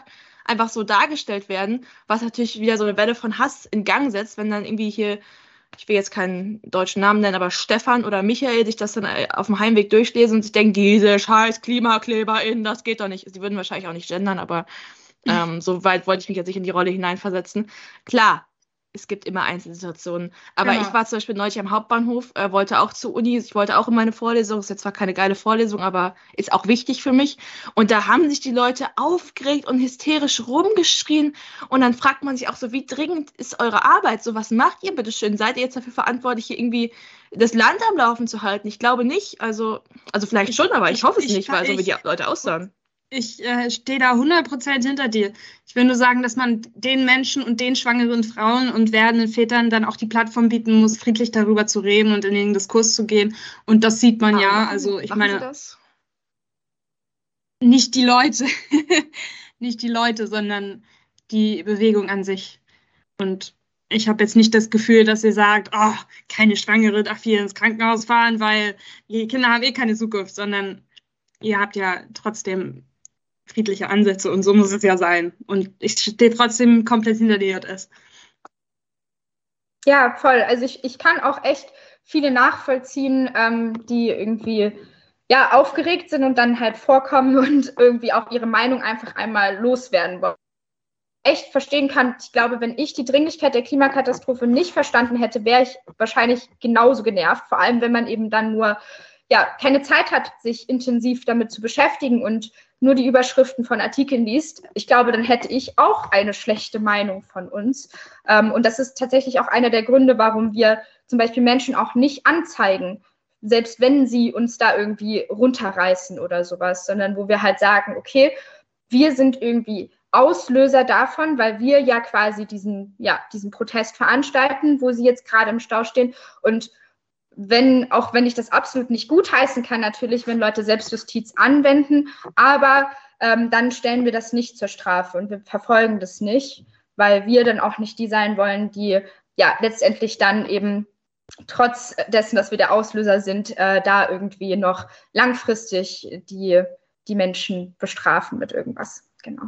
einfach so dargestellt werden, was natürlich wieder so eine Welle von Hass in Gang setzt, wenn dann irgendwie hier, ich will jetzt keinen deutschen Namen nennen, aber Stefan oder Michael sich das dann auf dem Heimweg durchlesen und sich denken, diese scheiß KlimakleberInnen, das geht doch nicht. Sie würden wahrscheinlich auch nicht gendern, aber so weit wollte ich mich jetzt nicht in die Rolle hineinversetzen. Klar, es gibt immer Einzelsituationen. Aber Genau. ich war zum Beispiel neulich am Hauptbahnhof, wollte auch zur Uni, ich wollte auch in meine Vorlesung, ist jetzt zwar keine geile Vorlesung, aber ist auch wichtig für mich. Und da haben sich die Leute aufgeregt und hysterisch rumgeschrien. Und dann fragt man sich auch so, wie dringend ist eure Arbeit? So, was macht ihr bitte schön? Seid ihr jetzt dafür verantwortlich, hier irgendwie das Land am Laufen zu halten? Ich glaube nicht. Also vielleicht schon, aber ich hoffe es nicht, weil so wie die Leute aussahen. Ich stehe da 100% hinter dir. Ich will nur sagen, dass man den Menschen und den schwangeren Frauen und werdenden Vätern dann auch die Plattform bieten muss, friedlich darüber zu reden und in den Diskurs zu gehen. Und das sieht man ja. Also ich meine, das? nicht die Leute, nicht die Leute, sondern die Bewegung an sich. Und ich habe jetzt nicht das Gefühl, dass ihr sagt, oh, keine Schwangere darf hier ins Krankenhaus fahren, weil die Kinder haben eh keine Zukunft, sondern ihr habt ja trotzdem friedliche Ansätze und so muss es ja sein. Und ich stehe trotzdem komplett hinter der JS. Ja, voll. Also ich kann auch echt viele nachvollziehen, die irgendwie ja aufgeregt sind und dann halt vorkommen und irgendwie auch ihre Meinung einfach einmal loswerden wollen. Echt verstehen kann, ich glaube, wenn ich die Dringlichkeit der Klimakatastrophe nicht verstanden hätte, wäre ich wahrscheinlich genauso genervt. Vor allem, wenn man eben dann nur keine Zeit hat, sich intensiv damit zu beschäftigen und nur die Überschriften von Artikeln liest. Ich glaube, dann hätte ich auch eine schlechte Meinung von uns. Und das ist tatsächlich auch einer der Gründe, warum wir zum Beispiel Menschen auch nicht anzeigen, selbst wenn sie uns da irgendwie runterreißen oder sowas, sondern wo wir halt sagen, okay, wir sind irgendwie Auslöser davon, weil wir ja quasi diesen Protest veranstalten, wo sie jetzt gerade im Stau stehen. Und auch wenn ich das absolut nicht gutheißen kann, natürlich, wenn Leute Selbstjustiz anwenden, aber dann stellen wir das nicht zur Strafe und wir verfolgen das nicht, weil wir dann auch nicht die sein wollen, die letztendlich dann eben trotz dessen, dass wir der Auslöser sind, da irgendwie noch langfristig die Menschen bestrafen mit irgendwas. Genau.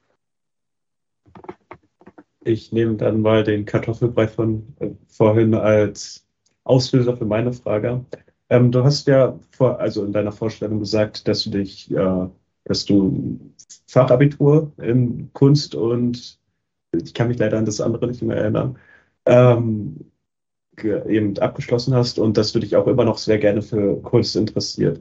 Ich nehme dann mal den Kartoffelbrei von vorhin als Auslöser für meine Frage. Du hast ja in deiner Vorstellung gesagt, dass du Fachabitur in Kunst und ich kann mich leider an das andere nicht mehr erinnern, eben abgeschlossen hast und dass du dich auch immer noch sehr gerne für Kunst interessierst.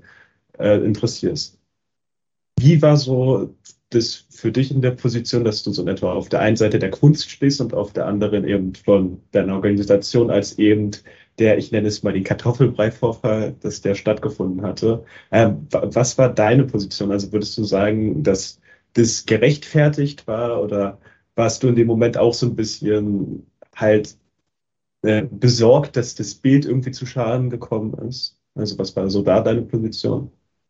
Wie war so das für dich in der Position, dass du so in etwa auf der einen Seite der Kunst stehst und auf der anderen eben von deiner Organisation als eben ich nenne es mal den Kartoffelbrei-Vorfall, dass der stattgefunden hatte. Was war deine Position? Also würdest du sagen, dass das gerechtfertigt war oder warst du in dem Moment auch so ein bisschen halt besorgt, dass das Bild irgendwie zu Schaden gekommen ist? Also was war so da deine Position?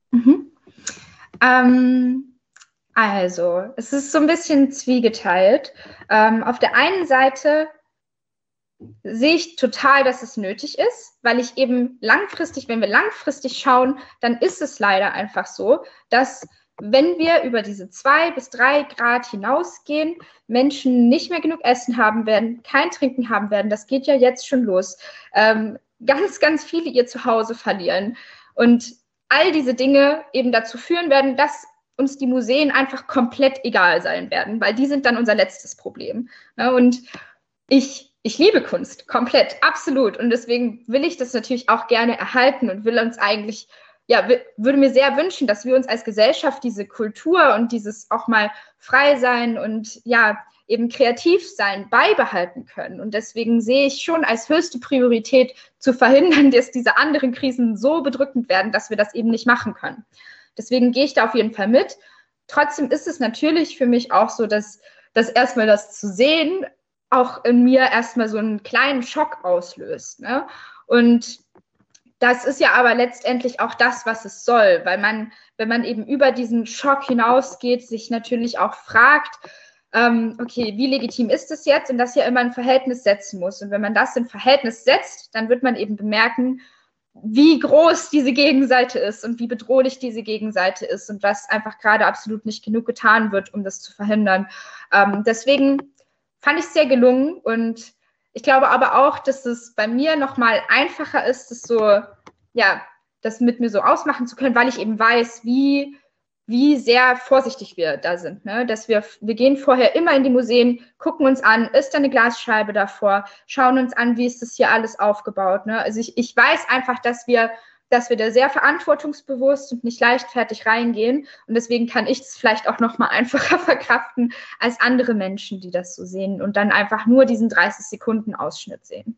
Also, es ist so ein bisschen zwiegeteilt. Auf der einen Seite sehe ich total, dass es nötig ist, weil ich eben wenn wir langfristig schauen, dann ist es leider einfach so, dass wenn wir über diese 2 bis 3 Grad hinausgehen, Menschen nicht mehr genug Essen haben werden, kein Trinken haben werden, das geht ja jetzt schon los, ganz, ganz viele ihr Zuhause verlieren und all diese Dinge eben dazu führen werden, dass uns die Museen einfach komplett egal sein werden, weil die sind dann unser letztes Problem. Und ich liebe Kunst, komplett, absolut. Und deswegen will ich das natürlich auch gerne erhalten und will uns eigentlich, würde mir sehr wünschen, dass wir uns als Gesellschaft diese Kultur und dieses auch mal frei sein und eben kreativ sein beibehalten können. Und deswegen sehe ich schon als höchste Priorität zu verhindern, dass diese anderen Krisen so bedrückend werden, dass wir das eben nicht machen können. Deswegen gehe ich da auf jeden Fall mit. Trotzdem ist es natürlich für mich auch so, dass erstmal das zu sehen auch in mir erstmal so einen kleinen Schock auslöst. Ne? Und das ist ja aber letztendlich auch das, was es soll, weil wenn man eben über diesen Schock hinausgeht, sich natürlich auch fragt, okay, wie legitim ist es jetzt? Und das ja immer ein Verhältnis setzen muss. Und wenn man das in Verhältnis setzt, dann wird man eben bemerken, wie groß diese Gegenseite ist und wie bedrohlich diese Gegenseite ist und was einfach gerade absolut nicht genug getan wird, um das zu verhindern. Deswegen fand ich es sehr gelungen und ich glaube aber auch, dass es bei mir nochmal einfacher ist, das mit mir so ausmachen zu können, weil ich eben weiß, wie sehr vorsichtig wir da sind. Ne? Dass wir gehen vorher immer in die Museen, gucken uns an, ist da eine Glasscheibe davor, schauen uns an, wie ist das hier alles aufgebaut. Ne? Also ich weiß einfach, dass wir da sehr verantwortungsbewusst und nicht leichtfertig reingehen. Und deswegen kann ich es vielleicht auch noch mal einfacher verkraften als andere Menschen, die das so sehen und dann einfach nur diesen 30-Sekunden-Ausschnitt sehen.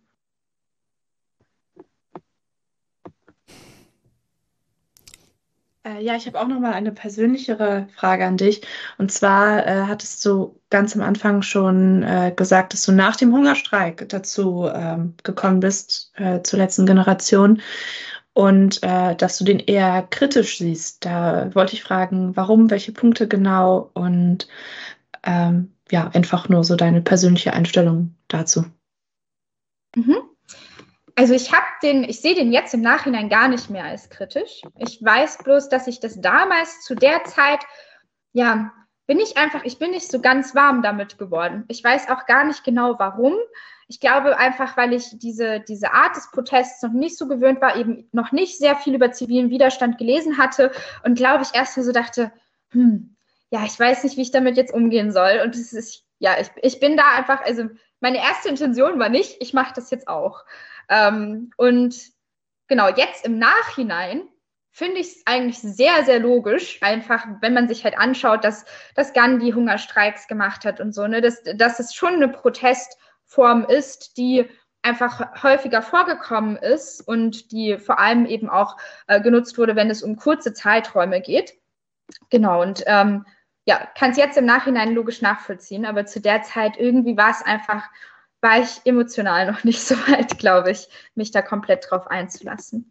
Ja, ich habe auch noch mal eine persönlichere Frage an dich. Und zwar hattest du ganz am Anfang schon gesagt, dass du nach dem Hungerstreik dazu gekommen bist, zur letzten Generation, und dass du den eher kritisch siehst. Da wollte ich fragen, warum, welche Punkte genau und ja, einfach nur so deine persönliche Einstellung dazu. Mhm. Also ich sehe den jetzt im Nachhinein gar nicht mehr als kritisch. Ich weiß bloß, dass ich das damals zu der Zeit, ja, ich bin nicht so ganz warm damit geworden. Ich weiß auch gar nicht genau warum. Ich glaube einfach, weil ich diese Art des Protests noch nicht so gewöhnt war, eben noch nicht sehr viel über zivilen Widerstand gelesen hatte und glaube ich erst mal so dachte, ja, ich weiß nicht, wie ich damit jetzt umgehen soll. Und es ist, ja, ich bin da einfach, also meine erste Intention war nicht, ich mache das jetzt auch. Und genau, jetzt im Nachhinein finde ich es eigentlich sehr, sehr logisch, einfach, wenn man sich halt anschaut, dass Gandhi Hungerstreiks gemacht hat und so, ne, dass es schon eine Protestform ist, die einfach häufiger vorgekommen ist und die vor allem eben auch genutzt wurde, wenn es um kurze Zeiträume geht. Genau, und ja, kann es jetzt im Nachhinein logisch nachvollziehen, aber zu der Zeit irgendwie war ich emotional noch nicht so weit, glaube ich, mich da komplett drauf einzulassen.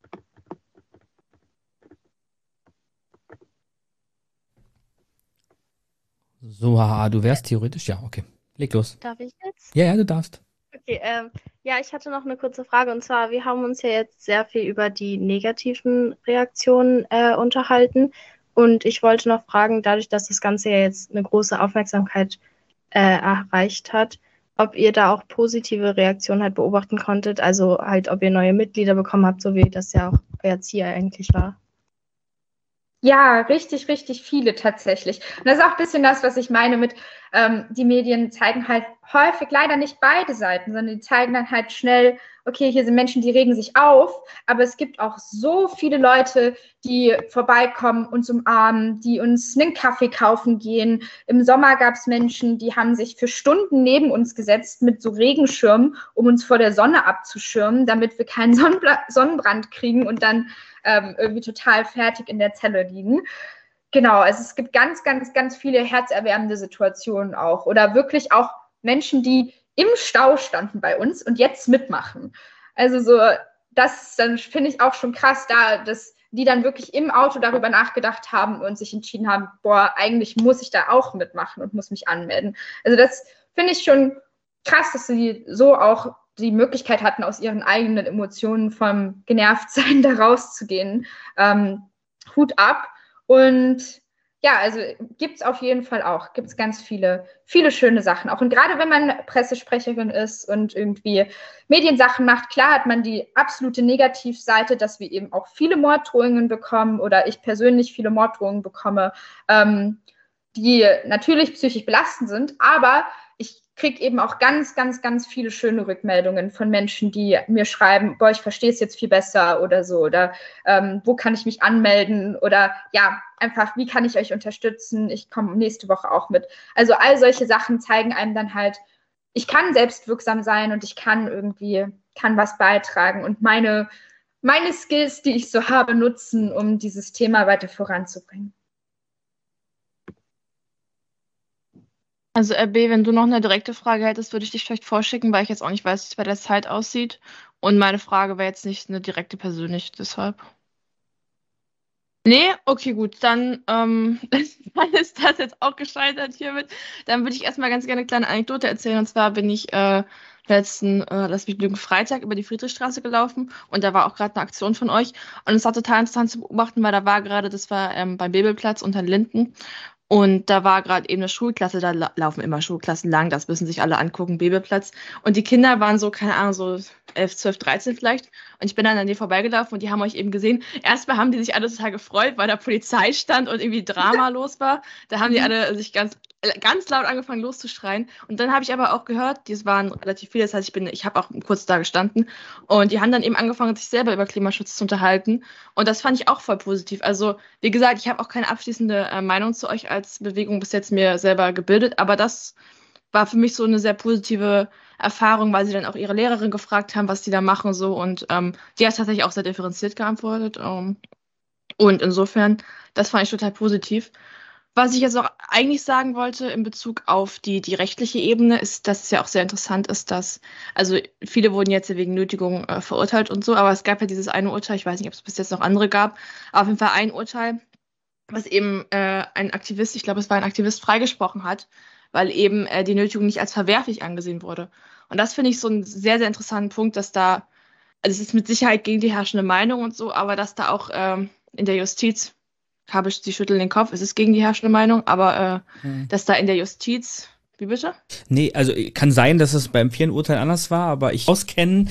So, du wärst theoretisch, ja, okay. Leg los. Darf ich jetzt? Ja, du darfst. Okay, ja, ich hatte noch eine kurze Frage und zwar, wir haben uns ja jetzt sehr viel über die negativen Reaktionen unterhalten und ich wollte noch fragen, dadurch, dass das Ganze ja jetzt eine große Aufmerksamkeit erreicht hat, ob ihr da auch positive Reaktionen halt beobachten konntet, also halt, ob ihr neue Mitglieder bekommen habt, so wie das ja auch euer Ziel eigentlich war. Ja, richtig, richtig viele tatsächlich. Und das ist auch ein bisschen das, was ich meine mit, die Medien zeigen halt häufig leider nicht beide Seiten, sondern die zeigen dann halt schnell, okay, hier sind Menschen, die regen sich auf, aber es gibt auch so viele Leute, die vorbeikommen, uns umarmen, die uns einen Kaffee kaufen gehen. Im Sommer gab es Menschen, die haben sich für Stunden neben uns gesetzt mit so Regenschirmen, um uns vor der Sonne abzuschirmen, damit wir keinen Sonnenbrand kriegen und dann irgendwie total fertig in der Zelle liegen. Genau, also es gibt ganz, ganz, ganz viele herzerwärmende Situationen auch. Oder wirklich auch Menschen, die im Stau standen bei uns und jetzt mitmachen. Also so, das dann finde ich auch schon krass, dass die dann wirklich im Auto darüber nachgedacht haben und sich entschieden haben, boah, eigentlich muss ich da auch mitmachen und muss mich anmelden. Also das finde ich schon krass, dass sie so auch die Möglichkeit hatten, aus ihren eigenen Emotionen vom Genervtsein da rauszugehen. Hut ab. Und ja, also gibt es auf jeden Fall auch, gibt es ganz viele, viele schöne Sachen auch. Und gerade wenn man Pressesprecherin ist und irgendwie Mediensachen macht, klar hat man die absolute Negativseite, dass wir eben auch viele Morddrohungen bekommen oder ich persönlich viele Morddrohungen bekomme, die natürlich psychisch belastend sind, aber ich kriege eben auch ganz, ganz, ganz viele schöne Rückmeldungen von Menschen, die mir schreiben, boah, ich verstehe es jetzt viel besser oder so, oder wo kann ich mich anmelden oder ja, einfach, wie kann ich euch unterstützen, ich komme nächste Woche auch mit. Also all solche Sachen zeigen einem dann halt, ich kann selbstwirksam sein und ich kann was beitragen und meine Skills, die ich so habe, nutzen, um dieses Thema weiter voranzubringen. Also RB, wenn du noch eine direkte Frage hättest, würde ich dich vielleicht vorschicken, weil ich jetzt auch nicht weiß, wie es bei der Zeit aussieht. Und meine Frage wäre jetzt nicht eine direkte persönliche, deshalb. Nee? Okay, gut. Dann ist das jetzt auch gescheitert hiermit. Dann würde ich erstmal ganz gerne eine kleine Anekdote erzählen. Und zwar bin ich lass mich lügen, Freitag über die Friedrichstraße gelaufen und da war auch gerade eine Aktion von euch und es war total interessant zu beobachten, weil das war beim Bebelplatz unter den Linden und da war gerade eben eine Schulklasse, da laufen immer Schulklassen lang, das müssen sich alle angucken, Bebelplatz und die Kinder waren so, keine Ahnung, so 11, 12, 13 vielleicht und ich bin dann an denen vorbeigelaufen und die haben euch eben gesehen. Erstmal haben die sich alle total gefreut, weil da Polizei stand und irgendwie Drama los war. Da haben die alle sich ganz laut angefangen loszuschreien. Und dann habe ich aber auch gehört, die waren relativ viele, das heißt, ich habe auch kurz da gestanden und die haben dann eben angefangen, sich selber über Klimaschutz zu unterhalten. Und das fand ich auch voll positiv. Also, wie gesagt, ich habe auch keine abschließende Meinung zu euch als Bewegung bis jetzt mir selber gebildet, aber das war für mich so eine sehr positive Erfahrung, weil sie dann auch ihre Lehrerin gefragt haben, was die da machen so und die hat tatsächlich auch sehr differenziert geantwortet und insofern, das fand ich total positiv. Was ich jetzt auch eigentlich sagen wollte in Bezug auf die rechtliche Ebene, ist, dass es ja auch sehr interessant ist, dass, also viele wurden jetzt wegen Nötigung verurteilt und so, aber es gab ja dieses eine Urteil, ich weiß nicht, ob es bis jetzt noch andere gab, aber auf jeden Fall ein Urteil, was eben ein Aktivist, ich glaube, es war ein Aktivist, freigesprochen hat, weil eben die Nötigung nicht als verwerflich angesehen wurde. Und das finde ich so einen sehr, sehr interessanten Punkt, dass da, also es ist mit Sicherheit gegen die herrschende Meinung und so, aber dass da auch in der Justiz, sie schütteln den Kopf, es ist gegen die herrschende Meinung, aber dass da in der Justiz, wie bitte? Nee, also kann sein, dass es beim vierten Urteil anders war, aber ich auskennen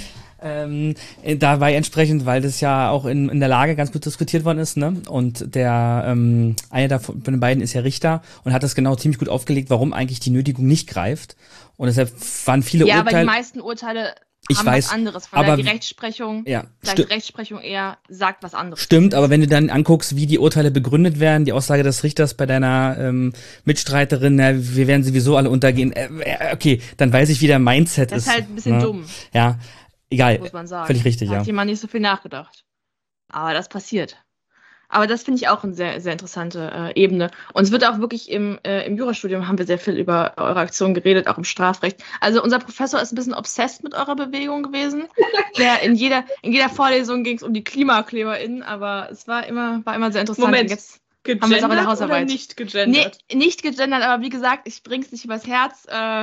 dabei entsprechend, weil das ja auch in der Lage ganz gut diskutiert worden ist, ne? Und der einer von den beiden ist ja Richter und hat das genau ziemlich gut aufgelegt, warum eigentlich die Nötigung nicht greift. Und deshalb waren viele Urteile. Ja, aber die meisten Urteile haben was anderes, weil die Rechtsprechung, Rechtsprechung eher sagt was anderes. Stimmt, aber wenn du dann anguckst, wie die Urteile begründet werden, die Aussage des Richters bei deiner Mitstreiterin, na, wir werden sowieso alle untergehen, okay, dann weiß ich, wie der Mindset ist. Das ist halt ein bisschen dumm. Ja, egal, muss man sagen. völlig richtig, da hat jemand nicht so viel nachgedacht. Aber das passiert. Aber das finde ich auch eine sehr, sehr interessante Ebene. Und es wird auch wirklich im Jurastudium haben wir sehr viel über eure Aktion geredet, auch im Strafrecht. Also unser Professor ist ein bisschen obsessed mit eurer Bewegung gewesen. In jeder Vorlesung ging es um die KlimakleberInnen, aber es war immer sehr interessant. Moment, jetzt haben wir es auch in der Hausarbeit. Oder nicht gegendert? Nee, nicht gegendert, aber wie gesagt, ich bring's nicht übers Herz.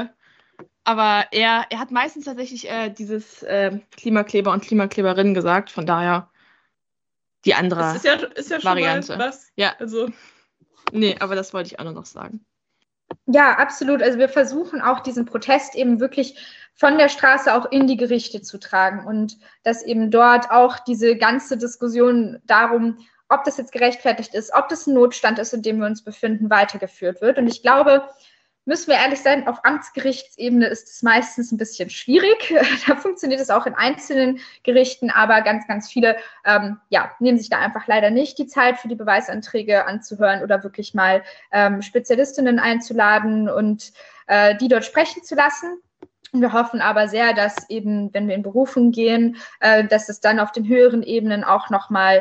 Aber er hat meistens tatsächlich dieses Klimakleber und Klimakleberinnen gesagt, von daher die andere das ist ja schon Variante. Mal was. Ja. Also. Nee, aber das wollte ich auch noch sagen. Ja, absolut. Also wir versuchen auch diesen Protest eben wirklich von der Straße auch in die Gerichte zu tragen und dass eben dort auch diese ganze Diskussion darum, ob das jetzt gerechtfertigt ist, ob das ein Notstand ist, in dem wir uns befinden, weitergeführt wird. Und ich glaube, müssen wir ehrlich sein, auf Amtsgerichtsebene ist es meistens ein bisschen schwierig. Da funktioniert es auch in einzelnen Gerichten, aber ganz, ganz viele nehmen sich da einfach leider nicht die Zeit für die Beweisanträge anzuhören oder wirklich mal Spezialistinnen einzuladen und die dort sprechen zu lassen. Und wir hoffen aber sehr, dass eben, wenn wir in Berufung gehen, dass es dann auf den höheren Ebenen auch nochmal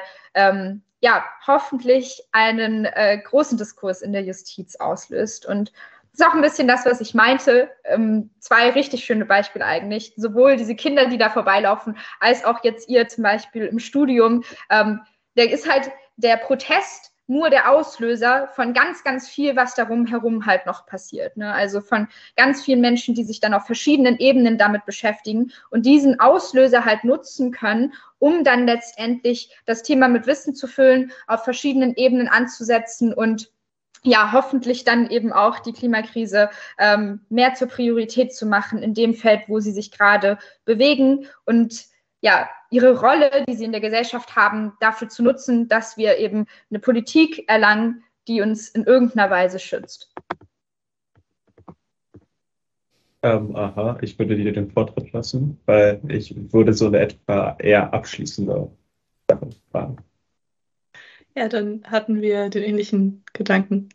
hoffentlich einen großen Diskurs in der Justiz auslöst. Und das ist auch ein bisschen das, was ich meinte. Zwei richtig schöne Beispiele eigentlich. Sowohl diese Kinder, die da vorbeilaufen, als auch jetzt ihr zum Beispiel im Studium. Da ist halt der Protest nur der Auslöser von ganz, ganz viel, was darum herum halt noch passiert. Ne? Also von ganz vielen Menschen, die sich dann auf verschiedenen Ebenen damit beschäftigen und diesen Auslöser halt nutzen können, um dann letztendlich das Thema mit Wissen zu füllen, auf verschiedenen Ebenen anzusetzen und hoffentlich dann eben auch die Klimakrise mehr zur Priorität zu machen in dem Feld, wo sie sich gerade bewegen und ihre Rolle, die sie in der Gesellschaft haben, dafür zu nutzen, dass wir eben eine Politik erlangen, die uns in irgendeiner Weise schützt. Ich würde dir den Vortritt lassen, weil ich würde so eine etwa eher abschließende Sache fragen. Ja, dann hatten wir einen ähnlichen Gedanken.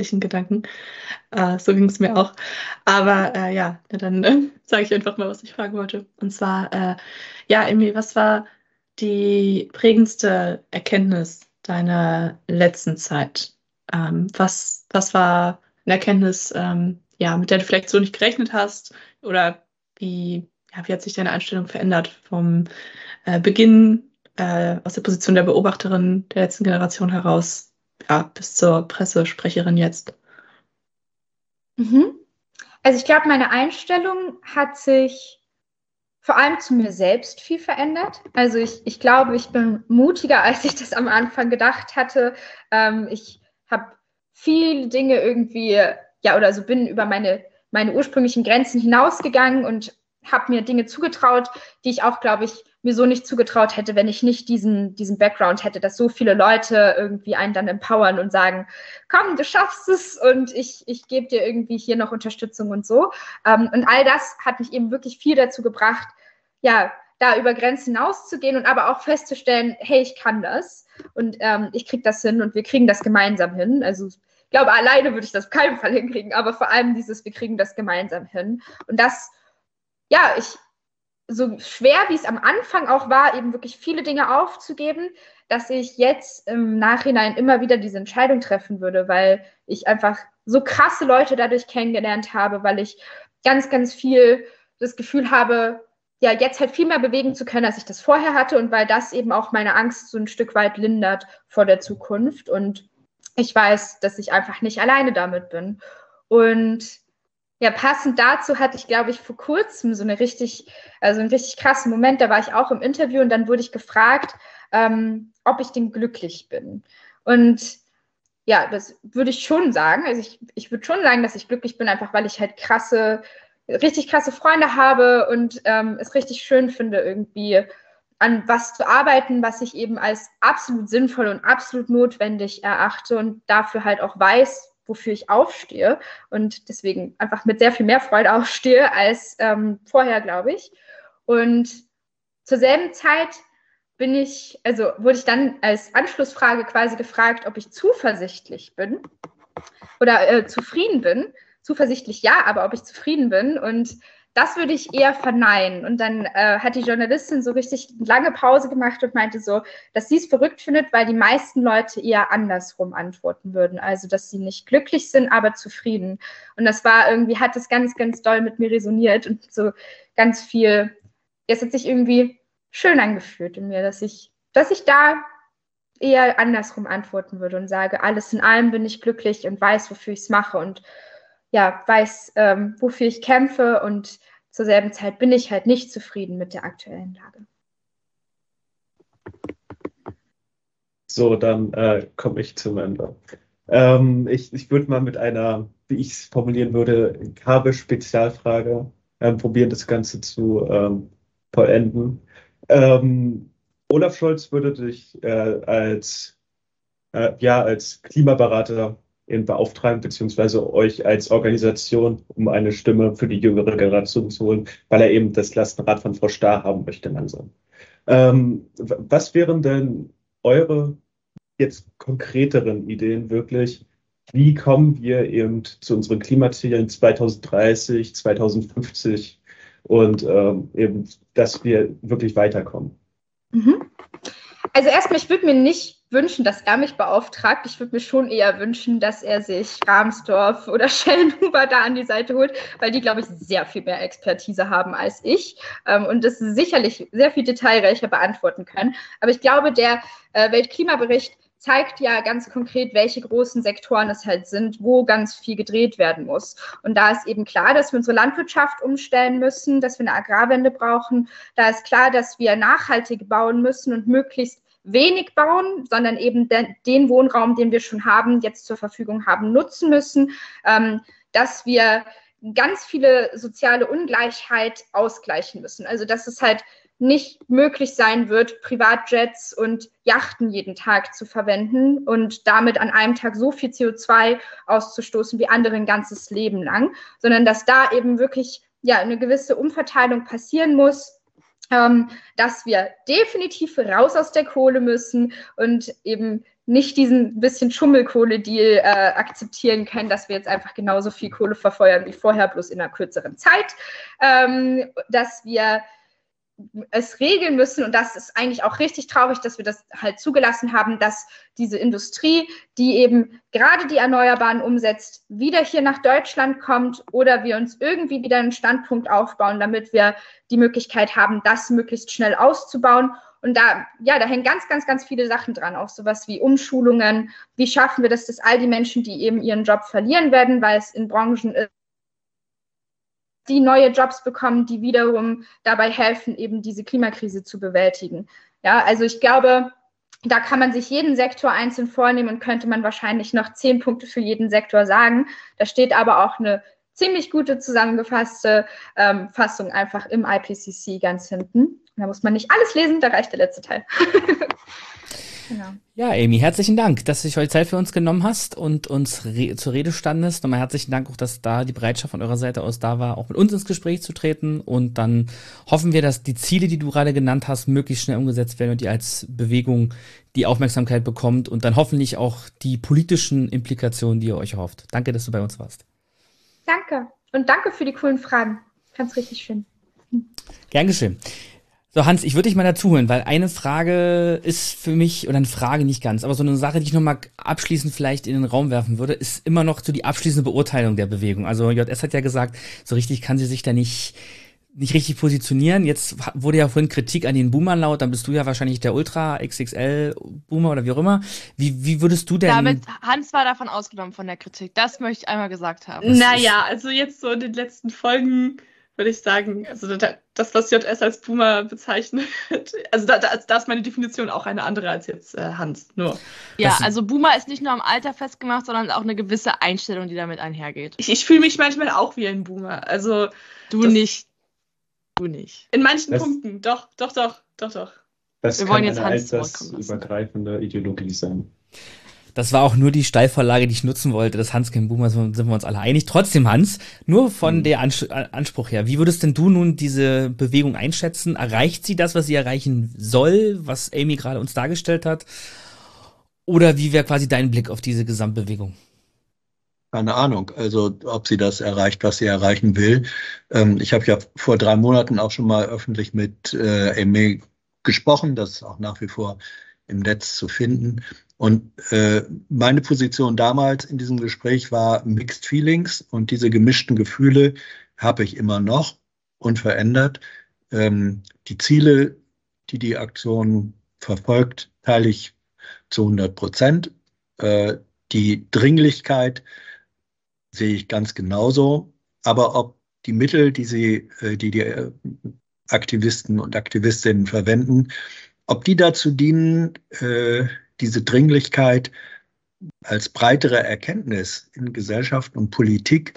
So ging es mir auch. Aber dann sage ich einfach mal, was ich fragen wollte. Und zwar, Emil, was war die prägendste Erkenntnis deiner letzten Zeit? Was war eine Erkenntnis, mit der du vielleicht so nicht gerechnet hast? Oder wie hat sich deine Einstellung verändert vom Beginn aus der Position der Beobachterin der letzten Generation heraus, bis zur Pressesprecherin jetzt? Also ich glaube, meine Einstellung hat sich vor allem zu mir selbst viel verändert. Also ich glaube, ich bin mutiger, als ich das am Anfang gedacht hatte. Ich habe viele Dinge irgendwie, bin über meine ursprünglichen Grenzen hinausgegangen und habe mir Dinge zugetraut, die ich auch, glaube ich, mir so nicht zugetraut hätte, wenn ich nicht diesen Background hätte, dass so viele Leute irgendwie einen dann empowern und sagen, komm, du schaffst es und ich gebe dir irgendwie hier noch Unterstützung und so. Und all das hat mich eben wirklich viel dazu gebracht, ja, da über Grenzen hinauszugehen und aber auch festzustellen, hey, ich kann das und ich kriege das hin und wir kriegen das gemeinsam hin. Also ich glaube, alleine würde ich das auf keinen Fall hinkriegen, aber vor allem wir kriegen das gemeinsam hin. Und das, so schwer wie es am Anfang auch war, eben wirklich viele Dinge aufzugeben, dass ich jetzt im Nachhinein immer wieder diese Entscheidung treffen würde, weil ich einfach so krasse Leute dadurch kennengelernt habe, weil ich ganz, ganz viel das Gefühl habe, ja, jetzt halt viel mehr bewegen zu können, als ich das vorher hatte und weil das eben auch meine Angst so ein Stück weit lindert vor der Zukunft und ich weiß, dass ich einfach nicht alleine damit bin. Und ja, passend dazu hatte ich, glaube ich, vor kurzem so einen richtig krassen Moment. Da war ich auch im Interview und dann wurde ich gefragt, ob ich denn glücklich bin. Und ja, das würde ich schon sagen. Also ich würde schon sagen, dass ich glücklich bin, einfach weil ich halt richtig krasse Freunde habe und es richtig schön finde, irgendwie an was zu arbeiten, was ich eben als absolut sinnvoll und absolut notwendig erachte und dafür halt auch weiß, wofür ich aufstehe und deswegen einfach mit sehr viel mehr Freude aufstehe als vorher, glaube ich. Und zur selben Zeit wurde ich dann als Anschlussfrage quasi gefragt, ob ich zuversichtlich bin oder zufrieden bin. Zuversichtlich ja, aber ob ich zufrieden bin und das würde ich eher verneinen. Und dann hat die Journalistin so richtig lange Pause gemacht und meinte so, dass sie es verrückt findet, weil die meisten Leute eher andersrum antworten würden. Also, dass sie nicht glücklich sind, aber zufrieden. Und das hat das ganz, ganz doll mit mir resoniert und so ganz viel, es hat sich irgendwie schön angefühlt in mir, dass ich da eher andersrum antworten würde und sage, alles in allem bin ich glücklich und weiß, wofür ich es mache und ja, weiß, wofür ich kämpfe und zur selben Zeit bin ich halt nicht zufrieden mit der aktuellen Lage. So, dann komme ich zum Ende. Ich würde mal mit einer, wie ich es formulieren würde, Kabel-Spezialfrage probieren, das Ganze zu vollenden. Olaf Scholz würde dich als Klimaberater beauftragen, beziehungsweise euch als Organisation, um eine Stimme für die jüngere Generation zu holen, weil er eben das Lastenrad von Frau Stahr haben möchte langsam. Was wären denn eure jetzt konkreteren Ideen wirklich? Wie kommen wir eben zu unseren Klimazielen 2030, 2050 und eben, dass wir wirklich weiterkommen? Also erstmal, ich würde mir nicht wünschen, dass er mich beauftragt. Ich würde mir schon eher wünschen, dass er sich Rahmsdorf oder Schellnhuber da an die Seite holt, weil die, glaube ich, sehr viel mehr Expertise haben als ich und das sicherlich sehr viel detailreicher beantworten können. Aber ich glaube, der Weltklimabericht zeigt ja ganz konkret, welche großen Sektoren es halt sind, wo ganz viel gedreht werden muss. Und da ist eben klar, dass wir unsere Landwirtschaft umstellen müssen, dass wir eine Agrarwende brauchen. Da ist klar, dass wir nachhaltig bauen müssen und möglichst wenig bauen, sondern eben den Wohnraum, den wir schon haben, jetzt zur Verfügung haben, nutzen müssen, dass wir ganz viele soziale Ungleichheit ausgleichen müssen. Also dass es halt nicht möglich sein wird, Privatjets und Yachten jeden Tag zu verwenden und damit an einem Tag so viel CO2 auszustoßen wie andere ein ganzes Leben lang, sondern dass da eben wirklich eine gewisse Umverteilung passieren muss, dass wir definitiv raus aus der Kohle müssen und eben nicht diesen bisschen Schummelkohle-Deal akzeptieren können, dass wir jetzt einfach genauso viel Kohle verfeuern wie vorher, bloß in einer kürzeren Zeit, dass wir es regeln müssen, und das ist eigentlich auch richtig traurig, dass wir das halt zugelassen haben, dass diese Industrie, die eben gerade die Erneuerbaren umsetzt, wieder hier nach Deutschland kommt oder wir uns irgendwie wieder einen Standpunkt aufbauen, damit wir die Möglichkeit haben, das möglichst schnell auszubauen. Und da hängen ganz, ganz, ganz viele Sachen dran, auch sowas wie Umschulungen. Wie schaffen wir das, dass all die Menschen, die eben ihren Job verlieren werden, weil es in Branchen ist, die neue Jobs bekommen, die wiederum dabei helfen, eben diese Klimakrise zu bewältigen. Ja, also ich glaube, da kann man sich jeden Sektor einzeln vornehmen und könnte man wahrscheinlich noch 10 Punkte für jeden Sektor sagen. Da steht aber auch eine ziemlich gute zusammengefasste Fassung einfach im IPCC ganz hinten. Da muss man nicht alles lesen, da reicht der letzte Teil. Genau. Ja, Amy, herzlichen Dank, dass du dich heute Zeit für uns genommen hast und uns zur Rede standest. Nochmal herzlichen Dank auch, dass da die Bereitschaft von eurer Seite aus da war, auch mit uns ins Gespräch zu treten. Und dann hoffen wir, dass die Ziele, die du gerade genannt hast, möglichst schnell umgesetzt werden und ihr als Bewegung die Aufmerksamkeit bekommt und dann hoffentlich auch die politischen Implikationen, die ihr euch erhofft. Danke, dass du bei uns warst. Danke. Und danke für die coolen Fragen. Fand's richtig schön. Gern geschehen. So, Hans, ich würde dich mal dazu holen, weil eine Frage ist für mich, oder eine Frage nicht ganz, aber so eine Sache, die ich nochmal abschließend vielleicht in den Raum werfen würde, ist immer noch so die abschließende Beurteilung der Bewegung. Also JS hat ja gesagt, so richtig kann sie sich da nicht richtig positionieren. Jetzt wurde ja vorhin Kritik an den Boomern laut, dann bist du ja wahrscheinlich der Ultra XXL Boomer oder wie auch immer. Wie würdest du denn... Hans war davon ausgenommen von der Kritik, das möchte ich einmal gesagt haben. Naja, also jetzt so in den letzten Folgen würde ich sagen, also das, was JS als Boomer bezeichnet, also da ist meine Definition auch eine andere als jetzt Hans, nur. Ja, also Boomer ist nicht nur am Alter festgemacht, sondern auch eine gewisse Einstellung, die damit einhergeht. Ich fühle mich manchmal auch wie ein Boomer, also... Du nicht. In manchen Punkten, doch. Das Wir kann eine altersübergreifende Ideologie sein. Das war auch nur die Steilvorlage, die ich nutzen wollte. Das Hans kein Boomer, sind wir uns alle einig. Trotzdem, Hans, nur von der Anspruch her, wie würdest denn du nun diese Bewegung einschätzen? Erreicht sie das, was sie erreichen soll, was Amy gerade uns dargestellt hat? Oder wie wäre quasi dein Blick auf diese Gesamtbewegung? Keine Ahnung, also ob sie das erreicht, was sie erreichen will. Ich habe ja vor 3 Monaten auch schon mal öffentlich mit Amy gesprochen, das ist auch nach wie vor im Netz zu finden. Und meine Position damals in diesem Gespräch war Mixed Feelings und diese gemischten Gefühle habe ich immer noch unverändert. Die Ziele, die die Aktion verfolgt, teile ich zu 100%. Die Dringlichkeit sehe ich ganz genauso. Aber ob die Mittel, die die Aktivisten und Aktivistinnen verwenden, ob die dazu dienen, diese Dringlichkeit als breitere Erkenntnis in Gesellschaft und Politik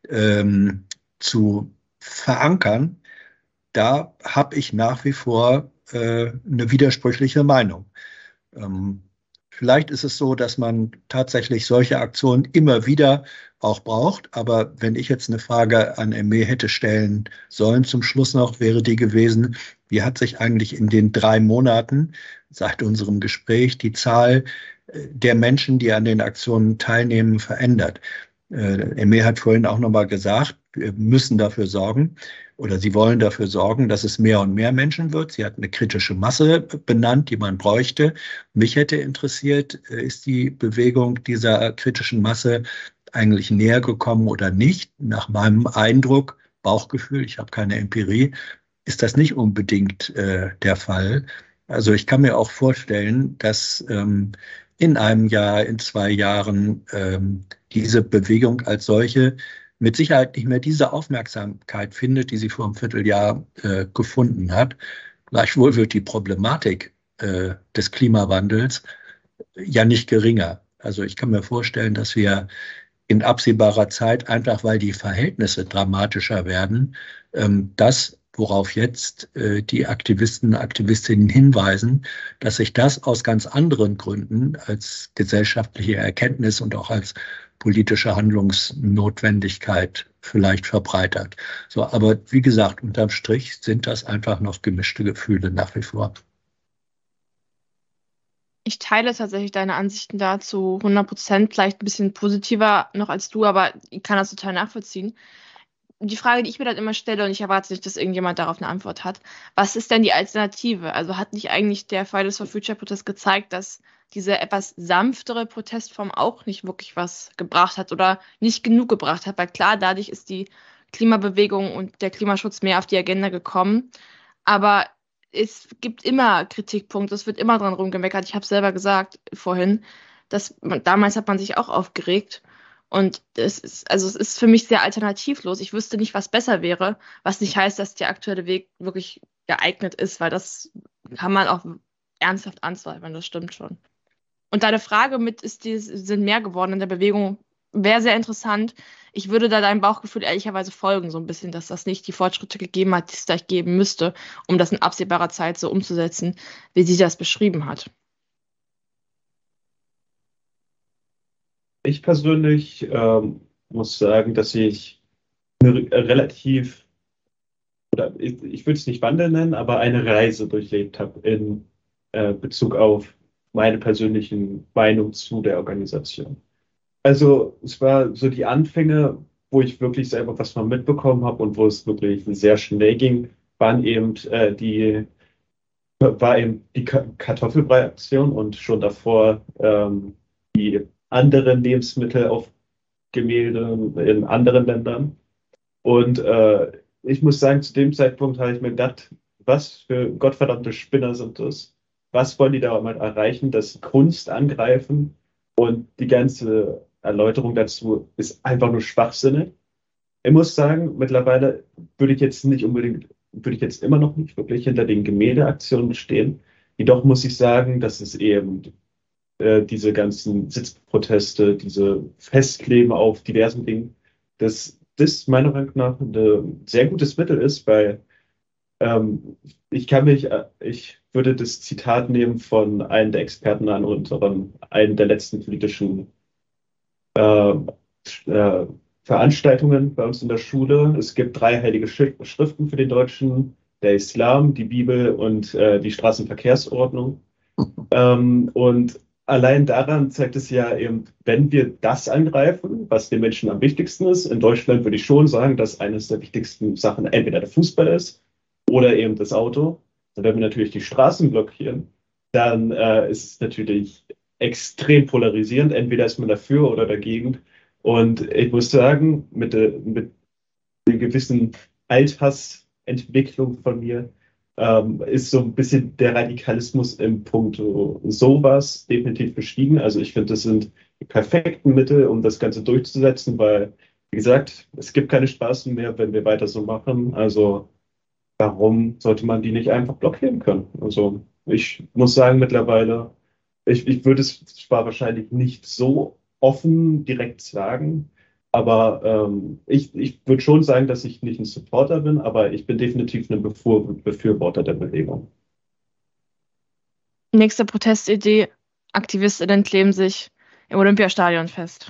zu verankern, da habe ich nach wie vor eine widersprüchliche Meinung. Vielleicht ist es so, dass man tatsächlich solche Aktionen immer wieder auch braucht. Aber wenn ich jetzt eine Frage an Amy hätte stellen sollen, zum Schluss noch, wäre die gewesen, wie hat sich eigentlich in den 3 Monaten seit unserem Gespräch die Zahl der Menschen, die an den Aktionen teilnehmen, verändert? Amy hat vorhin auch nochmal gesagt, wir müssen dafür sorgen, oder sie wollen dafür sorgen, dass es mehr und mehr Menschen wird. Sie hat eine kritische Masse benannt, die man bräuchte. Mich hätte interessiert, ist die Bewegung dieser kritischen Masse eigentlich näher gekommen oder nicht? Nach meinem Eindruck, Bauchgefühl, ich habe keine Empirie, ist das nicht unbedingt der Fall. Also ich kann mir auch vorstellen, dass in einem Jahr, in 2 Jahren diese Bewegung als solche mit Sicherheit nicht mehr diese Aufmerksamkeit findet, die sie vor einem Vierteljahr gefunden hat. Gleichwohl wird die Problematik des Klimawandels ja nicht geringer. Also ich kann mir vorstellen, dass wir in absehbarer Zeit, einfach weil die Verhältnisse dramatischer werden, das, worauf jetzt die Aktivisten und Aktivistinnen hinweisen, dass sich das aus ganz anderen Gründen als gesellschaftliche Erkenntnis und auch als politische Handlungsnotwendigkeit vielleicht verbreitert. So, aber wie gesagt, unterm Strich sind das einfach noch gemischte Gefühle nach wie vor. Ich teile tatsächlich deine Ansichten dazu 100%, vielleicht ein bisschen positiver noch als du, aber ich kann das total nachvollziehen. Die Frage, die ich mir dann immer stelle, und ich erwarte nicht, dass irgendjemand darauf eine Antwort hat, was ist denn die Alternative? Also hat nicht eigentlich der Fridays for Future Protest gezeigt, dass diese etwas sanftere Protestform auch nicht wirklich was gebracht hat oder nicht genug gebracht hat? Weil klar, dadurch ist die Klimabewegung und der Klimaschutz mehr auf die Agenda gekommen. Aber es gibt immer Kritikpunkte, es wird immer dran rumgemeckert. Ich habe es selber gesagt vorhin, damals hat man sich auch aufgeregt. Und es ist für mich sehr alternativlos. Ich wüsste nicht, was besser wäre, was nicht heißt, dass der aktuelle Weg wirklich geeignet ist, weil das kann man auch ernsthaft anzweifeln, das stimmt schon. Und deine Frage mit, sind mehr geworden in der Bewegung, wäre sehr interessant. Ich würde da deinem Bauchgefühl ehrlicherweise folgen, so ein bisschen, dass das nicht die Fortschritte gegeben hat, die es gleich geben müsste, um das in absehbarer Zeit so umzusetzen, wie sie das beschrieben hat. Ich persönlich muss sagen, dass ich eine relativ, oder ich würde es nicht Wandel nennen, aber eine Reise durchlebt habe in Bezug auf meine persönlichen Meinung zu der Organisation. Also es war so die Anfänge, wo ich wirklich selber was mal mitbekommen habe und wo es wirklich sehr schnell ging, war eben die Kartoffelbrei-Aktion und schon davor die anderen Lebensmittel auf Gemälde in anderen Ländern. Und ich muss sagen, zu dem Zeitpunkt habe ich mir gedacht, was für gottverdammte Spinner sind das? Was wollen die da mal erreichen, dass sie Kunst angreifen? Und die ganze Erläuterung dazu ist einfach nur schwachsinnig. Ich muss sagen, mittlerweile würde ich jetzt immer noch nicht wirklich hinter den Gemäldeaktionen stehen. Jedoch muss ich sagen, dass es eben diese ganzen Sitzproteste, diese Festkleben auf diversen Dingen, dass das meiner Meinung nach ein sehr gutes Mittel ist, weil ich würde das Zitat nehmen von einem der Experten an einem der letzten politischen Veranstaltungen bei uns in der Schule. Es gibt 3 heilige Schriften für den Deutschen, der Islam, die Bibel und die Straßenverkehrsordnung. Und allein daran zeigt es ja eben, wenn wir das angreifen, was den Menschen am wichtigsten ist, in Deutschland würde ich schon sagen, dass eines der wichtigsten Sachen entweder der Fußball ist oder eben das Auto. Und wenn wir natürlich die Straßen blockieren, dann ist es natürlich extrem polarisierend. Entweder ist man dafür oder dagegen. Und ich muss sagen, mit einer gewissen Althassentwicklung von mir, ist so ein bisschen der Radikalismus im Punkt sowas definitiv gestiegen. Also ich finde, das sind die perfekten Mittel, um das Ganze durchzusetzen, weil, wie gesagt, es gibt keine Straßen mehr, wenn wir weiter so machen. Also warum sollte man die nicht einfach blockieren können? Also ich muss sagen, mittlerweile, ich würde es zwar wahrscheinlich nicht so offen direkt sagen, aber ich würde schon sagen, dass ich nicht ein Supporter bin, aber ich bin definitiv ein Befürworter der Bewegung. Nächste Protestidee: AktivistInnen kleben sich im Olympiastadion fest.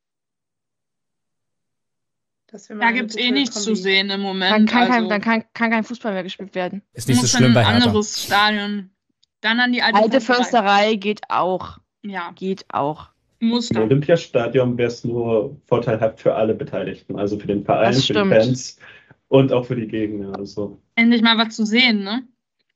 Da gibt es nichts zu sehen im Moment. Dann kann kein Fußball mehr gespielt werden. Ist nicht so schlimm bei ein Hertha. anderes Stadion. Dann an die alte Försterei geht auch. Ja. Geht auch. Muss Im Olympiastadion wäre es nur vorteilhaft für alle Beteiligten, also für den Verein, für die Fans und auch für die Gegner. Also. Endlich mal was zu sehen, ne?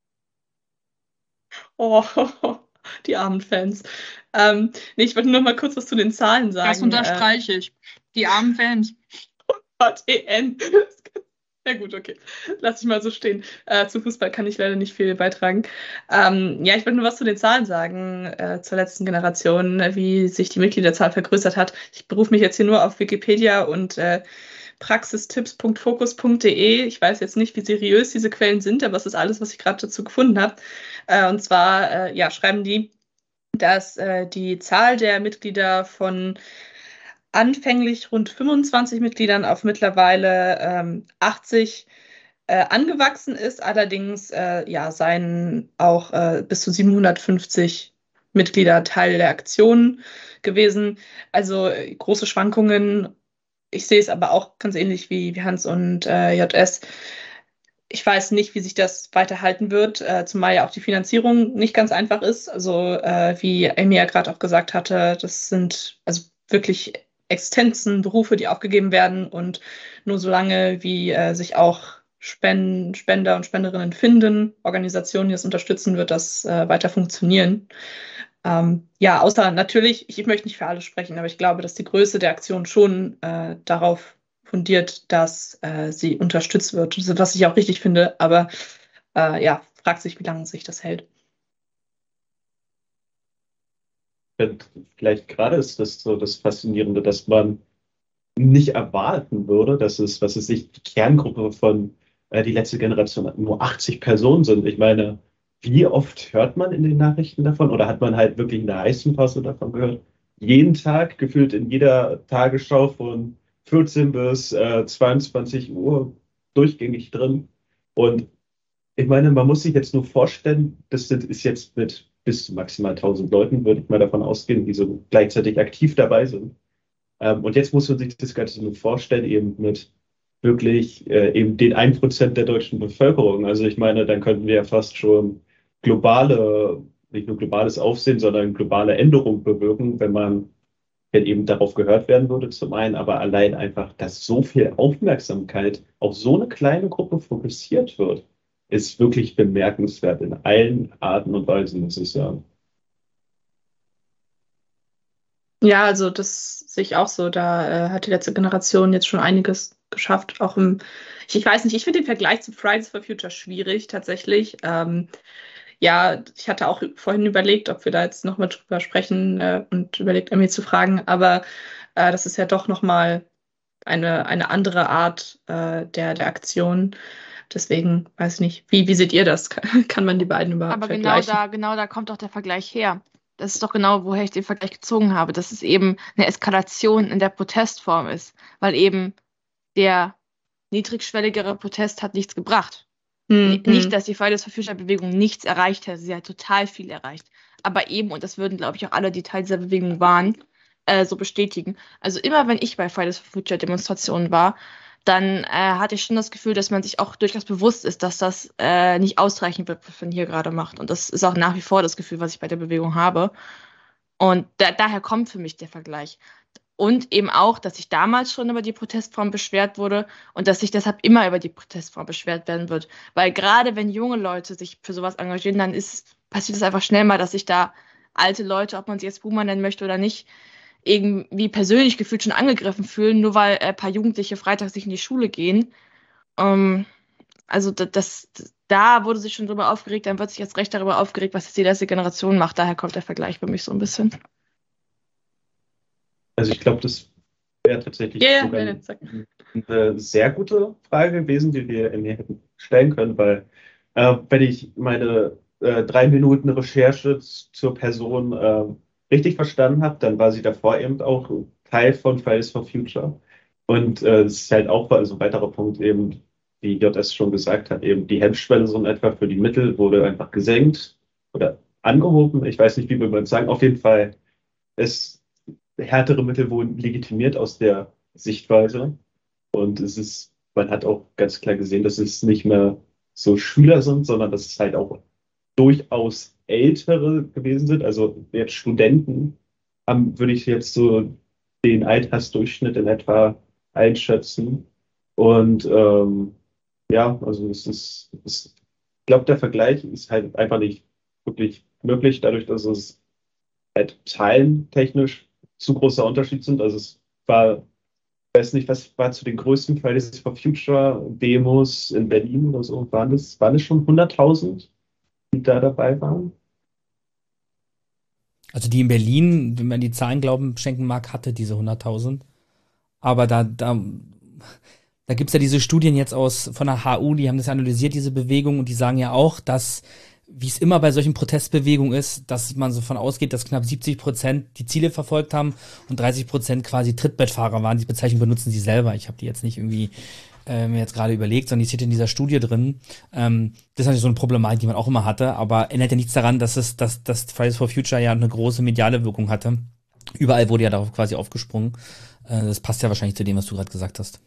Oh, die armen Fans. Ich wollte nur mal kurz was zu den Zahlen sagen. Das unterstreiche ich. Die armen Fans. JTN. Ja gut, okay. Lass ich mal so stehen. Zu Fußball kann ich leider nicht viel beitragen. Ich wollte nur was zu den Zahlen sagen, zur letzten Generation, wie sich die Mitgliederzahl vergrößert hat. Ich berufe mich jetzt hier nur auf Wikipedia und praxistipps.focus.de. Ich weiß jetzt nicht, wie seriös diese Quellen sind, aber es ist alles, was ich gerade dazu gefunden habe. Und zwar schreiben die, dass die Zahl der Mitglieder von anfänglich rund 25 Mitgliedern auf mittlerweile 80 angewachsen ist. Allerdings seien auch bis zu 750 Mitglieder Teil der Aktion gewesen. Also große Schwankungen. Ich sehe es aber auch ganz ähnlich wie Hans und JS. Ich weiß nicht, wie sich das weiterhalten wird, zumal ja auch die Finanzierung nicht ganz einfach ist. Also wie Amy ja gerade auch gesagt hatte, das sind also wirklich Existenzen, Berufe, die aufgegeben werden, und nur solange wie sich auch Spender und Spenderinnen finden, Organisationen, die das unterstützen, wird das weiter funktionieren. Außer natürlich, ich möchte nicht für alle sprechen, aber ich glaube, dass die Größe der Aktion schon darauf fundiert, dass sie unterstützt wird, was ich auch richtig finde, aber fragt sich, wie lange sich das hält. Vielleicht gerade ist das so das Faszinierende, dass man nicht erwarten würde, dass es, was weiß ich, die Kerngruppe von die letzte Generation nur 80 Personen sind. Ich meine, wie oft hört man in den Nachrichten davon oder hat man halt wirklich in der heißen Phase davon gehört? Jeden Tag, gefühlt in jeder Tagesschau von 14 bis 22 Uhr durchgängig drin. Und ich meine, man muss sich jetzt nur vorstellen, das ist jetzt mit bis zu maximal 1000 Leuten, würde ich mal davon ausgehen, die so gleichzeitig aktiv dabei sind. Und jetzt muss man sich das Ganze nur vorstellen, eben mit wirklich eben den 1% der deutschen Bevölkerung. Also ich meine, dann könnten wir ja fast schon nicht nur globales Aufsehen, sondern globale Änderungen bewirken, wenn eben darauf gehört werden würde, zum einen, aber allein einfach, dass so viel Aufmerksamkeit auf so eine kleine Gruppe fokussiert wird, ist wirklich bemerkenswert in allen Arten und Weisen, muss ich sagen. Ja, also das sehe ich auch so. Da hat die letzte Generation jetzt schon einiges geschafft. Auch ich weiß nicht, ich finde den Vergleich zu Fridays for Future schwierig, tatsächlich. Ja, ich hatte auch vorhin überlegt, ob wir da jetzt nochmal drüber sprechen und überlegt, Emmy zu fragen. Aber das ist ja doch nochmal eine andere Art der Aktion. Deswegen weiß ich nicht, wie seht ihr das? Kann man die beiden überhaupt vergleichen? Aber genau da kommt doch der Vergleich her. Das ist doch genau, woher ich den Vergleich gezogen habe, dass es eben eine Eskalation in der Protestform ist, weil eben der niedrigschwelligere Protest hat nichts gebracht. Nicht, dass die Fridays for Future Bewegung nichts erreicht hätte, sie hat total viel erreicht. Aber eben, und das würden, glaube ich, auch alle, die Teil dieser Bewegung waren, so bestätigen. Also immer, wenn ich bei Fridays for Future Demonstrationen war, dann hatte ich schon das Gefühl, dass man sich auch durchaus bewusst ist, dass das nicht ausreichend wird, was man hier gerade macht. Und das ist auch nach wie vor das Gefühl, was ich bei der Bewegung habe. Und daher kommt für mich der Vergleich. Und eben auch, dass sich damals schon über die Protestform beschwert wurde und dass sich deshalb immer über die Protestform beschwert werden wird. Weil gerade wenn junge Leute sich für sowas engagieren, dann passiert es einfach schnell mal, dass sich da alte Leute, ob man sie jetzt Boomer nennen möchte oder nicht, irgendwie persönlich gefühlt schon angegriffen fühlen, nur weil ein paar Jugendliche freitags nicht in die Schule gehen. Also da wurde sich schon drüber aufgeregt, dann wird sich jetzt recht darüber aufgeregt, was jetzt die letzte Generation macht. Daher kommt der Vergleich für mich so ein bisschen. Also ich glaube, das wäre tatsächlich sogar eine sehr gute Frage gewesen, die wir mir hätten stellen können, weil wenn ich meine 3 Minuten Recherche zur Person richtig verstanden habe, dann war sie davor eben auch Teil von Fridays for Future. Und es ist halt auch also ein weiterer Punkt eben, wie JS schon gesagt hat, eben die Hemmschwelle so in etwa für die Mittel wurde einfach gesenkt oder angehoben. Ich weiß nicht, wie wir es sagen. Auf jeden Fall härtere Mittel wurden legitimiert aus der Sichtweise. Und man hat auch ganz klar gesehen, dass es nicht mehr so Schüler sind, sondern dass es halt auch durchaus Ältere gewesen sind. Also jetzt Studenten würde ich jetzt so den Altersdurchschnitt in etwa einschätzen. Und also ich glaube, der Vergleich ist halt einfach nicht wirklich möglich, dadurch, dass es halt zahlentechnisch zu großer Unterschied sind. Also ich weiß nicht, was war zu den größten Fridays for Future Demos in Berlin oder so? Waren das schon 100.000, die da dabei waren? Also die in Berlin, wenn man die Zahlen glauben schenken mag, hatte diese 100.000. Aber da gibt es ja diese Studien jetzt von der HU, die haben das analysiert, diese Bewegung, und die sagen ja auch, dass, wie es immer bei solchen Protestbewegungen ist, dass man so von ausgeht, dass knapp 70% die Ziele verfolgt haben und 30% quasi Trittbettfahrer waren. Die Bezeichnung benutzen sie selber. Ich habe die jetzt nicht irgendwie mir jetzt gerade überlegt, sondern die steht in dieser Studie drin. Das ist natürlich so eine Problematik, die man auch immer hatte, aber ändert ja nichts daran, dass Fridays for Future ja eine große mediale Wirkung hatte. Überall wurde ja darauf quasi aufgesprungen. Das passt ja wahrscheinlich zu dem, was du gerade gesagt hast.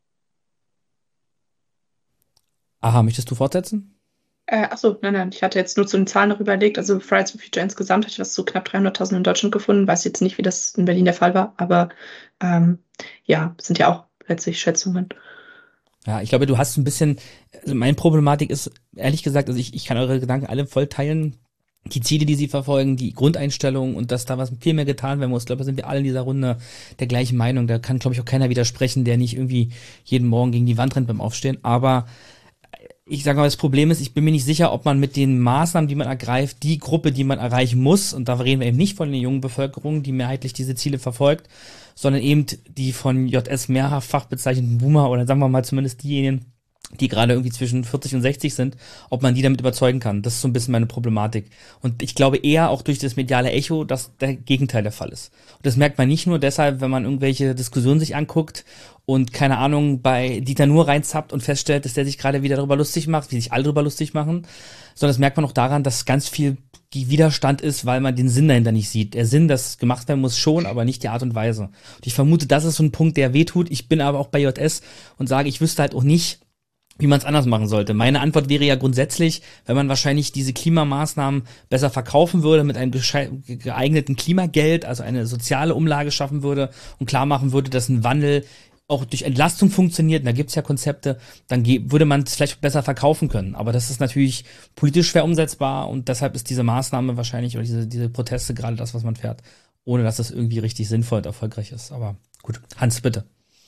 Aha, möchtest du fortsetzen? Achso, nein, ich hatte jetzt nur zu den Zahlen noch überlegt. Also Fridays for Future insgesamt hatte ich was zu knapp 300.000 in Deutschland gefunden. Weiß jetzt nicht, wie das in Berlin der Fall war, aber sind ja auch letztlich Schätzungen. Ja, ich glaube, du hast ein bisschen, also meine Problematik ist, ehrlich gesagt, also ich kann eure Gedanken alle voll teilen. Die Ziele, die sie verfolgen, die Grundeinstellung und dass da was viel mehr getan werden muss. Ich glaube, da sind wir alle in dieser Runde der gleichen Meinung. Da kann, glaube ich, auch keiner widersprechen, der nicht irgendwie jeden Morgen gegen die Wand rennt beim Aufstehen. Aber ich sage mal, das Problem ist, ich bin mir nicht sicher, ob man mit den Maßnahmen, die man ergreift, die Gruppe, die man erreichen muss, und da reden wir eben nicht von der jungen Bevölkerung, die mehrheitlich diese Ziele verfolgt, sondern eben die von JS mehrfach bezeichneten Boomer oder sagen wir mal zumindest diejenigen, die gerade irgendwie zwischen 40 und 60 sind, ob man die damit überzeugen kann. Das ist so ein bisschen meine Problematik. Und ich glaube eher auch durch das mediale Echo, dass der Gegenteil der Fall ist. Und das merkt man nicht nur deshalb, wenn man irgendwelche Diskussionen sich anguckt und, keine Ahnung, bei Dieter Nuhr reinzappt und feststellt, dass der sich gerade wieder darüber lustig macht, wie sich alle darüber lustig machen, sondern das merkt man auch daran, dass ganz viel Widerstand ist, weil man den Sinn dahinter nicht sieht. Der Sinn, das gemacht werden muss, schon, aber nicht die Art und Weise. Und ich vermute, das ist so ein Punkt, der wehtut. Ich bin aber auch bei JS und sage, ich wüsste halt auch nicht, wie man es anders machen sollte. Meine Antwort wäre ja grundsätzlich, wenn man wahrscheinlich diese Klimamaßnahmen besser verkaufen würde, mit einem geeigneten Klimageld, also eine soziale Umlage schaffen würde und klar machen würde, dass ein Wandel auch durch Entlastung funktioniert, und da gibt's ja Konzepte, dann würde man es vielleicht besser verkaufen können. Aber das ist natürlich politisch schwer umsetzbar und deshalb ist diese Maßnahme wahrscheinlich, oder diese Proteste gerade das, was man fährt, ohne dass das irgendwie richtig sinnvoll und erfolgreich ist. Aber gut, Hans, bitte.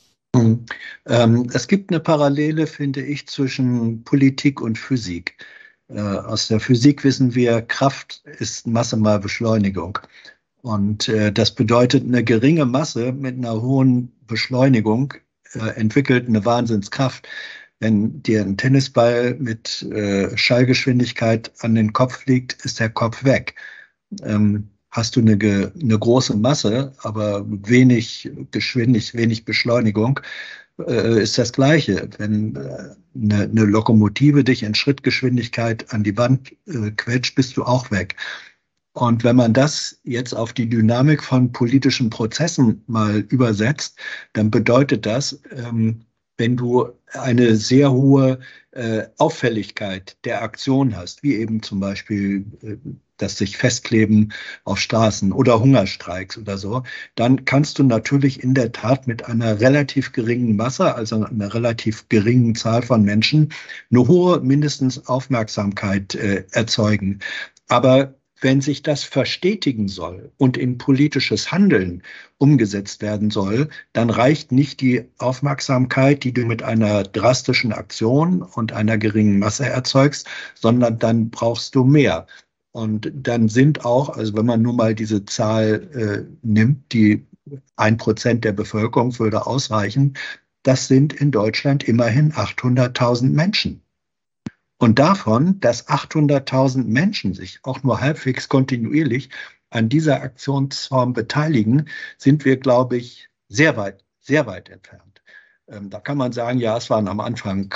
Es gibt eine Parallele, finde ich, zwischen Politik und Physik. Aus der Physik wissen wir, Kraft ist Masse mal Beschleunigung. Und das bedeutet, eine geringe Masse mit einer hohen Beschleunigung entwickelt eine Wahnsinnskraft. Wenn dir ein Tennisball mit Schallgeschwindigkeit an den Kopf fliegt, ist der Kopf weg. Hast du eine große Masse, aber wenig Beschleunigung, ist das Gleiche. Wenn eine Lokomotive dich in Schrittgeschwindigkeit an die Wand quetscht, bist du auch weg. Und wenn man das jetzt auf die Dynamik von politischen Prozessen mal übersetzt, dann bedeutet das, wenn du eine sehr hohe Auffälligkeit der Aktion hast, wie eben zum Beispiel das sich festkleben auf Straßen oder Hungerstreiks oder so, dann kannst du natürlich in der Tat mit einer relativ geringen Masse, also einer relativ geringen Zahl von Menschen, eine hohe mindestens Aufmerksamkeit erzeugen. Aber wenn sich das verstetigen soll und in politisches Handeln umgesetzt werden soll, dann reicht nicht die Aufmerksamkeit, die du mit einer drastischen Aktion und einer geringen Masse erzeugst, sondern dann brauchst du mehr. Und dann sind auch, also wenn man nur mal diese Zahl nimmt, die 1% der Bevölkerung würde ausreichen, das sind in Deutschland immerhin 800.000 Menschen. Und davon, dass 800.000 Menschen sich auch nur halbwegs kontinuierlich an dieser Aktionsform beteiligen, sind wir, glaube ich, sehr weit entfernt. Da kann man sagen, ja, es waren am Anfang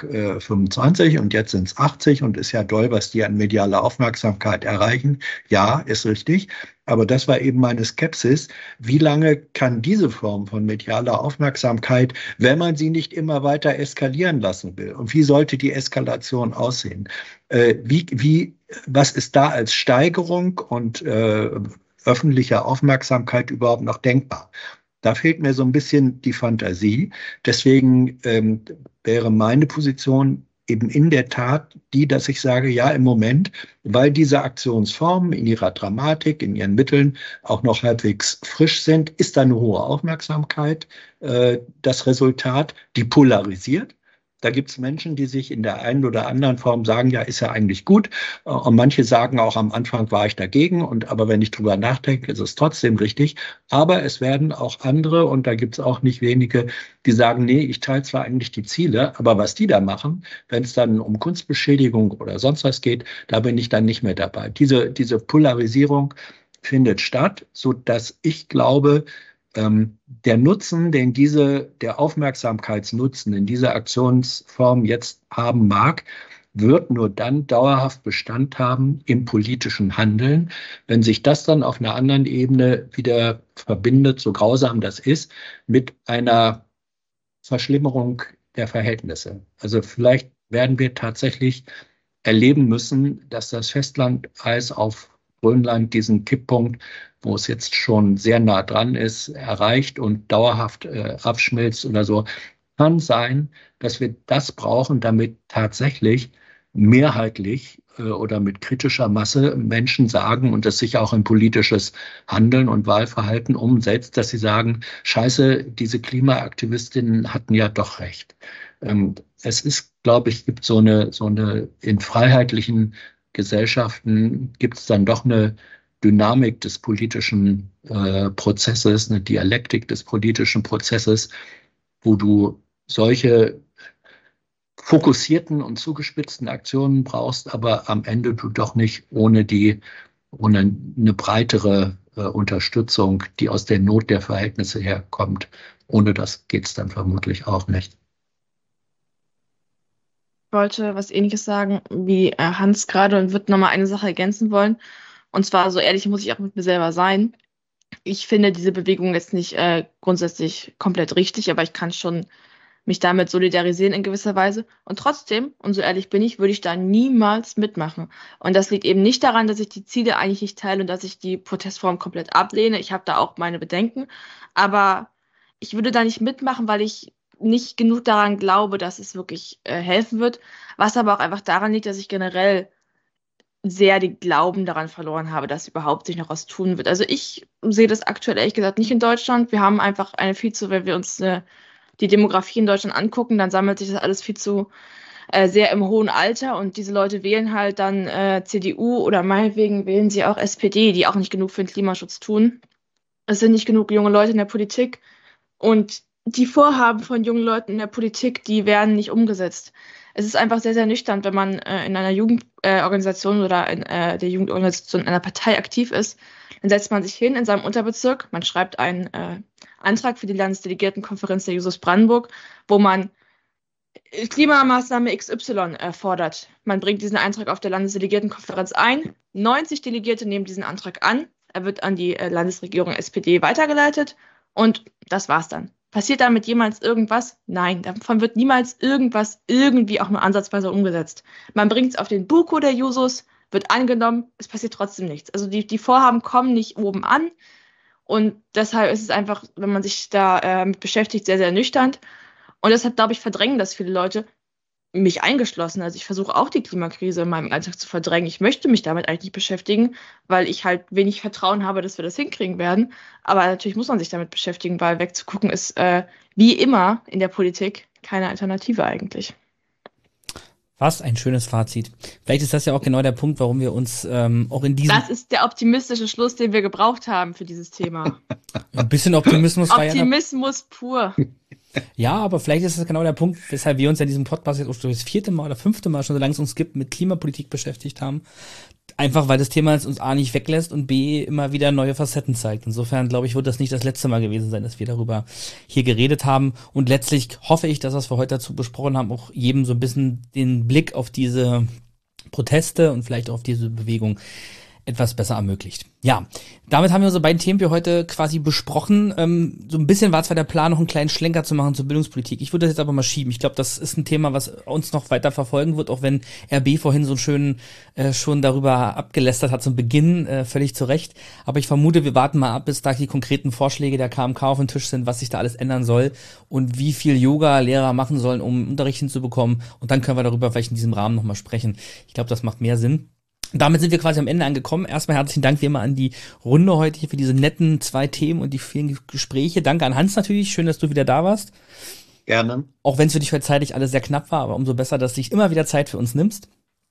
25 und jetzt sind es 80 und ist ja doll, was die an medialer Aufmerksamkeit erreichen. Ja, ist richtig. Aber das war eben meine Skepsis. Wie lange kann diese Form von medialer Aufmerksamkeit, wenn man sie nicht immer weiter eskalieren lassen will? Und wie sollte die Eskalation aussehen? Was ist da als Steigerung und öffentliche Aufmerksamkeit überhaupt noch denkbar? Da fehlt mir so ein bisschen die Fantasie. Deswegen wäre meine Position eben in der Tat die, dass ich sage, ja, im Moment, weil diese Aktionsformen in ihrer Dramatik, in ihren Mitteln auch noch halbwegs frisch sind, ist da eine hohe Aufmerksamkeit das Resultat, die polarisiert. Da gibt es Menschen, die sich in der einen oder anderen Form sagen, ja, ist ja eigentlich gut. Und manche sagen auch, am Anfang war ich dagegen. Aber wenn ich drüber nachdenke, ist es trotzdem richtig. Aber es werden auch andere, und da gibt es auch nicht wenige, die sagen, nee, ich teile zwar eigentlich die Ziele, aber was die da machen, wenn es dann um Kunstbeschädigung oder sonst was geht, da bin ich dann nicht mehr dabei. Diese Polarisierung findet statt, sodass ich glaube, der Nutzen, der Aufmerksamkeitsnutzen in dieser Aktionsform jetzt haben mag, wird nur dann dauerhaft Bestand haben im politischen Handeln, wenn sich das dann auf einer anderen Ebene wieder verbindet, so grausam das ist, mit einer Verschlimmerung der Verhältnisse. Also vielleicht werden wir tatsächlich erleben müssen, dass das Festlandeis auf Grönland diesen Kipppunkt, wo es jetzt schon sehr nah dran ist, erreicht und dauerhaft abschmilzt oder so. Kann sein, dass wir das brauchen, damit tatsächlich mehrheitlich oder mit kritischer Masse Menschen sagen und das sich auch in politisches Handeln und Wahlverhalten umsetzt, dass sie sagen, Scheiße, diese Klimaaktivistinnen hatten ja doch recht. Es ist, glaube ich, gibt so eine in freiheitlichen Gesellschaften gibt es dann doch eine Dynamik des politischen Prozesses, eine Dialektik des politischen Prozesses, wo du solche fokussierten und zugespitzten Aktionen brauchst, aber am Ende du doch nicht ohne eine breitere Unterstützung, die aus der Not der Verhältnisse herkommt. Ohne das geht's dann vermutlich auch nicht. Ich wollte was Ähnliches sagen wie Hans gerade und würde nochmal eine Sache ergänzen wollen. Und zwar, so ehrlich muss ich auch mit mir selber sein. Ich finde diese Bewegung jetzt nicht grundsätzlich komplett richtig, aber ich kann schon mich damit solidarisieren in gewisser Weise. Und trotzdem, und so ehrlich bin ich, würde ich da niemals mitmachen. Und das liegt eben nicht daran, dass ich die Ziele eigentlich nicht teile und dass ich die Protestform komplett ablehne. Ich habe da auch meine Bedenken. Aber ich würde da nicht mitmachen, weil ich nicht genug daran glaube, dass es wirklich helfen wird. Was aber auch einfach daran liegt, dass ich generell sehr den Glauben daran verloren habe, dass überhaupt sich noch was tun wird. Also ich sehe das aktuell ehrlich gesagt nicht in Deutschland. Wir haben einfach eine viel zu, wenn wir uns die Demografie in Deutschland angucken, dann sammelt sich das alles viel zu sehr im hohen Alter und diese Leute wählen halt dann CDU oder meinetwegen wählen sie auch SPD, die auch nicht genug für den Klimaschutz tun. Es sind nicht genug junge Leute in der Politik und die Vorhaben von jungen Leuten in der Politik, die werden nicht umgesetzt. Es ist einfach sehr, sehr nüchtern, wenn man in einer Jugendorganisation oder in der Jugendorganisation einer Partei aktiv ist. Dann setzt man sich hin in seinem Unterbezirk, man schreibt einen Antrag für die Landesdelegiertenkonferenz der Jusos Brandenburg, wo man Klimamaßnahme XY fordert. Man bringt diesen Antrag auf der Landesdelegiertenkonferenz ein. 90 Delegierte nehmen diesen Antrag an. Er wird an die Landesregierung SPD weitergeleitet und das war's dann. Passiert damit jemals irgendwas? Nein, davon wird niemals irgendwas irgendwie auch nur ansatzweise umgesetzt. Man bringt es auf den Buko der Jusos, wird angenommen, es passiert trotzdem nichts. Also die Vorhaben kommen nicht oben an und deshalb ist es einfach, wenn man sich da mit beschäftigt, sehr, sehr nüchtern. Und deshalb, glaube ich, verdrängen das viele Leute, mich eingeschlossen. Also ich versuche auch die Klimakrise in meinem Alltag zu verdrängen. Ich möchte mich damit eigentlich nicht beschäftigen, weil ich halt wenig Vertrauen habe, dass wir das hinkriegen werden. Aber natürlich muss man sich damit beschäftigen, weil wegzugucken ist wie immer in der Politik keine Alternative eigentlich. Was ein schönes Fazit. Vielleicht ist das ja auch genau der Punkt, warum wir uns auch in diesem... Das ist der optimistische Schluss, den wir gebraucht haben für dieses Thema. Ein bisschen Optimismus war ja... Optimismus pur. Ja, aber vielleicht ist das genau der Punkt, weshalb wir uns in diesem Podcast jetzt das 4. Mal oder 5. Mal schon, solange es uns gibt, mit Klimapolitik beschäftigt haben. Einfach, weil das Thema uns A nicht weglässt und B immer wieder neue Facetten zeigt. Insofern, glaube ich, wird das nicht das letzte Mal gewesen sein, dass wir darüber hier geredet haben. Und letztlich hoffe ich, dass was wir heute dazu besprochen haben, auch jedem so ein bisschen den Blick auf diese Proteste und vielleicht auch auf diese Bewegung etwas besser ermöglicht. Ja, damit haben wir unsere beiden Themen für heute quasi besprochen. So ein bisschen war zwar der Plan, noch einen kleinen Schlenker zu machen zur Bildungspolitik. Ich würde das jetzt aber mal schieben. Ich glaube, das ist ein Thema, was uns noch weiter verfolgen wird, auch wenn RB vorhin so schön schon darüber abgelästert hat zum Beginn, völlig zu Recht. Aber ich vermute, wir warten mal ab, bis da die konkreten Vorschläge der KMK auf den Tisch sind, was sich da alles ändern soll und wie viel Yoga Lehrer machen sollen, um Unterricht hinzubekommen. Und dann können wir darüber vielleicht in diesem Rahmen nochmal sprechen. Ich glaube, das macht mehr Sinn. Damit sind wir quasi am Ende angekommen. Erstmal herzlichen Dank wie immer an die Runde heute hier für diese netten 2 Themen und die vielen Gespräche. Danke an Hans natürlich. Schön, dass du wieder da warst. Gerne. Auch wenn es für dich zeitlich alles sehr knapp war, aber umso besser, dass du dich immer wieder Zeit für uns nimmst.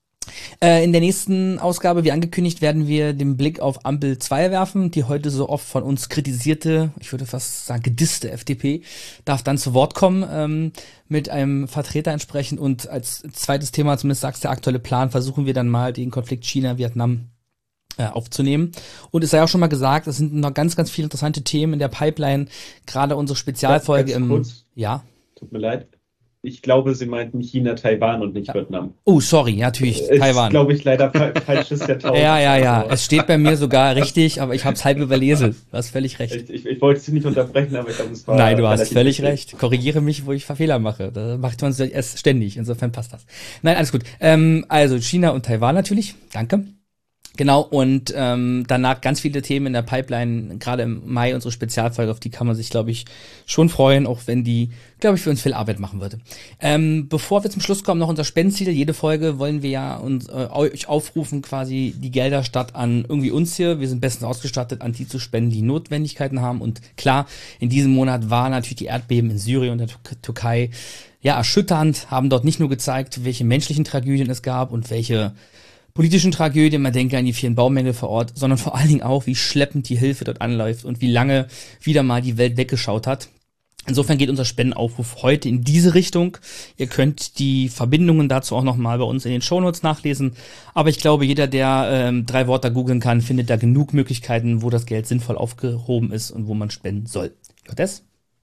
In der nächsten Ausgabe, wie angekündigt, werden wir den Blick auf Ampel 2 werfen. Die heute so oft von uns kritisierte, ich würde fast sagen gedisste FDP, darf dann zu Wort kommen mit einem Vertreter entsprechend. Und als zweites Thema, zumindest sagst der aktuelle Plan, versuchen wir dann mal den Konflikt China-Vietnam aufzunehmen. Und es sei auch schon mal gesagt, es sind noch ganz, ganz viele interessante Themen in der Pipeline. Gerade unsere Spezialfolge im... Ja. Tut mir leid. Ich glaube, Sie meinten China, Taiwan und nicht Vietnam. Oh, sorry, ja, natürlich, Taiwan. Ist, glaube ich, leider falsches Jahrtausend. Ja. Es steht bei mir sogar richtig, aber ich habe es halb überlesen. Du hast völlig recht. Ich wollte Sie nicht unterbrechen, aber ich glaube, es war... Nein, du hast völlig recht. Korrigiere mich, wo ich Fehler mache. Da macht man es erst ständig. Insofern passt das. Nein, alles gut. Also China und Taiwan natürlich. Danke. Genau, und danach ganz viele Themen in der Pipeline, gerade im Mai unsere Spezialfolge, auf die kann man sich, glaube ich, schon freuen, auch wenn die, glaube ich, für uns viel Arbeit machen würde. Bevor wir zum Schluss kommen, noch unser Spendenziel. Jede Folge wollen wir ja euch aufrufen, quasi die Gelder statt an irgendwie uns hier. Wir sind bestens ausgestattet, an die zu spenden, die Notwendigkeiten haben. Und klar, in diesem Monat war natürlich die Erdbeben in Syrien und der Türkei ja erschütternd, haben dort nicht nur gezeigt, welche menschlichen Tragödien es gab und welche politischen Tragödien, man denke an die vielen Baumängel vor Ort, sondern vor allen Dingen auch, wie schleppend die Hilfe dort anläuft und wie lange wieder mal die Welt weggeschaut hat. Insofern geht unser Spendenaufruf heute in diese Richtung. Ihr könnt die Verbindungen dazu auch nochmal bei uns in den Shownotes nachlesen. Aber ich glaube, jeder, der 3 Wörter googeln kann, findet da genug Möglichkeiten, wo das Geld sinnvoll aufgehoben ist und wo man spenden soll. Jottes?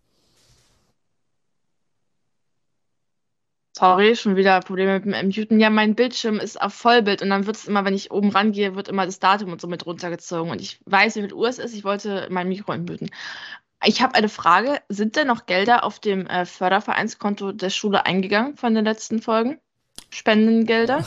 Sorry, schon wieder Probleme mit dem Muten. Ja, mein Bildschirm ist auf Vollbild und dann wird es immer, wenn ich oben rangehe, wird immer das Datum und so mit runtergezogen. Und ich weiß, wie viel Uhr es ist. Ich wollte mein Mikro entmuten. Ich habe eine Frage. Sind denn noch Gelder auf dem Fördervereinskonto der Schule eingegangen von den letzten Folgen? Spendengelder?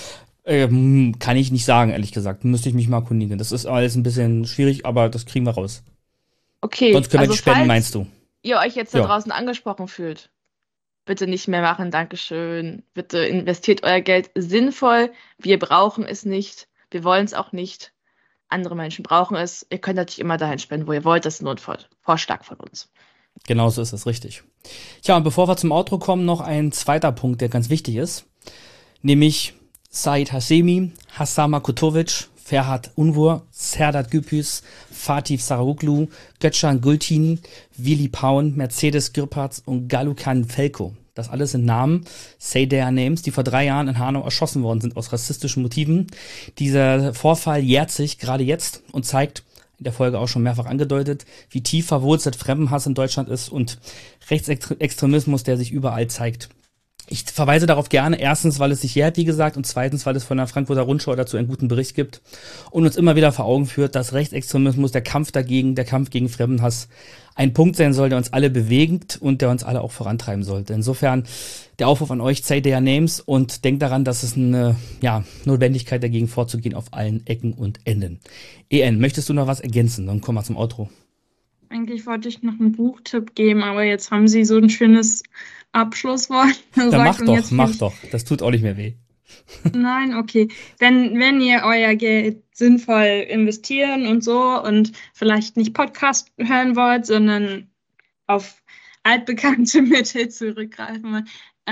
Kann ich nicht sagen, ehrlich gesagt. Müsste ich mich mal erkundigen. Das ist alles ein bisschen schwierig, aber das kriegen wir raus. Okay. Sonst können wir die spenden, meinst du? Ihr euch jetzt da draußen angesprochen fühlt. Bitte nicht mehr machen, Dankeschön. Bitte investiert euer Geld sinnvoll. Wir brauchen es nicht. Wir wollen es auch nicht. Andere Menschen brauchen es. Ihr könnt natürlich immer dahin spenden, wo ihr wollt. Das ist ein Notvorschlag von uns. Genau so ist es, richtig. Tja, und bevor wir zum Outro kommen, noch ein zweiter Punkt, der ganz wichtig ist. Nämlich Said Hashemi, Hassama Kutovic, Ferhat Unvur, Serdar Güpüz, Fatih Sarıoğlu, Gökçen Gültekin, Willi Paun, Mercedes Gürpertz und Galukan Felko. Das alles sind Namen, say their names, die vor 3 Jahren in Hanau erschossen worden sind aus rassistischen Motiven. Dieser Vorfall jährt sich gerade jetzt und zeigt, in der Folge auch schon mehrfach angedeutet, wie tief verwurzelt Fremdenhass in Deutschland ist und Rechtsextremismus, der sich überall zeigt. Ich verweise darauf gerne, erstens, weil es sich jährt, wie gesagt, und zweitens, weil es von der Frankfurter Rundschau dazu einen guten Bericht gibt und uns immer wieder vor Augen führt, dass Rechtsextremismus, der Kampf gegen Fremdenhass ein Punkt sein soll, der uns alle bewegt und der uns alle auch vorantreiben sollte. Insofern der Aufruf an euch, say their names und denkt daran, dass es eine Notwendigkeit dagegen vorzugehen auf allen Ecken und Enden. EN, möchtest du noch was ergänzen? Dann kommen wir zum Outro. Eigentlich wollte ich noch einen Buchtipp geben, aber jetzt haben Sie so ein schönes Abschlusswort. Dann mach doch. Das tut auch nicht mehr weh. Nein, okay. Wenn ihr euer Geld sinnvoll investieren und so und vielleicht nicht Podcast hören wollt, sondern auf altbekannte Mittel zurückgreifen wollt.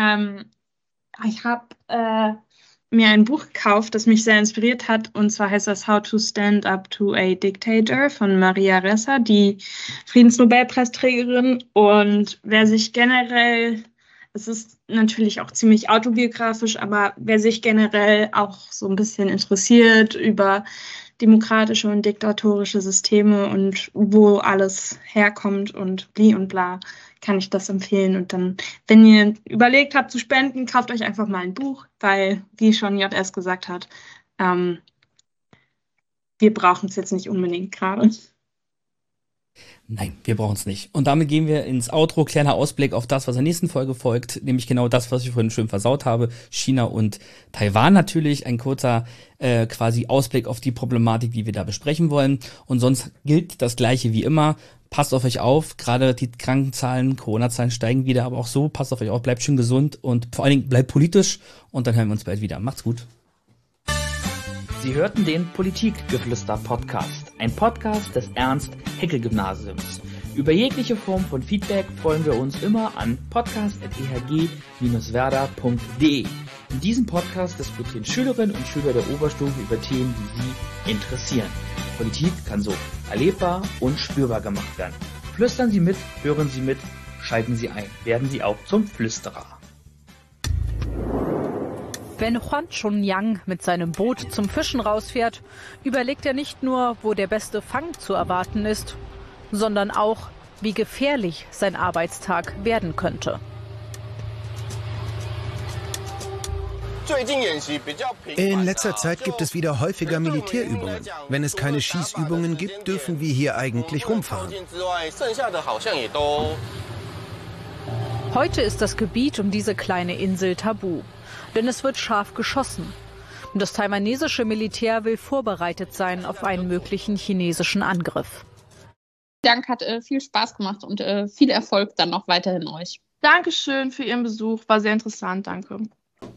Ich habe mir ein Buch gekauft, das mich sehr inspiriert hat, und zwar heißt das How to Stand Up to a Dictator von Maria Ressa, die Friedensnobelpreisträgerin. Und wer sich generell, es ist natürlich auch ziemlich autobiografisch, aber wer sich generell auch so ein bisschen interessiert über demokratische und diktatorische Systeme und wo alles herkommt und bli und bla, kann ich das empfehlen. Und dann, wenn ihr überlegt habt zu spenden, kauft euch einfach mal ein Buch, weil, wie schon JS gesagt hat, wir brauchen es jetzt nicht unbedingt gerade. Nein, wir brauchen es nicht. Und damit gehen wir ins Outro. Kleiner Ausblick auf das, was in der nächsten Folge folgt, nämlich genau das, was ich vorhin schön versaut habe. China und Taiwan natürlich. Ein kurzer quasi Ausblick auf die Problematik, die wir da besprechen wollen. Und sonst gilt das Gleiche wie immer. Passt auf euch auf. Gerade die Krankenzahlen, Corona-Zahlen steigen wieder, aber auch so. Passt auf euch auf, bleibt schön gesund und vor allen Dingen bleibt politisch. Und dann hören wir uns bald wieder. Macht's gut. Sie hörten den Politikgeflüster-Podcast, ein Podcast des Ernst-Haeckel-Gymnasiums. Über jegliche Form von Feedback freuen wir uns immer an podcast.ehg-werder.de. In diesem Podcast diskutieren Schülerinnen und Schüler der Oberstufe über Themen, die sie interessieren. Politik kann so erlebbar und spürbar gemacht werden. Flüstern Sie mit, hören Sie mit, schalten Sie ein, werden Sie auch zum Flüsterer. Wenn Juan Chunyang mit seinem Boot zum Fischen rausfährt, überlegt er nicht nur, wo der beste Fang zu erwarten ist, sondern auch, wie gefährlich sein Arbeitstag werden könnte. In letzter Zeit gibt es wieder häufiger Militärübungen. Wenn es keine Schießübungen gibt, dürfen wir hier eigentlich rumfahren. Heute ist das Gebiet um diese kleine Insel tabu, denn es wird scharf geschossen. Und das taiwanesische Militär will vorbereitet sein auf einen möglichen chinesischen Angriff. Dank, hat viel Spaß gemacht und viel Erfolg dann noch weiterhin euch. Dankeschön für Ihren Besuch, war sehr interessant, danke.